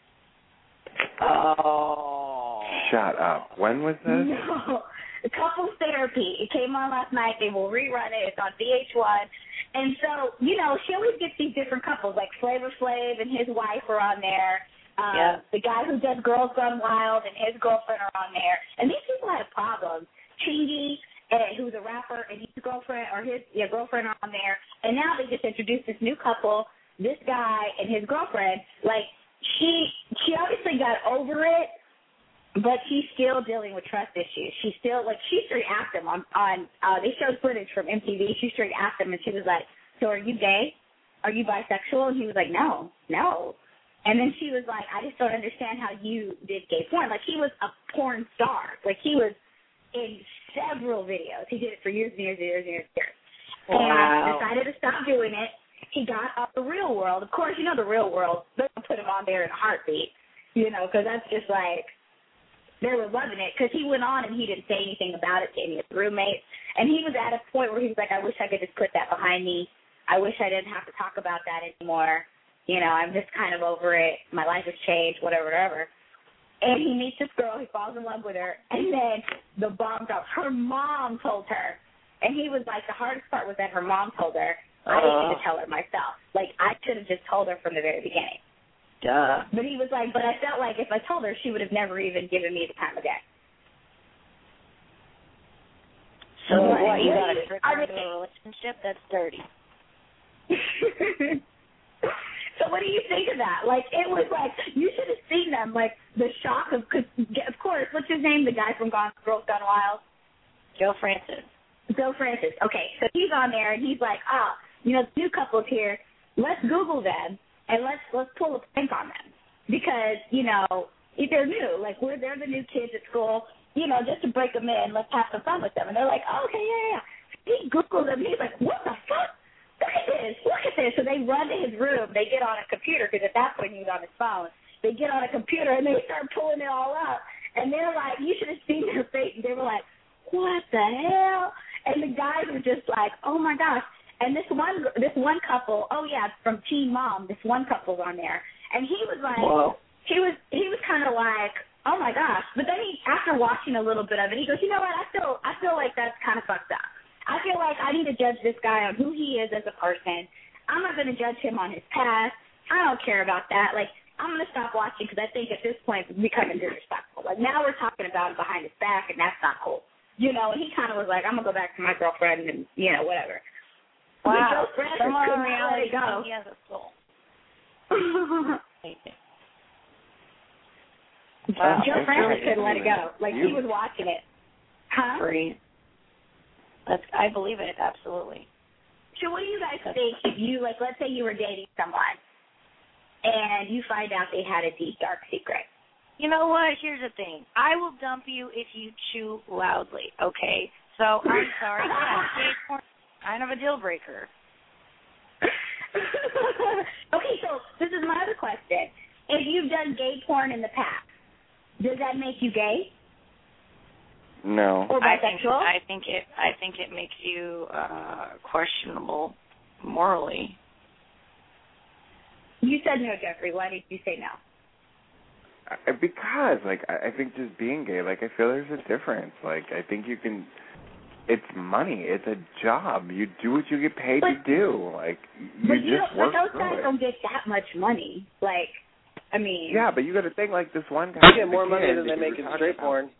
Oh. Shut up. When was this? No. Couples Therapy. It came on last night. They will rerun it. It's on V H one. And so, you know, she always gets these different couples, like Flavor Flav and his wife are on there. Um, yeah. The guy who does Girls Gone Wild and his girlfriend are on there. And these people had problems. Chingy, uh, who's a rapper, and his girlfriend or his yeah, girlfriend are on there. And now they just introduced this new couple, this guy and his girlfriend. Like, she she obviously got over it, but she's still dealing with trust issues. She's still, like, she straight asked him on, on uh, they showed footage from M T V. She straight asked him, and she was like, so are you gay? Are you bisexual? And he was like, no, no. And then she was like, I just don't understand how you did gay porn. Like, he was a porn star. Like, he was in several videos. He did it for years and years and years and years and years. Wow. And decided to stop doing it. He got off the real world. Of course, you know the real world. They're going to put him on there in a heartbeat, you know, because that's just like, they were loving it. Because he went on and he didn't say anything about it to any of his roommates. And he was at a point where he was like, I wish I could just put that behind me. I wish I didn't have to talk about that anymore. You know, I'm just kind of over it. My life has changed, whatever, whatever. And he meets this girl. He falls in love with her. And then the bomb drops. Her mom told her. And he was like, the hardest part was that her mom told her. I didn't need to tell her myself. Like, I should have just told her from the very beginning. Duh. But he was like, but I felt like if I told her, she would have never even given me the time of day. So what, what, you got what to trick her into a relationship? That's dirty. So what do you think of that? Like, it was like, you should have seen them, like, the shock of, cause, of course, what's his name, the guy from Gone, Girls Gone Wild? Joe Francis. Joe Francis. Okay, so he's on there, and he's like, oh, you know, new couples here, let's Google them, and let's let's pull a prank on them. Because, you know, they're new. Like, we're they're the new kids at school, you know, just to break them in, let's have some fun with them. And they're like, oh, okay, yeah, yeah. He Googled them, he's like, what the fuck? Look at this, look at this. So they run to his room. They get on a computer, because at that point he was on his phone. They get on a computer, and they start pulling it all up. And they're like, you should have seen their face. They were like, what the hell? And the guys were just like, oh my gosh. And this one, this one couple, oh yeah, from Teen Mom, this one couple's on there, and he was like, Whoa. he was, he was kind of like, oh my gosh. But then he, after watching a little bit of it, he goes, you know what? I feel, I feel like that's kind of fucked up. I feel like I need to judge this guy on who he is as a person. I'm not going to judge him on his past. I don't care about that. Like, I'm going to stop watching because I think at this point it's becoming disrespectful. Like, now we're talking about him behind his back, and that's not cool. You know, and he kind of was like, I'm going to go back to my girlfriend and, you know, whatever. Wow. But Joe Francis Someone couldn't on let reality it go. He has a soul. Wow. Joe Francis couldn't let it go. Like, he was watching it. Huh? Free. That's, I believe it, absolutely. So what do you guys think if you, like, let's say you were dating someone and you find out they had a deep, dark secret? You know what? Here's the thing. I will dump you if you chew loudly, okay? So, I'm sorry. Yeah, gay porn, kind of a deal breaker. Okay, so this is my other question. If you've done gay porn in the past, does that make you gay? No. Or I think, bisexual? I think it. I think it makes you uh, questionable morally. You said no, Jeffrey. Why did you say no? I, because, like, I, I think just being gay, like, I feel there's a difference. Like, I think you can. It's money. It's a job. You do what you get paid but, to do. Like, you but just you don't, work but those through guys it. don't get that much money. Like, I mean. Yeah, but you got to think like this one guy. They get more the money kid than they that you make were in talking straight about. porn.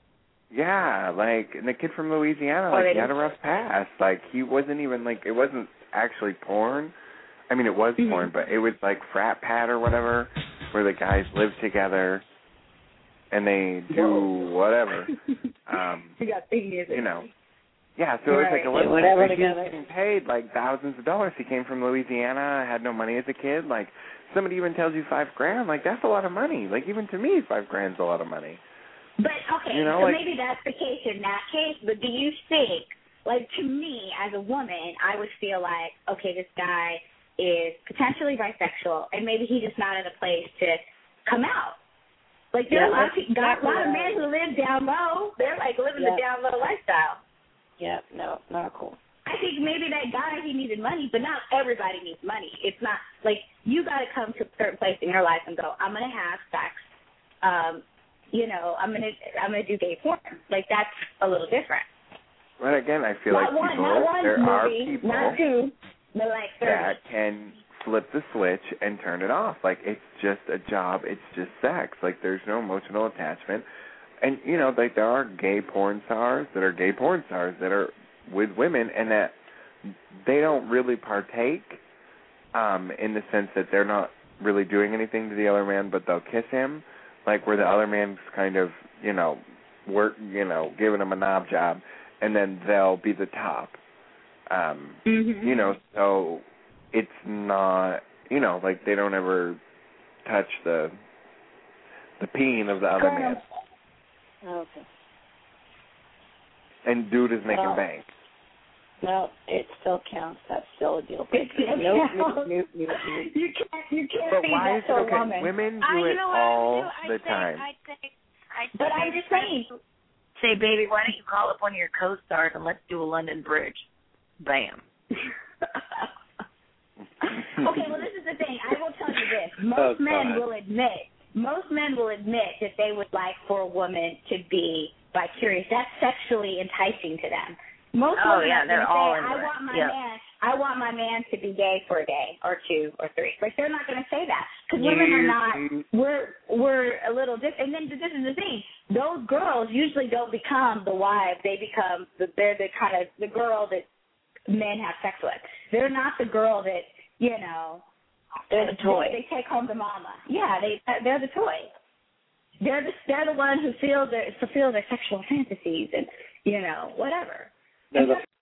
Yeah, like, and the kid from Louisiana, Oh, like, they he had a do. rough past. Like, he wasn't even, like, it wasn't actually porn. I mean, it was Mm-hmm. porn, but it was, like, frat pad or whatever, where the guys live together and they do Whoa. whatever. Um, We got big music. you know. Yeah, so it was like, it Right. wasn't Whatever like, he was together. getting paid, like, thousands of dollars. He came from Louisiana, had no money as a kid. Like, somebody even tells you five grand, like, that's a lot of money. Like, even to me, five grand's a lot of money. But, okay, You know, so like- maybe that's the case in that case, but do you think, like, to me, as a woman, I would feel like, okay, this guy is potentially bisexual, and maybe he's just not in a place to come out. Like, there Yeah, are a lot of, that's people, got a lot of exactly men who live down low. They're, like, living Yeah. the down low lifestyle. Yeah, no, not cool. I think maybe that guy, he needed money, but not everybody needs money. It's not, like, you got to come to a certain place in your life and go, I'm going to have sex. Um, you know, I'm going to I'm gonna do gay porn. Like, that's a little different. But again, I feel Not like one, people, not one there are movie, people not two, but like thirty. that can flip the switch and turn it off. Like, it's just a job. It's just sex. Like, there's no emotional attachment. And, you know, like, there are gay porn stars that are gay porn stars that are with women and that they don't really partake um, in the sense that they're not really doing anything to the other man, but they'll kiss him, like where the other man's kind of, you know, work, you know, giving him a knob job, and then they'll be the top. Um, Mm-hmm. You know, so it's not, you know, like they don't ever touch the the peen of the other man. Okay. And dude is making Well, bank. No, it still counts. That's still a deal breaker. It Nope, counts. nope, nope, nope, nope. You can't, you can't But be why that is it to a okay? woman. Women do I, you it know what all I would do? the I'd time. Say, I'd say, I'd say, But I'm just saying. Say, baby, why don't you call up one of your co-stars and let's do a London Bridge? Bam. Okay, well, this is the thing. I will tell you this. Most Oh, men God. will admit, most men will admit that they would like for a woman to be bi-curious. That's sexually enticing to them. Most Oh, women yeah, are they're gonna all say, into I it. want my Yeah. man, I want my man to be gay for a day or two or three. Like, they're not going to say that because women are not. We're we're a little different. And then this is the thing: those girls usually don't become the wives. They become the, they're the kind of the girl that men have sex with. They're not the girl that, you know, They're the toy. They, they take home to mama. Yeah, they they're the toy. They're the they're the ones who feel their fulfill their sexual fantasies and, you know, whatever. They're the